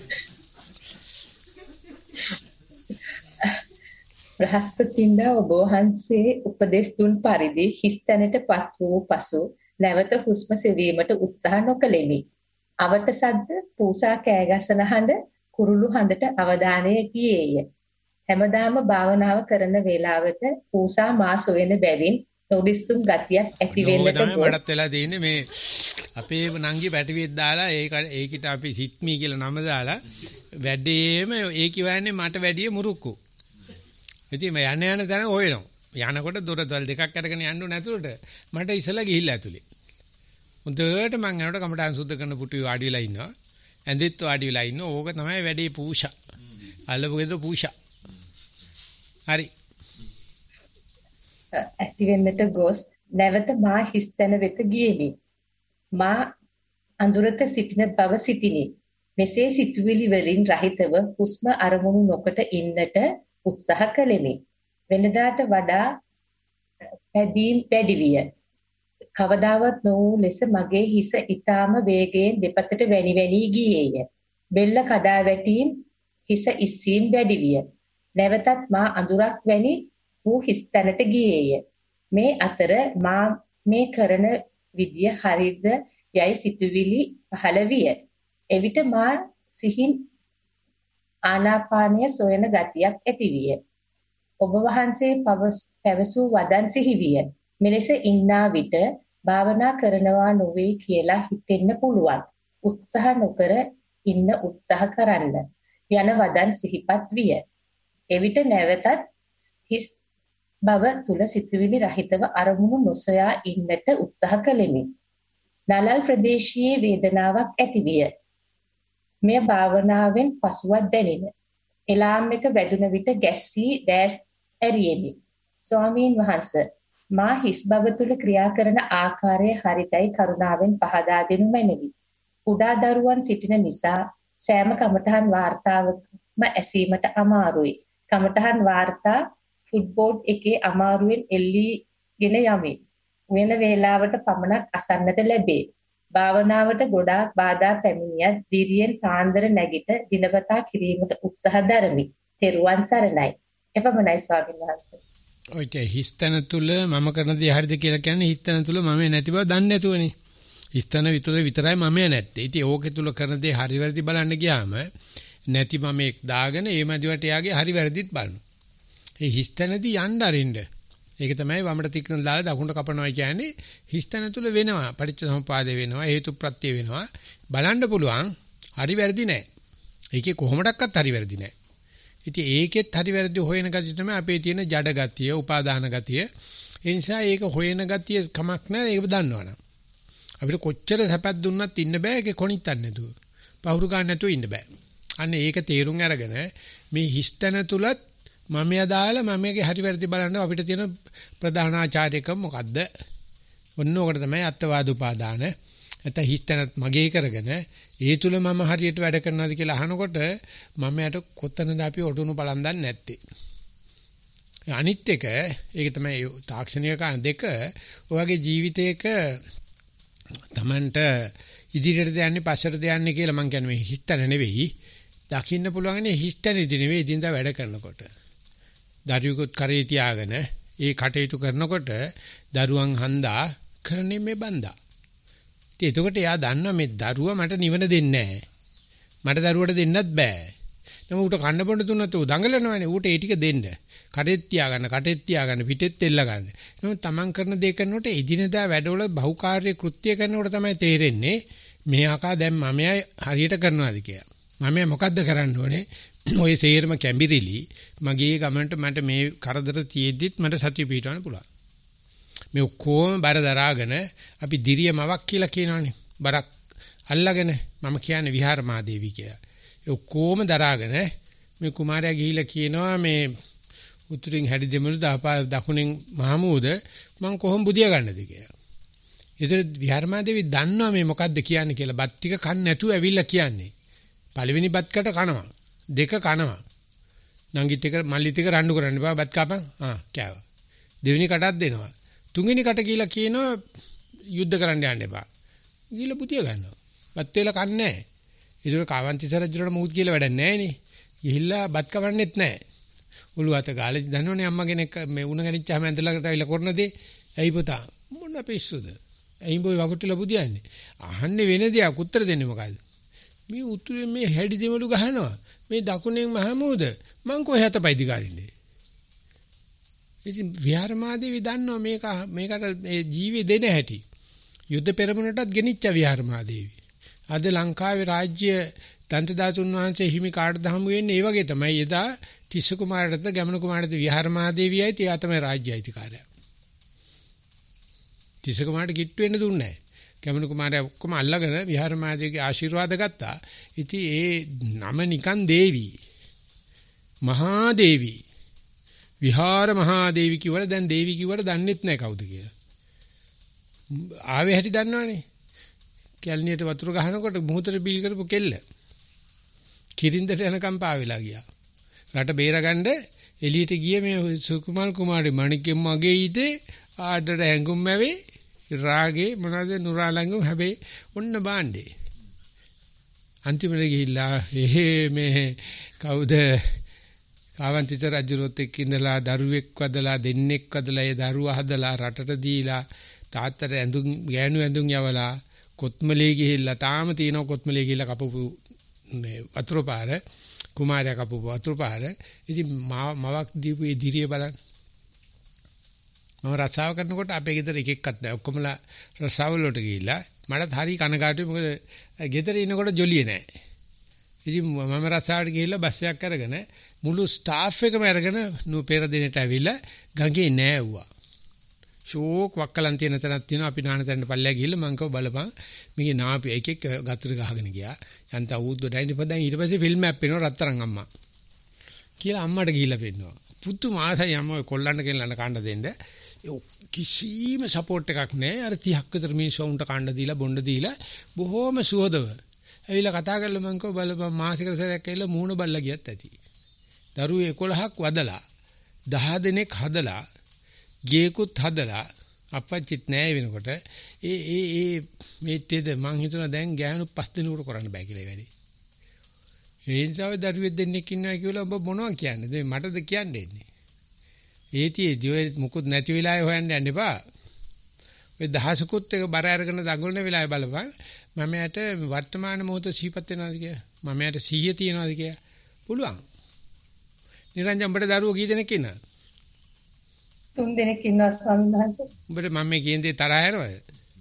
S4: බ්‍රහස්පතින්දා ඔබ වහන්සේ උපදෙස් දුන් පරිදි හිස් තැනටපත් වූ පසු නැවත හුස්ම සෙවීමට උත්සාහ නොකළෙමි. අවට සද්ද, පූසා කෑගසන හඬ, කුරුළු හඬට අවධානය ගියේය. හැමදාම භාවනාව කරන වේලාවට පූසා මා සොයන බැවින් නොදිස්සුම් ගතියක් ඇති වෙන්නට
S1: තමයි මටත් වෙලා තියෙන්නේ මේ අපේ නංගි පැටිවිත් දාලා ඒකිට අපි සිත්මි කියලා නම දාලා වැඩේම ඒ කියන්නේ මට වැඩිය මුරුක්කු. ඉතින් මම යන්න තැන හොයනවා. යනකොට දොරවල් දෙකක් අරගෙන යන්න ඕන ඇතුළට මට ඉසලා ගිහිල්ලා ඇතුලේ. හොඳට මං යනකොට කමටහන් සුද්ධ කරන පුටුවේ වාඩි වෙලා ඉන්නවා. ඇඳෙත් වාඩි වෙලා ඉන්නවා. ඕක තමයි වැඩේ පූෂා. අල්ලපු ගෙදර පූෂා. හරි.
S4: ඇති වෙන්නට ගොස් නැවත මා හිස්තැන වෙත ගියෙමි. මා අඳුරක සිටින බව සිටිනි. මෙසේ සිතුවිලි වලින් රහිතව හුස්ම අරමුණු නොකොට ඉන්නට උත්සාහ කළෙමි. වෙනදාට වඩා වැඩි විය. කවදාවත් නොවූ ලෙස මගේ හිස ඊටාම වේගයෙන් දෙපසට වැනි ගියේය. බෙල්ල කඩා වැටීම් හිස ඉස්සීම් වැඩි විය. නැවතත් මා අඳුරක් වැනි වූ හිස්තැනට ගියේය. මේ අතර මා මේ කරන විදිය හරිද යයි සිතුවිලි පහළ විය. එවිට මා සිහින් ආනාපානය සොයන ගතියක් ඇති විය. ඔබ වහන්සේ පැවසූ වදන් සිහි විය. මෙලෙස ඉන්නා විට භාවනා කරනවා නොවේ කියලා හිතෙන්න පුළුවන්. උත්සාහ නොකර ඉන්න උත්සාහ කරන්න යන වදන් සිහිපත් විය. එවිට නැවතත් හිස් බව තුල සිතුවිලි රහිතව අරමුණු නොසොයා ඉන්නට උත්සාහ කළෙමි. නළල් ප්‍රදේශයේ වේදනාවක් ඇතිවිය. මෙය භාවනාවෙන් පසුවත් දැනින. එලාම් එක වැදුන විට ගැස්සී දැස් ඇරියෙමි. ස්වාමීන් වහන්සේ මා හිස් බව තුල ක්‍රියා කරන ආකාරය හරියටයි කරුණාවෙන් පහදා දෙනු මැනවි. කුඩා දරුවන් සිටින නිසා සෑම කමඨහන් වාර්තාවකම ඇසීමට අමාරුයි. කමඨහන් වාර්තා ෆුට්බෝඩ් එකේ අමාරුවෙන් එල්ලීගෙන යමි. වෙන වේලාවට පමණක් අසන්නට ලැබේ. භාවනාවට ගොඩාක් බාධා පැමිණියත් දිරියෙන් පාන්දර නැගිට දිනපතා කිරීමට උත්සාහ දරමි. තෙරුවන් සරණයි. එපමණයි ස්වාමීන් වහන්සේ.
S1: ඔය හිස්තන තුල මම කරන දේ හරියද කියලා කියන්නේ හිස්තන තුල මම නැති බව දන්නේ නැතුවනේ. හිස්තන විතරයි මම නැත්තේ. ඉතින් ඕකේ තුල කරන දේ හරි වැරදි බලන්න ගියාම නැති මම එක් දාගෙන ඒ මැදිවට යාගේ හරි වැරදිත් බලනවා. ඒ හිස්තනදී යන්න අරින්න. ඒක තමයි වමට තික්කන දාලා දකුණට කපනවා කියන්නේ හිස්තන තුල වෙනවා. පටිච්චසමුපාදේ වෙනවා. හේතු ප්‍රත්‍ය වෙනවා. බලන්න පුළුවන් හරි වැරදි නැහැ. ඒකේ කොහොමඩක්වත් හරි වැරදි නැහැ. ඉතින් ඒකෙත් හරි වැරදි හොයන ගතිය තමයි අපේ තියෙන ජඩ ගතිය, උපාදාන ගතිය. ඒ නිසා ඒක හොයන ගතිය කමක් නැහැ. ඒක දන්නවනම්. අපිට කොච්චර සැපක් දුන්නත් ඉන්න බෑ. ඒක කොනිටක් නැතුව. පහුරු ගන්න නැතුව ඉන්න බෑ. අන්න ඒක තේරුම් අරගෙන මේ හිස්තන තුලත් මම යදාලා මමගේ හරි වැරදි බලන්න අපිට තියෙන ප්‍රධාන ආචාර්යකම මොකද්ද? ඔන්න ඔකට තමයි අත්වාද උපාදාන. නැත්නම් හිස්තනත් මගේ කරගෙන ඒ තුල මම හරියට වැඩ කරනවාද කියලා අහනකොට මම යට කොතනද අපි ඔටුනු බලන් දන්නේ නැත්තේ. අනිත් එක ඒක තමයි තාක්ෂණික කාරණ දෙක ඔයගේ ජීවිතයක Tamanට ඉදිරියට යන්නේ පස්සට යන්නේ කියලා මම කියන්නේ මේ හිස්තන නෙවෙයි. දකින්න පුළුවන්නේ හිස්තනදී නෙවෙයි දිනදා වැඩ කරනකොට. දරුවෙකුත් කරේ තියාගෙන ඒ කටයුතු කරනකොට දරුවන් හන්දා කරන්නේ මේ බන්දා. ඉතින් එතකොට එයා දන්නවා මේ දරුවා මට නිවන දෙන්නේ නැහැ. මට දරුවට දෙන්නත් බෑ. නම ඌට කන්න බොන්න දුන්නත් ඌ දඟලනවානේ. ඌට ඒ ටික දෙන්න. කටෙත් තියාගන්න පිටෙත් එල්ල ගන්න. නමුත් Taman කරන දේ කරනකොට එදිනෙදා වැඩවල බහුකාර්ය කෘත්‍ය කරනකොට තමයි තේරෙන්නේ මේ ආකා දැන් මමයි හරියට කරනවාද කියලා. මම මොකද්ද කරන්න ඕනේ? ඔය සේරම කැඹිරිලි මගේ ගමනට මට මේ කරදර තියෙද්දිත් මට සතිය පිටවන්න පුළුවන්. මේ ඔක්කොම බර දරාගෙන අපි දිරියමවක් කියලා කියනවනේ. බරක් අල්ලගෙන මම කියන්නේ විහාර මාදේවි කියලා. ඒ ඔක්කොම දරාගෙන මේ කුමාරයා ගිහිලා කියනවා මේ උතුරින් හැඩි දෙමළු දකුණෙන් මහමූද මං කොහොම බුදියා ගන්නද කියලා. ඒතර විහාර මාදේවි දන්නවා මේ මොකද්ද කියන්නේ කියලා. බත් ටික කන්න නැතුව ඇවිල්ලා කියන්නේ. පළවෙනි බත් කට කනවා. දෙක කනවා. නංගිත් එක මල්ලිත් එක රණ්ඩු කරන්න බෑ බත් කපන්. කෑවා. දෙවෙනි කටත් දෙනවා. තුන්වෙනි කට කියලා කියනවා යුද්ධ කරන්න යන්න එපා. ගිහලා පුතිය ගන්නවා. බත් වේල කන්නේ නැහැ. ඒතර කාවන්තිස රජුට මුත් කියලා වැඩක් නැහැ නේ. ගිහිල්ලා බත් කවන්නෙත් නැහැ. ඔළුව අත ගාලා දන්නවනේ අම්මා කෙනෙක් මේ උණ ගැනිච්චාම ඇඳලකට අවිලා කරන දේ. ඇයි පුතා මොන පිස්සුද? ඇයි බොයි වකුට්ටිලා පුදියන්නේ? අහන්නේ වෙන දෙයක් උත්තර දෙන්නේ මොකද්ද? මේ උතුරේ මේ හැඩි දෙමළු ගහනවා. මේ දකුණෙන් මහමූද මං කොහේ හතපයිදි ගාරින්නේ. ඉතින් විහාරමාදේවි දන්නවා මේකට මේ ජීවේ දෙන හැටි. යුද්ධ පෙරමුණටත් ගෙනිච්ච විහාරමාදේවි. අද ලංකාවේ රාජ්‍ය දන්තදාතුන් වහන්සේ හිමි කාටද හමු වෙන්නේ ඒ වගේ තමයි. එදා තිස්ස කුමාරටද ගමන කුමාරටද විහාරමාදේවියයි තියා තමයි රාජ්‍ය අයිතිකාරයා. තිස්ස කුමාරට කිට්ටු වෙන්න දුන්නේ නැහැ. ගමන කුමාරයා ඔක්කොම අල්ලගෙන විහාරමාදේවිගේ ආශිර්වාද ගත්තා. ඉතින් ඒ නම නිකන් දේවි. මහා දේවි. විහාර මහා දේවි කිව්වල දැන් දේවි කිව්වට දන්නෙත් නැහැ කවුද කියලා. ආවේ හැටි දන්නවනේ. කැලණියට වතුර ගහනකොට මුහුතට බීල් කරපු කෙල්ල. කිරින්දට යනකම් පාවෙලා ගියා. රට බේරගන්න එළියට ගිය මේ සුකුමල් කුමාරි මණිකෙම් මගේ ඉතේ ආඩට හැංගුම් මැවේ රාගේ මොනවාද නුරාලංගුම් හැබැයි ඔන්න බාණ්ඩේ. අන්තිමට ගිහිල්ලා මේ කවුද කාවන්තිස රජුරොත් එක්ක ඉඳලා දරුවෙක් වදලා දෙන්නෙක් වදලා ඒ දරුවා හදලා රටට දීලා තාත්තට ඇඳුම් ගෑනු ඇඳුම් යවලා කොත්මලේ ගිහිල්ලා තාම තියෙනවා කොත්මලේ ගිහිල්ලා කපපු මේ වතුර පාර කුමාරයා කපපු වතුර පාර. ඉතින් මවක් දීපු ඒ දිරිය බලන්න. මම රසාව කරනකොට අපේ ගෙදර එකෙක්වත් නැහැ. ඔක්කොමලා රසාව වලට ගිහිල්ලා මටත් හරි කනගාටුයි. මොකද ගෙදර ඉනකොට ජොලිය නැහැ. ඉතින් මම රස්සාවට ගිහිල්ලා බස් එකක් අරගෙන මුළු ස්ටාෆ් එකම අරගෙන පෙර දිනට ඇවිල්ලා ගඟේ නෑවුවා. ෂෝක් වක්කලන් තියෙන තැනක් තියෙනවා අපි නාන තැනට පල්ලෙහා ගිහිල්ලා මං කව බලපන් මේකේ නාපි එකෙක් ගතුරු ගහගෙන ගියා. යන්ත අවුරුදු 2.5 ඊට පස්සේ ෆිල්ම් එකක් පේනවා රත්තරන් අම්මා. කියලා අම්මට ගිහිල්ලා පෙන්නනවා. පුදුම ආසයි අම්ම ඔය කොල්ලන්ට ගෙනල්ලා කන්න දෙන්න. කිසිම සපෝට් එකක් නැහැ. අර 30ක් විතර මිනිස්සුන්ට කන්න දීලා බොන්න දීලා බොහොම සුවදව. ඇවිල්ලා කතා කරලා මං කව බලපන් මාසිකට සැරයක් ඇවිල්ලා මූණ බල්ලා ගියත් ඇති. දරුවෝ 11ක් වදලා 10 දෙනෙක් හදලා ගේකුත් හදලා අපච්චිත් නැහැ වෙනකොට ඒ මේටේද මං හිතනවා දැන් ගෑනු 5 දිනකට කරන්න බෑ කියලා වැඩි. ඒ නිසා දරුවෙක් දෙන්නෙක් ඉන්නවා කියලා ඔබ මොනවා කියන්නේ? දැන් මටද කියන්නේ ඉන්නේ. ඒතියේ ඔය මුකුත් නැති වෙලාවේ හොයන්න යන්න එපා. ඔය දහසකුත් එක බර අරගෙන දඟලන වෙලාවේ බලපන් මම යට වර්තමාන මොහොත සිහිපත් වෙනවද කියලා. මම යට සිහිය තියනවද කියලා. පුළුවන්. නිරංජන් උඹට දරුවෝ කී දෙනෙක් ඉන්නවද?
S4: 3 දෙනෙක් ඉන්නවා ස්වාමීන් වහන්සේ.
S1: උඹට මම මේ කියන දේ තරහ යනවද?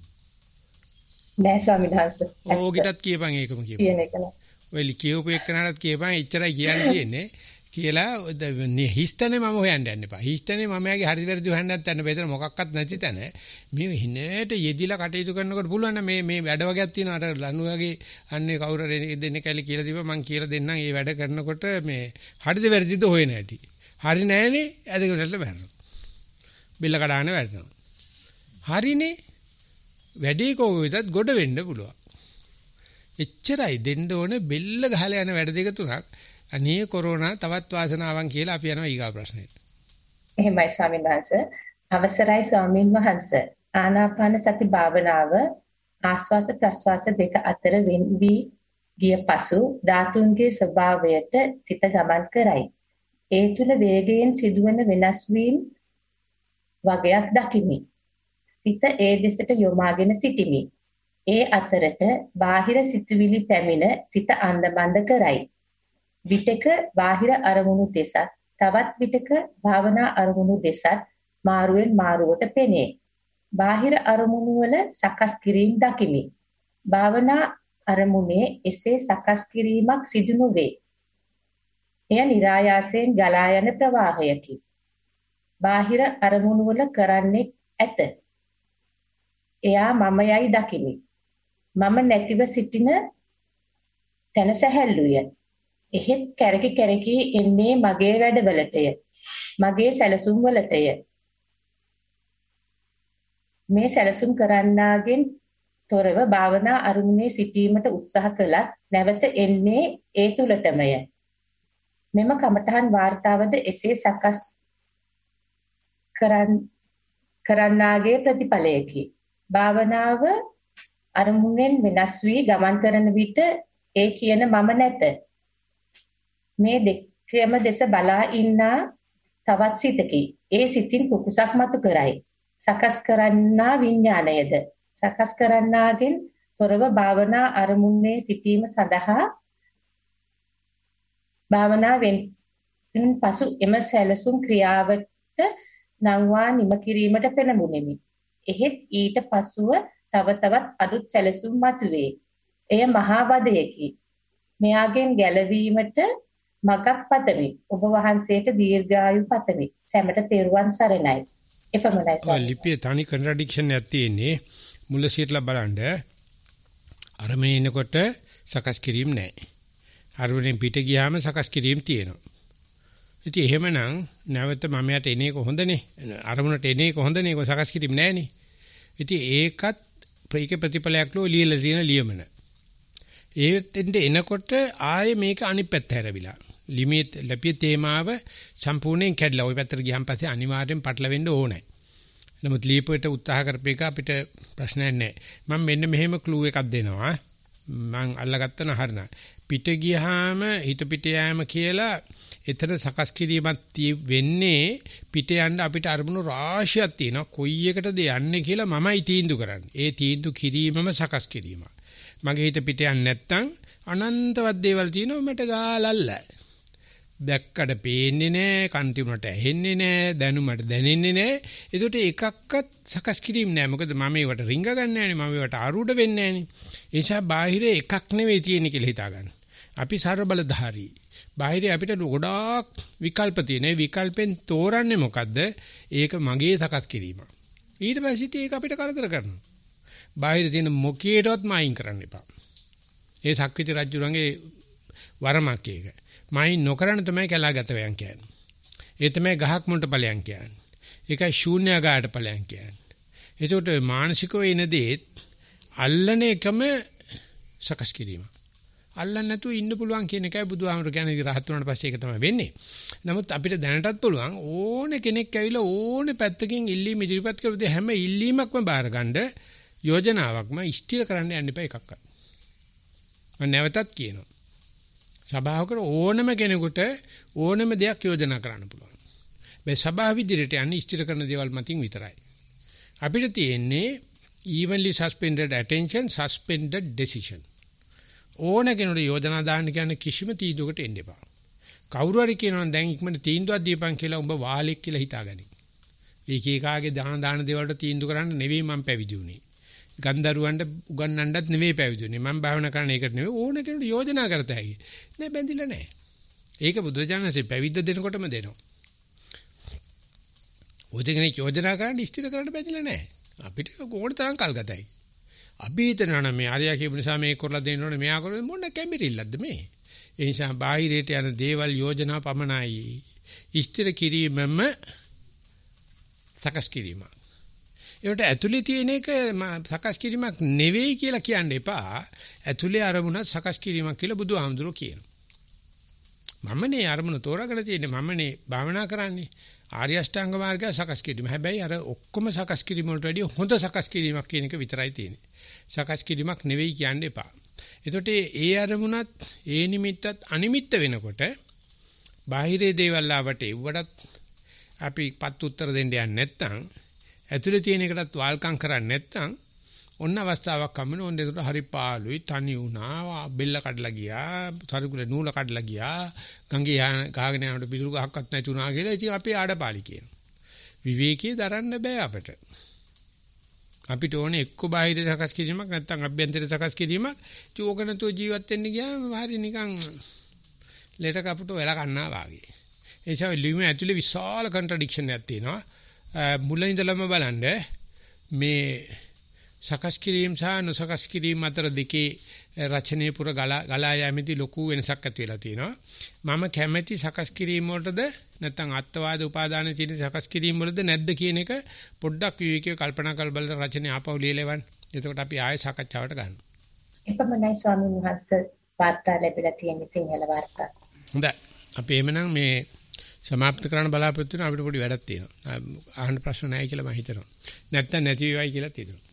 S4: නෑ ස්වාමීන් වහන්සේ.
S1: ඕකටත් කියපන් ඒකම කියපන්.
S4: කියන එක නෑ.
S1: ඔය ලිකියෝපු එක්කනටත් කියපන් එච්චරයි කියන්න තියෙන්නේ කියලා හිස්තනේ මම හොයන්න යන්න එපා. හිස්තනේ මම යාගේ හරි වැරදි හොයන්නත් යන්න බෑ. මොකක්වත් නැති තැන මේ හිනේට යෙදිලා කටයුතු කරනකොට පුළුවන් මේ වැඩ වගේක් තියෙනවා. අර ලනු වගේ අන්නේ කවුරු දෙන්නේ කැලේ කියලා දීපන් මං කියලා දෙන්නම්. මේ වැඩ කරනකොට මේ හරිද වැරදිද හොයන හැටි. හරි නෑනේ ඇදගෙනට බැලනවා. බිල්ල කඩාගෙන වැටෙනවා. හරිනේ වැඩේ කෝවෙතත් ගොඩ වෙන්න පුළුවන්. එච්චරයි දෙන්න ඕනේ බෙල්ල ගහලා යන වැඩ දෙක තුනක්. අනේ කොරෝනා තවත් වාසනාවන් කියලා අපි යනවා ඊගා ප්‍රශ්නෙට.
S4: එහෙමයි ස්වාමීන් වහන්සේ. අවසරයි ස්වාමීන් වහන්සේ. ආනාපාන සති භාවනාව ආස්වාස ප්‍රස්වාස දෙක අතර වෙන් වී ගිය පසු ධාතුන්ගේ ස්වභාවයට සිත ගමන් කරයි. ඒ තුල වේගයෙන් සිදුවන වෙනස් වීම වගයක් දකිමි. සිත ඒ දෙසට යොමාගෙන සිටිමි. ඒ අතරට බාහිර සිතුවිලි පැමිණ සිත අන්ධබන්ද කරයි. විතක බාහිර අරමුණු දෙසත් තවත් විතක භාවනා අරමුණු දෙසත් මාරුවෙන් මාරුවට පෙනේ. බාහිර අරමුණු වල සකස් කිරීම දකිමි. භාවනා අරමුණේ එසේ සකස් කිරීමක් සිදු නොවේ. එය નિરાයාසයෙන් ගලා යන ප්‍රවාහයකි. බාහිර අරමුණු වල කරන්නේ ඇත. එයා මම යයි දකිමි. මම නැතිව සිටින තන සැහැල්ලුය. එහෙත් කැරකි එන්නේ මගේ වැඩවලටය. මගේ සැලසුම් වලටය. මේ සැලසුම් කරන්නාගෙන් තොරව භාවනා අරමුණේ සිටීමට උත්සාහ කළත් නැවත එන්නේ ඒ තුලටමය. මෙම කමඨහන් වාර්තාවද එසේ සකස් කරන්නාගේ ප්‍රතිඵලයකි. භාවනාව අරමුණෙන් වෙනස් වී ගමන් කරන විට ඒ කියන මම නැත. මේ දෙකම දෙස බලා ඉන්නා තවත් සිතකි. ඒ සිතින් කුකුසක් මතු කරයි. සකස් කරන්නා විඥාණයද සකස් කරන්නාගෙන් තොරව භාවනා අරමුණේ සිටීම සඳහා භාවනාවෙන් පසු එම සැලසුම් ක්‍රියාවට නංවා නිම කිරීමට පෙළඹුණෙමි. එහෙත් ඊට පසුව තව තවත් අලුත් සැලසුම් මතුවේ. එය මහා වදයකි. මෙයාගෙන් ගැලවීමට මගක් පතමි. ඔබ වහන්සේට දීර්ඝායු පතමි. සැමට තෙරුවන් සරණයි. එපමණයි සර්.
S1: ලිපියේ තනි කන්ට්‍රඩික්ෂන් එකක් තියෙන්නේ. මුල සියట్లా බලන්න. අරමුණේ ඉනකොට සකස් කිරීම නැහැ. අරමුණෙන් පිට ගියාම සකස් කිරීම තියෙනවා. ඉතින් එහෙමනම් නැවත මම යට එන එක හොඳනේ. අරමුණට එන එක හොඳනේ. ඒක සකස් කිරීම නැහැනේ. ඉතින් ඒකත් ප්‍රතිඵලයක් ලෝ ලියලා තියෙන ලියමන. ඒෙන්ද එනකොට ආයේ මේක අනිත් පැත්ත හැරවිලා. ලිමිට් ලැබිය තේමාව සම්පූර්ණයෙන් කැඩලා ওই පැත්තට ගියන් පස්සේ අනිවාර්යෙන් පටලවෙන්න ඕනේ. නමුත් ලියපුවට උත්සාහ කරපේක අපිට ප්‍රශ්නයක් නැහැ. මම මෙන්න මෙහෙම ක්ලූ එකක් දෙනවා. මම අල්ලගත්තා න හරිනා. පිට ගියාම හිත පිට යෑම කියලා එතන සකස් කිරීමක් වෙන්නේ පිට යන්න අපිට අරමුණු රාශියක් තියෙනවා. කොයි එකටද යන්නේ කියලා මමයි තීන්දුව කරන්නේ. ඒ තීන්දුව කිරීමම සකස් කිරීම. මගේ හිත පිට යන්නේ නැත්තම් අනන්තවත් දේවල් තියෙනවා මට ගාලල්ල. දැක්කට පේන්නේ නැහැ, කන් තිබුණට ඇහෙන්නේ නැහැ, දැනුමට දැනෙන්නේ නැහැ. ඒකට එකක්වත් සකස් කිරීම නැහැ. මොකද මම ඒවට රිංග ගන්න නැහැනේ, මම ඒවට ආරූඪ වෙන්නේ නැහැනේ. ඒ නිසා බාහිර එකක් නෙවෙයි තියෙන්නේ කියලා හිතා ගන්න. අපි ਸਰව බලධාරී. බාහිර අපිට ගොඩාක් විකල්ප තියෙන. ඒ විකල්පෙන් තෝරන්නේ මොකද්ද? ඒක මගේ සකස් කිරීම. ඊට පස්සේ ඒක අපිට කරදර කරනවා. බාහිර තියෙන මොකේටවත් මායින් කරන්න එපා. ඒ සක්විති රජුරන්ගේ වරමක් ඒක. මායින් නොකරන තමයි කැලාගත වයන් කියන්නේ. ඒ තමයි ගහක් මුලට ඵලයන් කියන්නේ. ඒකයි ශූන්‍යagaraට ඵලයන් කියන්නේ. ඒකට මානසිකව එන දේත් අල්ලන එකම සකස් කිරීම. අල්ලන්න නැතුව ඉන්න පුළුවන් කියන එකයි බුදුහාමුදුරු කියන්නේ රහත් වුණාට පස්සේ ඒක තමයි වෙන්නේ. නමුත් අපිට දැනටත් පුළුවන් ඕනේ කෙනෙක් ඇවිල්ලා ඕනේ පැත්තකින් ඉල්ලීම ඉදිරිපත් කරපු හැම ඉල්ලීමක්ම බාරගන්න යෝජනාවක්ම ඉෂ්ටිර කරන්න යන්න එපා එකක්වත්. මම නැවතත් කියනවා. සභාවකට ඕනම කෙනෙකුට ඕනම දෙයක් යෝජනා කරන්න පුළුවන්. මේ සභාව විදිහට යන්නේ ඉෂ්ටිර කරන දේවල් මතින් විතරයි. අපිට තියෙන්නේ evenly suspended attention, suspended decision. ඕන කෙනෙකුට යෝජනා දාන්න කියන්නේ කිසිම තීන්දුවකට එන්න එපා. කවුරු හරි කියනවා දැන් ඉක්මනට තීන්දුවක් දීපන් කියලා උඹ වාලෙක් කියලා හිතාගනි. ඒක එකාගේ දාන දේවල්ට තීන්දුව කරන්න නෙවෙයි මම පැවිදි වුනේ. ගන්දරුවන්ට උගන්වන්නත් නෙවෙයි පැවිදි වුනේ. මම භාවනා කරන එකට නෙවෙයි ඕන කෙනෙකුට යෝජනා කරත හැකි. නෑ බැඳිලා නෑ. ඒක බුදුරජාණන්සේ පැවිද්ද දෙනකොටම දෙනවා. ඔතෙන් යෝජනා කරන්න ඉස්තිර කරන්න බැඳිලා නෑ. අපිට ඕන තරම් කල් ගතයි. අපි හිතනවා නම් මේ ආර්යා කියපු නිසා මේක කරලා දෙන්න ඕනේ මෙයා කරලා මොන කැමිරිල්ලක්ද මේ. ඒ නිසා බාහිරයට යන දේවල් යෝජනා පමණයි. ඉස්තිර කිරීමම සකස් කිරීම. ඒකට ඇතුලේ තියෙන එක සකස් කිරීමක් නෙවෙයි කියලා කියන්න එපා. ඇතුලේ අරමුණ සකස් කිරීමක් කියලා බුදුහාමුදුරුවෝ කියනවා. මමනේ අරමුණ තෝරාගෙන තියෙන්නේ මමනේ භාවනා කරන්නේ. ආර්ය අෂ්ටාංග මාර්ගය සකස් කිරීම. හැබැයි අර ඔක්කොම සකස් කිරීම වලට වැඩිය හොඳ සකස් කිරීමක් කියන එක විතරයි තියෙන්නේ. සකස් කිරීමක් නෙවෙයි කියන්න එපා. එතකොට ඒ අරමුණත් ඒ නිමිත්තත් අනිමිත්ත වෙනකොට බාහිරේ දේවල් ආවට එව්වටත් අපි පත් උත්තර දෙන්න යන්නේ නැත්නම් ඇතුලේ තියෙන එකටත් වාල්කම් කරන්නේ නැත්නම් ඔන්න අවස්ථාවක් හම්බෙන ඕන දෙකට හරි පාළුයි තනි වුණා බෙල්ල කඩලා ගියා තරුකුලේ නූල කඩලා ගියා ගංගේ ගහගෙන යනකොට පිටුරු ගහක්වත් නැති වුණා කියලා ඉතින් අපි ආඩපාලි කියනවා. විවේකී දරන්න බෑ අපිට. අපිට ඕනේ එක්ක බාහිර සකස් කිරීමක් නැත්නම් අභ්‍යන්තර සකස් කිරීමක්. ඉතින් ඕක නැතුව ජීවත් වෙන්න ගියාම හරි නිකන් ලෙට කපුට වෙලා කන්නා වාගේ. ඒ නිසා ලියුම ඇතුලේ විශාල කන්ට්‍රඩික්ෂන් එකක් තියෙනවා. මුලින් ඉඳලම බලන්න මේ සකස් කිරීම සහ නොසකස් කිරීම අතර දෙකේ රචනයේ පුර ගලා යෑමේදී ලොකු වෙනසක් ඇති වෙලා තියෙනවා. මම කැමැති සකස් කිරීම වලටද නැත්නම් අත්වාද උපාදාන තියෙන සකස් කිරීම වලද නැද්ද කියන එක පොඩ්ඩක් විවේකීව කල්පනා කර බලලා රචනය ආපහු ලියලෙවන්. එතකොට අපි ආයෙ සාකච්ඡාවට ගන්නවා.
S4: එපමණයි ස්වාමීන් වහන්සේ වාර්තා ලැබිලා තියෙන සිංහල වාර්තා.
S1: හොඳයි. අපි එhmenan මේ සමාප්ත කරන්න බලාපොරොත්තු වෙන අපිට පොඩි වැඩක් තියෙනවා. අහන්න ප්‍රශ්න නැහැ කියලා මම හිතනවා. නැත්තම් නැති වේවයි කියලා තියෙනවා.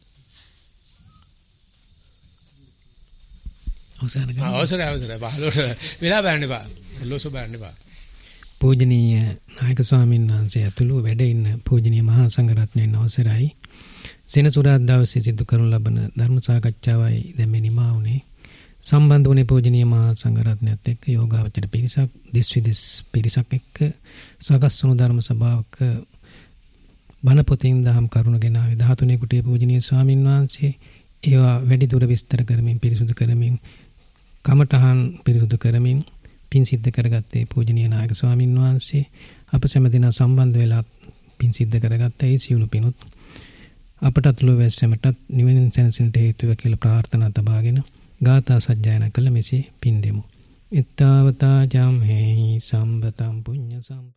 S1: අවසරයි 15ට වෙලා බලන්න බා. ලෝසු බලන්න බා.
S3: පූජනීය නායක ස්වාමීන් වහන්සේ ඇතුළු වැඩ ඉන්න පූජනීය මහා සංඝරත්නයන් අවසරයි. සෙනසුරාදා දවසේ සිදු කරනු ලබන ධර්ම සාකච්ඡාවයි දැන් මේ නිමා වුණේ. සම්බන්ධ වුණේ පූජනීය මහා සංඝරත්නයත් එක්ක යෝගාවචර පිරිසක් දිස්විදිස් පිරිසක් එක්ක සාකස් වුණු ධර්ම සභාවක බණ පොතින් දහම් කරුණ ගෙනාවේ 13 කුටියේ පූජනීය ස්වාමීන් වහන්සේ ඒවා වැඩි දුර විස්තර කරමින් පිරිසුදු කරමින් කමඨහන් පිරිසුදු කරමින් පින් සිද්ධ කරගත්තේ පූජනීය නායක ස්වාමීන් වහන්සේ අප සෑම දින සම්බන්ධ වෙලා පින් සිද්ධ කරගත්ත ඒ සියලු පිනුත් අපටත් ලෝවැස්සමටත් නිවෙනින් සැනසෙන්නට හේතු වේ කියලා ප්‍රාර්ථනා තබාගෙන ගාථා සජ්ජායනා කළ මෙසේ පින් දෙමු. ittavata jam he sambhatam punya sam